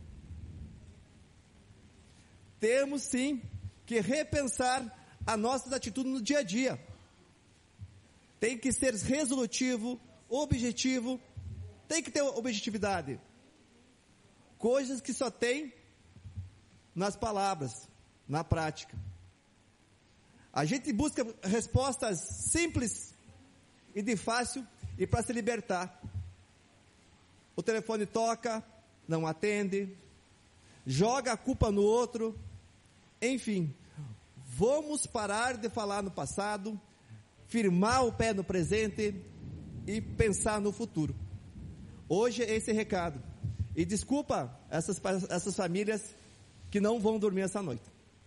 Temos sim que repensar as nossas atitudes no dia a dia. Tem que ser resolutivo, objetivo, tem que ter objetividade. Coisas que só tem nas palavras, na prática. A gente busca respostas simples e de fácil e para se libertar. O telefone toca, não atende, joga a culpa no outro, enfim. Vamos parar de falar no passado, firmar o pé no presente e pensar no futuro. Hoje é esse recado. E desculpa essas, essas famílias que não vão dormir essa noite.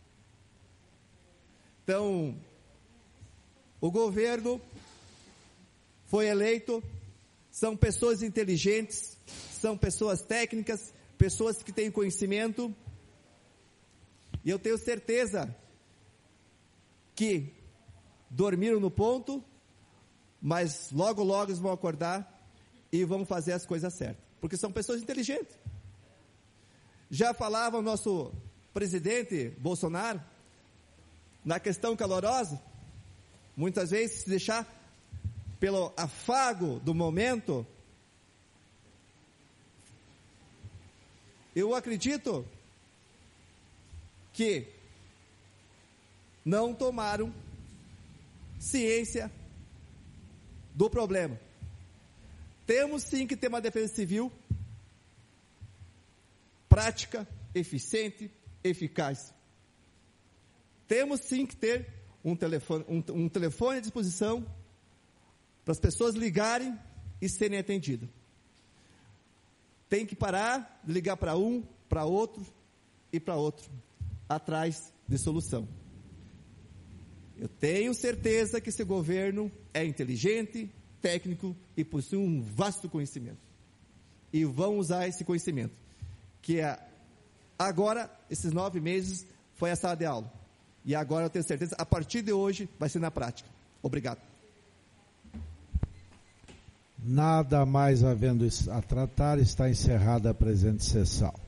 Então, o governo foi eleito, são pessoas inteligentes, são pessoas técnicas, pessoas que têm conhecimento, e eu tenho certeza que dormiram no ponto, mas logo, logo eles vão acordar e vão fazer as coisas certas, porque são pessoas inteligentes. Já falava o nosso presidente Bolsonaro, na questão calorosa, muitas vezes se deixar pelo afago do momento. Eu acredito que não tomaram ciência do problema. Temos sim que ter uma defesa civil prática, eficiente, eficaz. Temos sim que ter um telefone, um, um telefone à disposição para as pessoas ligarem e serem atendidas. Tem que parar de ligar para um, para outro e para outro, atrás de solução. Eu tenho certeza que esse governo é inteligente, técnico e possui um vasto conhecimento. E vão usar esse conhecimento, que é, agora, esses nove meses, foi a sala de aula. E agora eu tenho certeza, a partir de hoje, vai ser na prática. Obrigado. Nada mais havendo a tratar, está encerrada a presente sessão.